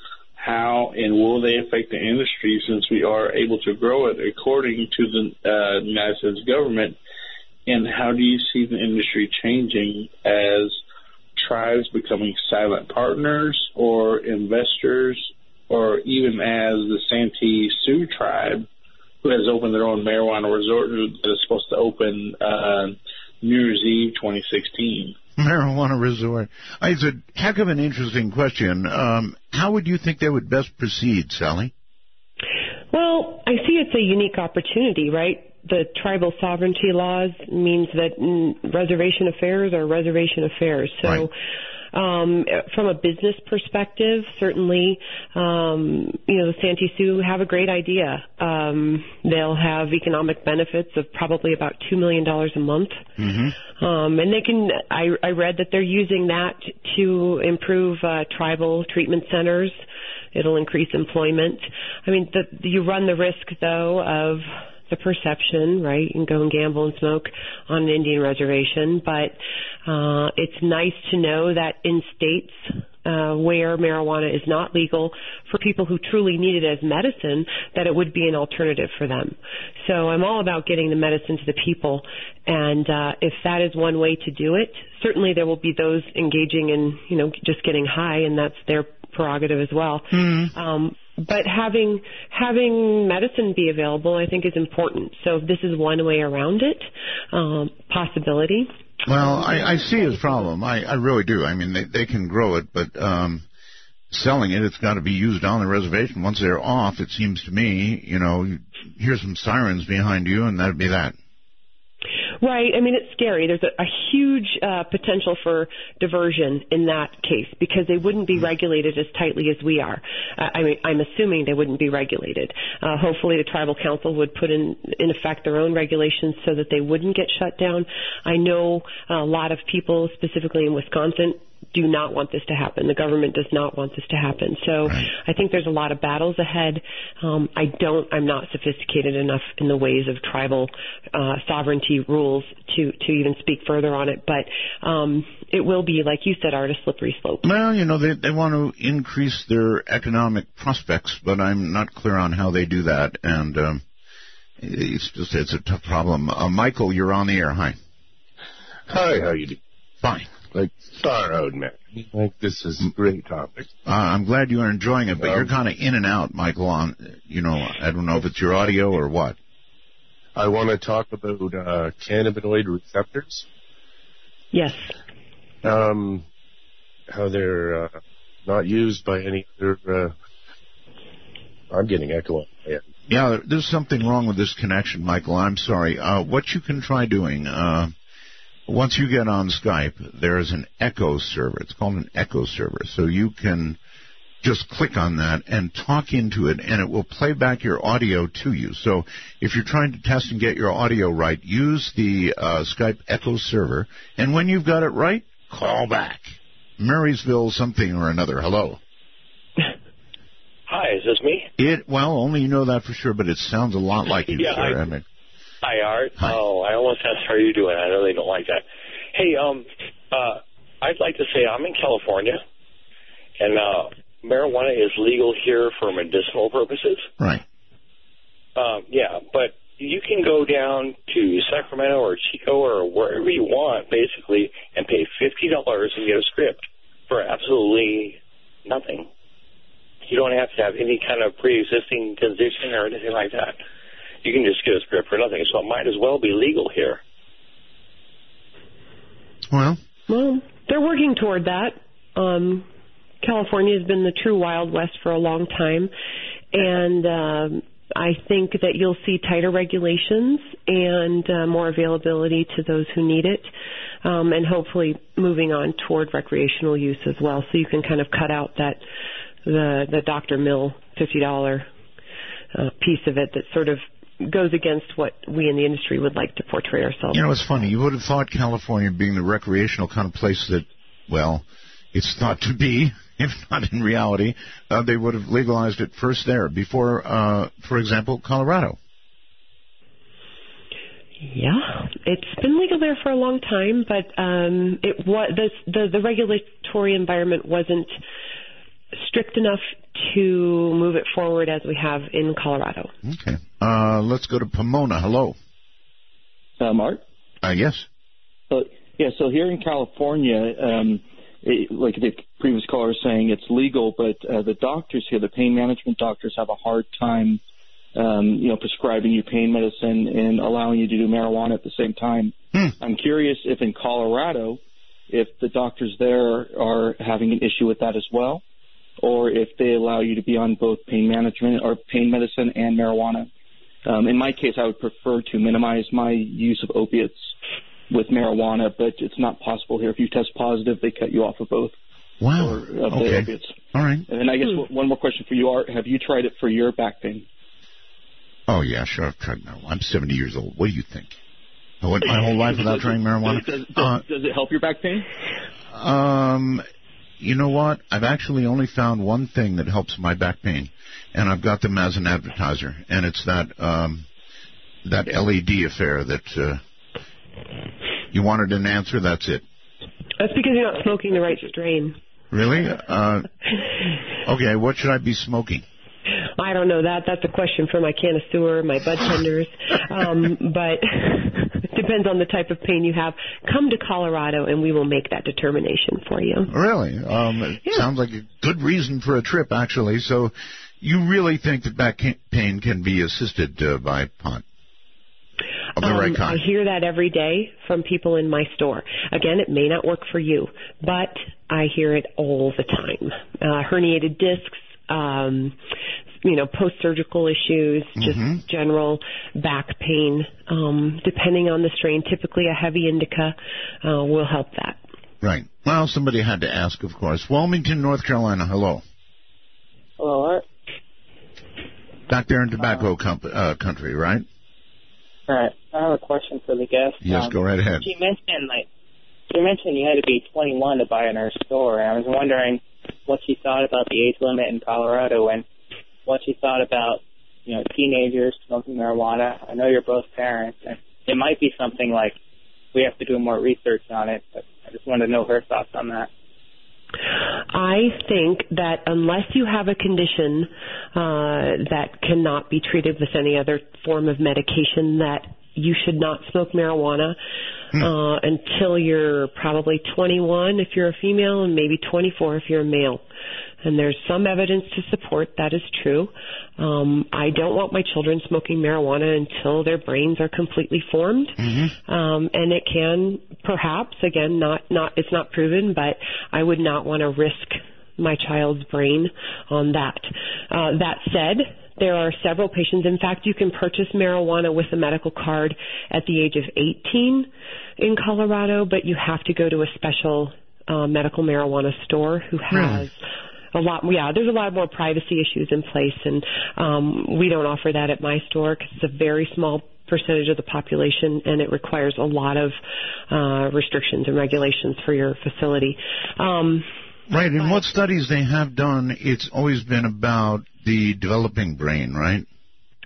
how and will they affect the industry since we are able to grow it according to the uh, United States government? And how do you see the industry changing as tribes becoming silent partners or investors, or even as the Santee Sioux tribe, who has opened their own marijuana resort that is supposed to open uh, New Year's Eve twenty sixteen? Marijuana resort. It's a heck of an interesting question. Um, how would you think they would best proceed, Sally? Well, I see it's a unique opportunity, right? The tribal sovereignty laws means that mm, reservation affairs are reservation affairs. So right. um, from a business perspective, certainly, um, you know, the Santee Sioux have a great idea. Um, they'll have economic benefits of probably about two million dollars a month. Mm-hmm. Um, and they can, I, I read that they're using that to improve uh, tribal treatment centers. It'll increase employment. I mean, the, you run the risk, though, of the perception, right? You can go and gamble and smoke on an Indian reservation, but uh, it's nice to know that in states uh, where marijuana is not legal, for people who truly need it as medicine, that it would be an alternative for them. So I'm all about getting the medicine to the people, and uh, if that is one way to do it, certainly there will be those engaging in, you know, just getting high, and that's their prerogative as well. Mm. Um, but having having medicine be available, I think, is important. So if this is one way around it, um, possibility. Well, I, I see his problem. I, I really do. I mean, they, they can grow it, but um, selling it, it's got to be used on the reservation. Once they're off, it seems to me, you know, you hear some sirens behind you, and that'd be that. Right. I mean, it's scary. There's a, a huge uh, potential for diversion in that case because they wouldn't be regulated as tightly as we are. Uh, I mean, I'm assuming they wouldn't be regulated. Uh, hopefully the tribal council would put in, in effect their own regulations so that they wouldn't get shut down. I know a lot of people, specifically in Wisconsin, do not want this to happen. The government does not want this to happen. So right. I think there's a lot of battles ahead. Um, I don't, I'm not sophisticated enough in the ways of tribal uh, sovereignty rules to, to even speak further on it. But um, it will be, like you said, Art, a slippery slope. Well, you know, they, they want to increase their economic prospects, but I'm not clear on how they do that. And um, it's just, it's a tough problem. Uh, Michael, you're on the air. Hi. Hi, how you doing? Fine. Like Star Road, man. Like this is a great topic. Uh, I'm glad you're enjoying it, but um, you're kind of in and out, Michael. On, you know, I don't know if it's your audio or what. I want to talk about uh, cannabinoid receptors. Yes. Um, how they're uh, not used by any other. Uh, I'm getting echo on my end. Yeah, there's something wrong with this connection, Michael. I'm sorry. Uh, what you can try doing. Uh, Once you get on Skype, there's an echo server. It's called an echo server. So you can just click on that and talk into it, and it will play back your audio to you. So if you're trying to test and get your audio right, use the uh, Skype echo server. And when you've got it right, call back. Marysville something or another. Hello. Hi, is this me? It Well, only you know that for sure, but it sounds a lot like you, yeah, sir. I, I mean, Hi, Art. Hi. Oh, I almost asked how are you doing. I know they don't like that. Hey, um, uh, I'd like to say I'm in California, and uh, marijuana is legal here for medicinal purposes. Right. Um, yeah, but you can go down to Sacramento or Chico or wherever you want, basically, and pay fifty dollars and get a script for absolutely nothing. You don't have to have any kind of pre-existing condition or anything like that. You can just get a script for nothing, so it might as well be legal here. Well, well, they're working toward that. Um, California has been the true Wild West for a long time, and um, I think that you'll see tighter regulations and uh, more availability to those who need it, um, and hopefully moving on toward recreational use as well, so you can kind of cut out that the the Doctor Mill fifty dollars uh, piece of it that sort of goes against what we in the industry would like to portray ourselves. You know, it's funny. You would have thought California being the recreational kind of place that, well, it's thought to be, if not in reality, uh, they would have legalized it first there before, uh, for example, Colorado. Yeah, it's been legal there for a long time, but um, it was the, the the regulatory environment wasn't strict enough to move it forward as we have in Colorado. Okay. Uh, let's go to Pomona. Hello. Uh, Mark? Uh, yes. Uh, yeah, so here in California, um, it, like the previous caller was saying, it's legal, but uh, the doctors here, the pain management doctors, have a hard time, um, you know, prescribing you pain medicine and allowing you to do marijuana at the same time. Hmm. I'm curious if in Colorado, if the doctors there are having an issue with that as well, or if they allow you to be on both pain management or pain medicine and marijuana. Um, in my case, I would prefer to minimize my use of opiates with marijuana, but it's not possible here. If you test positive, they cut you off of both. Wow. Or, of okay. the opiates. All right. And then I guess hmm. one more question for you, Art. Have you tried it for your back pain? Oh, yeah, sure. I've tried marijuana. I'm seventy years old. What do you think? I went my whole life without trying marijuana. Does, does, uh, does it help your back pain? Um... You know what? I've actually only found one thing that helps my back pain, and I've got them as an advertiser, and it's that um, that L E D affair that uh, you wanted an answer. That's it. That's because you're not smoking the right strain. Really? Uh, okay. What should I be smoking? I don't know. That that's a question for my connoisseur, my bud tenders. Um, but it depends on the type of pain you have. Come to Colorado, and we will make that determination for you. Really? Um, it yeah. sounds like a good reason for a trip, actually. So you really think that back pain can be assisted uh, by pot? Of the um, right kind? I hear that every day from people in my store. Again, it may not work for you, but I hear it all the time. Uh, herniated discs. Um, you know, post-surgical issues, just mm-hmm. general back pain, um, depending on the strain. Typically a heavy indica uh, will help that. Right. Well, somebody had to ask, of course. Wilmington, North Carolina, hello. Hello, Art. Back there in tobacco uh, com- uh, country, right? All right. I have a question for the guest. Yes, um, go right ahead. She mentioned, like, she mentioned you had to be twenty-one to buy in her store, and I was wondering what she thought about the age limit in Colorado and what she thought about, you know, teenagers smoking marijuana. I know you're both parents, and it might be something like we have to do more research on it, but I just wanted to know her thoughts on that. I think that unless you have a condition uh, that cannot be treated with any other form of medication, that you should not smoke marijuana uh, until you're probably twenty-one if you're a female and maybe twenty-four if you're a male. And there's some evidence to support that is true. Um, I don't want my children smoking marijuana until their brains are completely formed. Mm-hmm. Um, and it can perhaps, again, not, not it's not proven, but I would not want to risk my child's brain on that. Uh, that said, there are several patients. In fact, you can purchase marijuana with a medical card at the age of eighteen in Colorado, but you have to go to a special uh, medical marijuana store who has a lot. Yeah, there's a lot more privacy issues in place, and um, we don't offer that at my store because it's a very small percentage of the population, and it requires a lot of uh, restrictions and regulations for your facility. Um, Right, and what studies they have done, it's always been about the developing brain, right?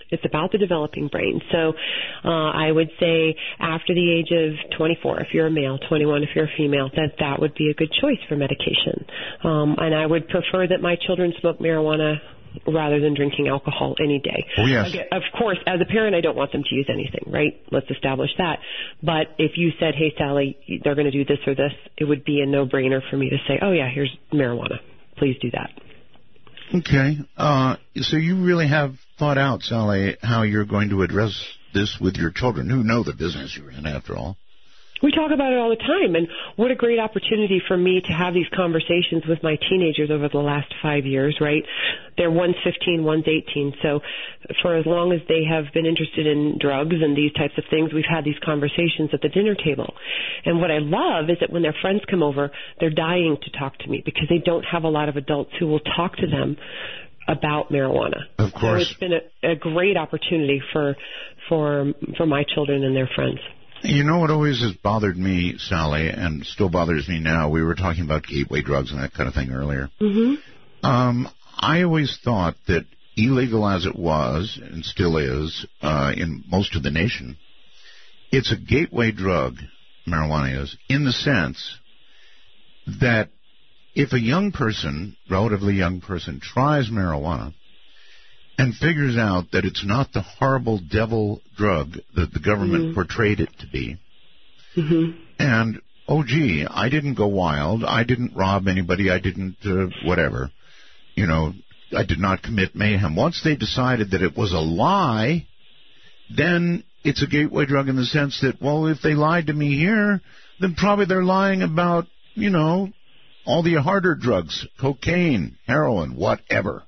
It's about the developing brain. So uh, I would say after the age of twenty-four, if you're a male, twenty-one if you're a female, that that would be a good choice for medication. Um, and I would prefer that my children smoke marijuana rather than drinking alcohol any day. Oh, yes. Again, of course, as a parent, I don't want them to use anything, right? Let's establish that. But if you said, hey, Sally, they're going to do this or this, it would be a no-brainer for me to say, oh, yeah, here's marijuana. Please do that. Okay. Uh, so you really have thought out, Sally, how you're going to address this with your children, who know the business you're in, after all. We talk about it all the time, and what a great opportunity for me to have these conversations with my teenagers over the last five years, right? They're one's fifteen, one's eighteen, so for as long as they have been interested in drugs and these types of things, we've had these conversations at the dinner table. And what I love is that when their friends come over, they're dying to talk to me because they don't have a lot of adults who will talk to them about marijuana. Of course. So it's been a, a great opportunity for, for, for my children and their friends. You know what always has bothered me, Sally, and still bothers me now? We were talking about gateway drugs and that kind of thing earlier. Mm-hmm. Um, I always thought that illegal as it was, and still is, uh, in most of the nation, it's a gateway drug, marijuana is, in the sense that if a young person, relatively young person, tries marijuana, and figures out that it's not the horrible devil drug that the government mm-hmm. portrayed it to be. Mm-hmm. And, oh, gee, I didn't go wild. I didn't rob anybody. I didn't uh, whatever. You know, I did not commit mayhem. Once they decided that it was a lie, then it's a gateway drug in the sense that, well, if they lied to me here, then probably they're lying about, you know, all the harder drugs, cocaine, heroin, whatever.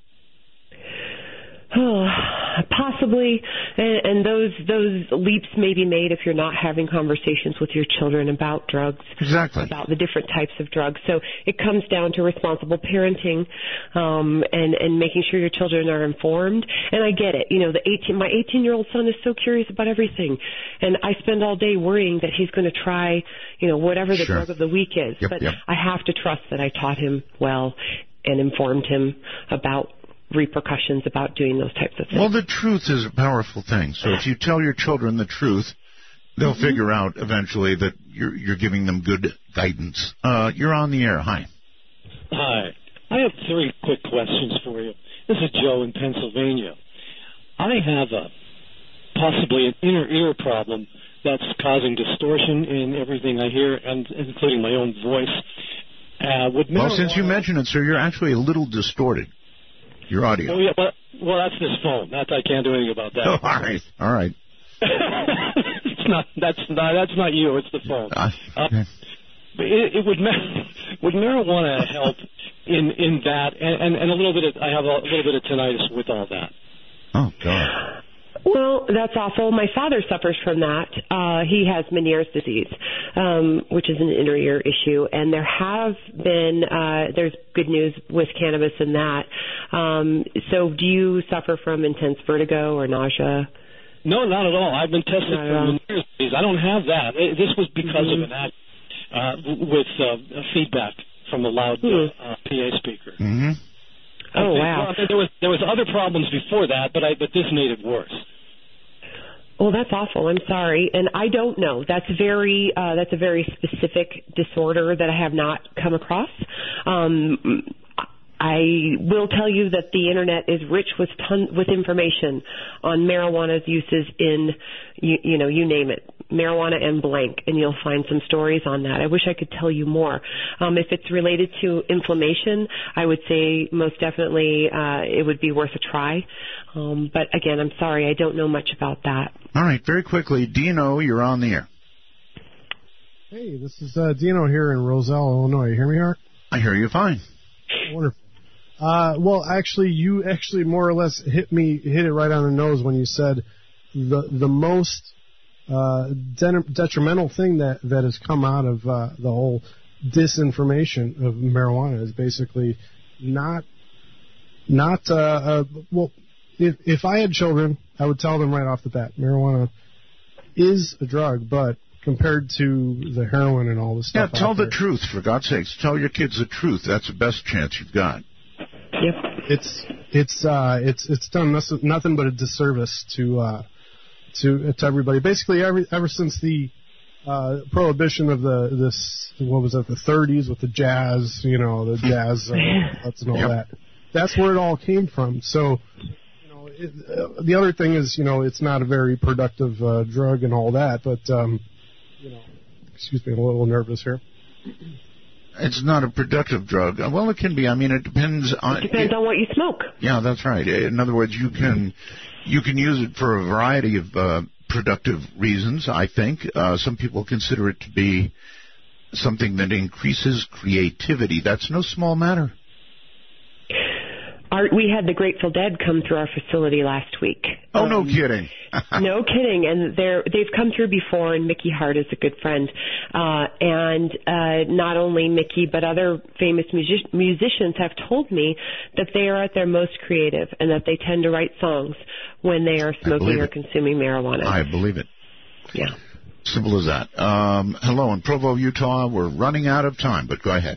Oh, possibly, and, and those those leaps may be made if you're not having conversations with your children about drugs, exactly, about the different types of drugs. So it comes down to responsible parenting, um, and and making sure your children are informed. And I get it, you know, the eighteen my eighteen-year-old son is so curious about everything, and I spend all day worrying that he's going to try, you know, whatever the sure. drug of the week is. Yep, but yep. I have to trust that I taught him well and informed him about repercussions about doing those types of things. Well, the truth is a powerful thing. So if you tell your children the truth, they'll mm-hmm. figure out eventually that you're you're giving them good guidance. Uh, you're on the air. Hi. Hi. I have three quick questions for you. This is Joe in Pennsylvania. I have a possibly an inner ear problem that's causing distortion in everything I hear, and including my own voice. Uh, would well, marijuana... since you mentioned it, sir, you're actually a little distorted. Your audio. Oh yeah, well, well that's this phone. That's I can't do anything about that. Oh, all right, all right. it's not. That's not. That's not you. It's the phone. Uh, okay. uh, but it, it would would marijuana help in in that, and, and, and a little bit of I have a little bit of tinnitus with all that. Oh God. Well, that's awful. My father suffers from that. Uh, he has Meniere's disease, um, which is an inner ear issue, and there have been uh, there's good news with cannabis in that. Um, so, do you suffer from intense vertigo or nausea? No, not at all. I've been tested Not for Meniere's disease. I don't have that. It, this was because mm-hmm. of an act uh, with uh, feedback from a loud mm-hmm. uh, P A speaker. Mm-hmm. Oh think, wow! Well, there was there was other problems before that, but I but this made it worse. Well, that's awful. I'm sorry, and I don't know. That's very uh, that's a very specific disorder that I have not come across. Um, I will tell you that the internet is rich with ton with information on marijuana's uses in you, you know you name it, marijuana and blank, and you'll find some stories on that. I wish I could tell you more. Um, if it's related to inflammation, I would say most definitely uh, it would be worth a try. Um, but again, I'm sorry, I don't know much about that. All right, very quickly, Dino, you're on the air. Hey, this is uh, Dino here in Roselle, Illinois. You hear me, Art? I hear you fine. Wonderful. Uh, well, actually, you actually more or less hit me, hit it right on the nose when you said the the most uh, de- detrimental thing that, that has come out of uh, the whole disinformation of marijuana is basically not not uh, uh, well. If if I had children, I would tell them right off the bat, marijuana is a drug, but compared to the heroin and all this stuff. Yeah, tell the there, truth, for God's sakes. Tell your kids the truth. That's the best chance you've got. Yep. It's it's uh, it's it's done nothing, nothing but a disservice to uh, to to everybody. Basically, every, ever since the uh, prohibition of the this what was it the thirties with the jazz, you know, the jazz uh, outlets and all Yep. that. That's where it all came from. So, you know, it, uh, the other thing is, you know, it's not a very productive uh, drug and all that. But, um, you know, excuse me, I'm a little nervous here. It's not a productive drug. Well, it can be. I mean, it depends on. It depends it, on what you smoke. Yeah, that's right. In other words, you can you can use it for a variety of uh, productive reasons. I think uh, some people consider it to be something that increases creativity. That's no small matter. Our, we had the Grateful Dead come through our facility last week. Oh, um, no kidding. No kidding. And they're, they've come through before, and Mickey Hart is a good friend. Uh, and uh, not only Mickey, but other famous music- musicians have told me that they are at their most creative and that they tend to write songs when they are smoking or it. consuming marijuana. I believe it. Yeah. Simple as that. Um, hello, in Provo, Utah. We're running out of time, but go ahead.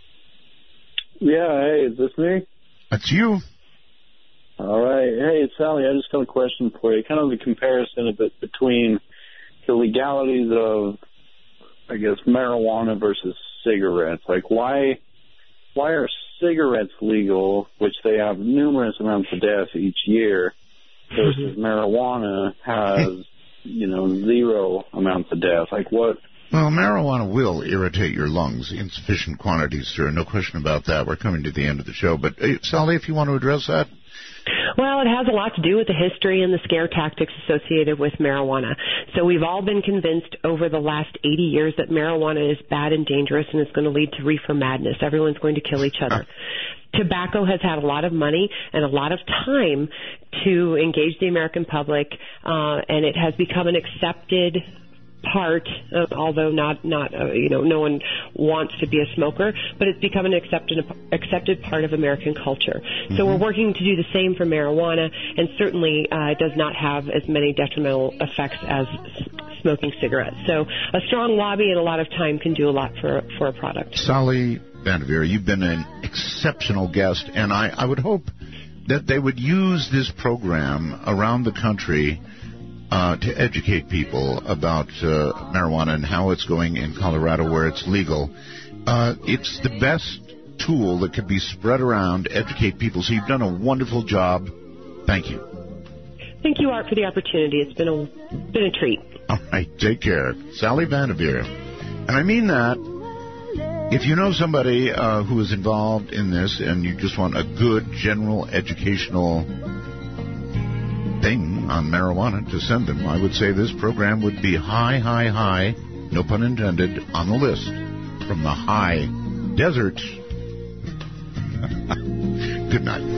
Yeah, hey, is this me? That's you. All right. Hey, it's Sally. I just got a question for you. Kind of a comparison a bit between the legalities of, I guess, marijuana versus cigarettes. Like, why why are cigarettes legal, which they have numerous amounts of death each year, versus marijuana has, you know, zero amounts of death? Like, what? Well, marijuana will irritate your lungs in sufficient quantities, sir. No question about that. We're coming to the end of the show. But, uh, Sally, if you want to address that. Well, it has a lot to do with the history and the scare tactics associated with marijuana. So we've all been convinced over the last eighty years that marijuana is bad and dangerous and is going to lead to reefer madness. Everyone's going to kill each other. Tobacco has had a lot of money and a lot of time to engage the American public, uh, and it has become an accepted part, uh, although not, not uh, you know, no one wants to be a smoker, but it's become an accepted accepted part of American culture. Mm-hmm. So we're working to do the same for marijuana, and certainly uh, it does not have as many detrimental effects as s- smoking cigarettes. So a strong lobby and a lot of time can do a lot for for a product. Sally Vanderveer, you've been an exceptional guest, and I, I would hope that they would use this program around the country Uh, to educate people about uh, marijuana and how it's going in Colorado where it's legal. Uh, it's the best tool that could be spread around to educate people. So you've done a wonderful job. Thank you. Thank you, Art, for the opportunity. It's been a been a treat. All right, take care. Sally Vanderveer. And I mean that. If you know somebody uh, who is involved in this and you just want a good general educational thing on marijuana to send them, I would say this program would be high, high, high, no pun intended, on the list from the high desert. Good night.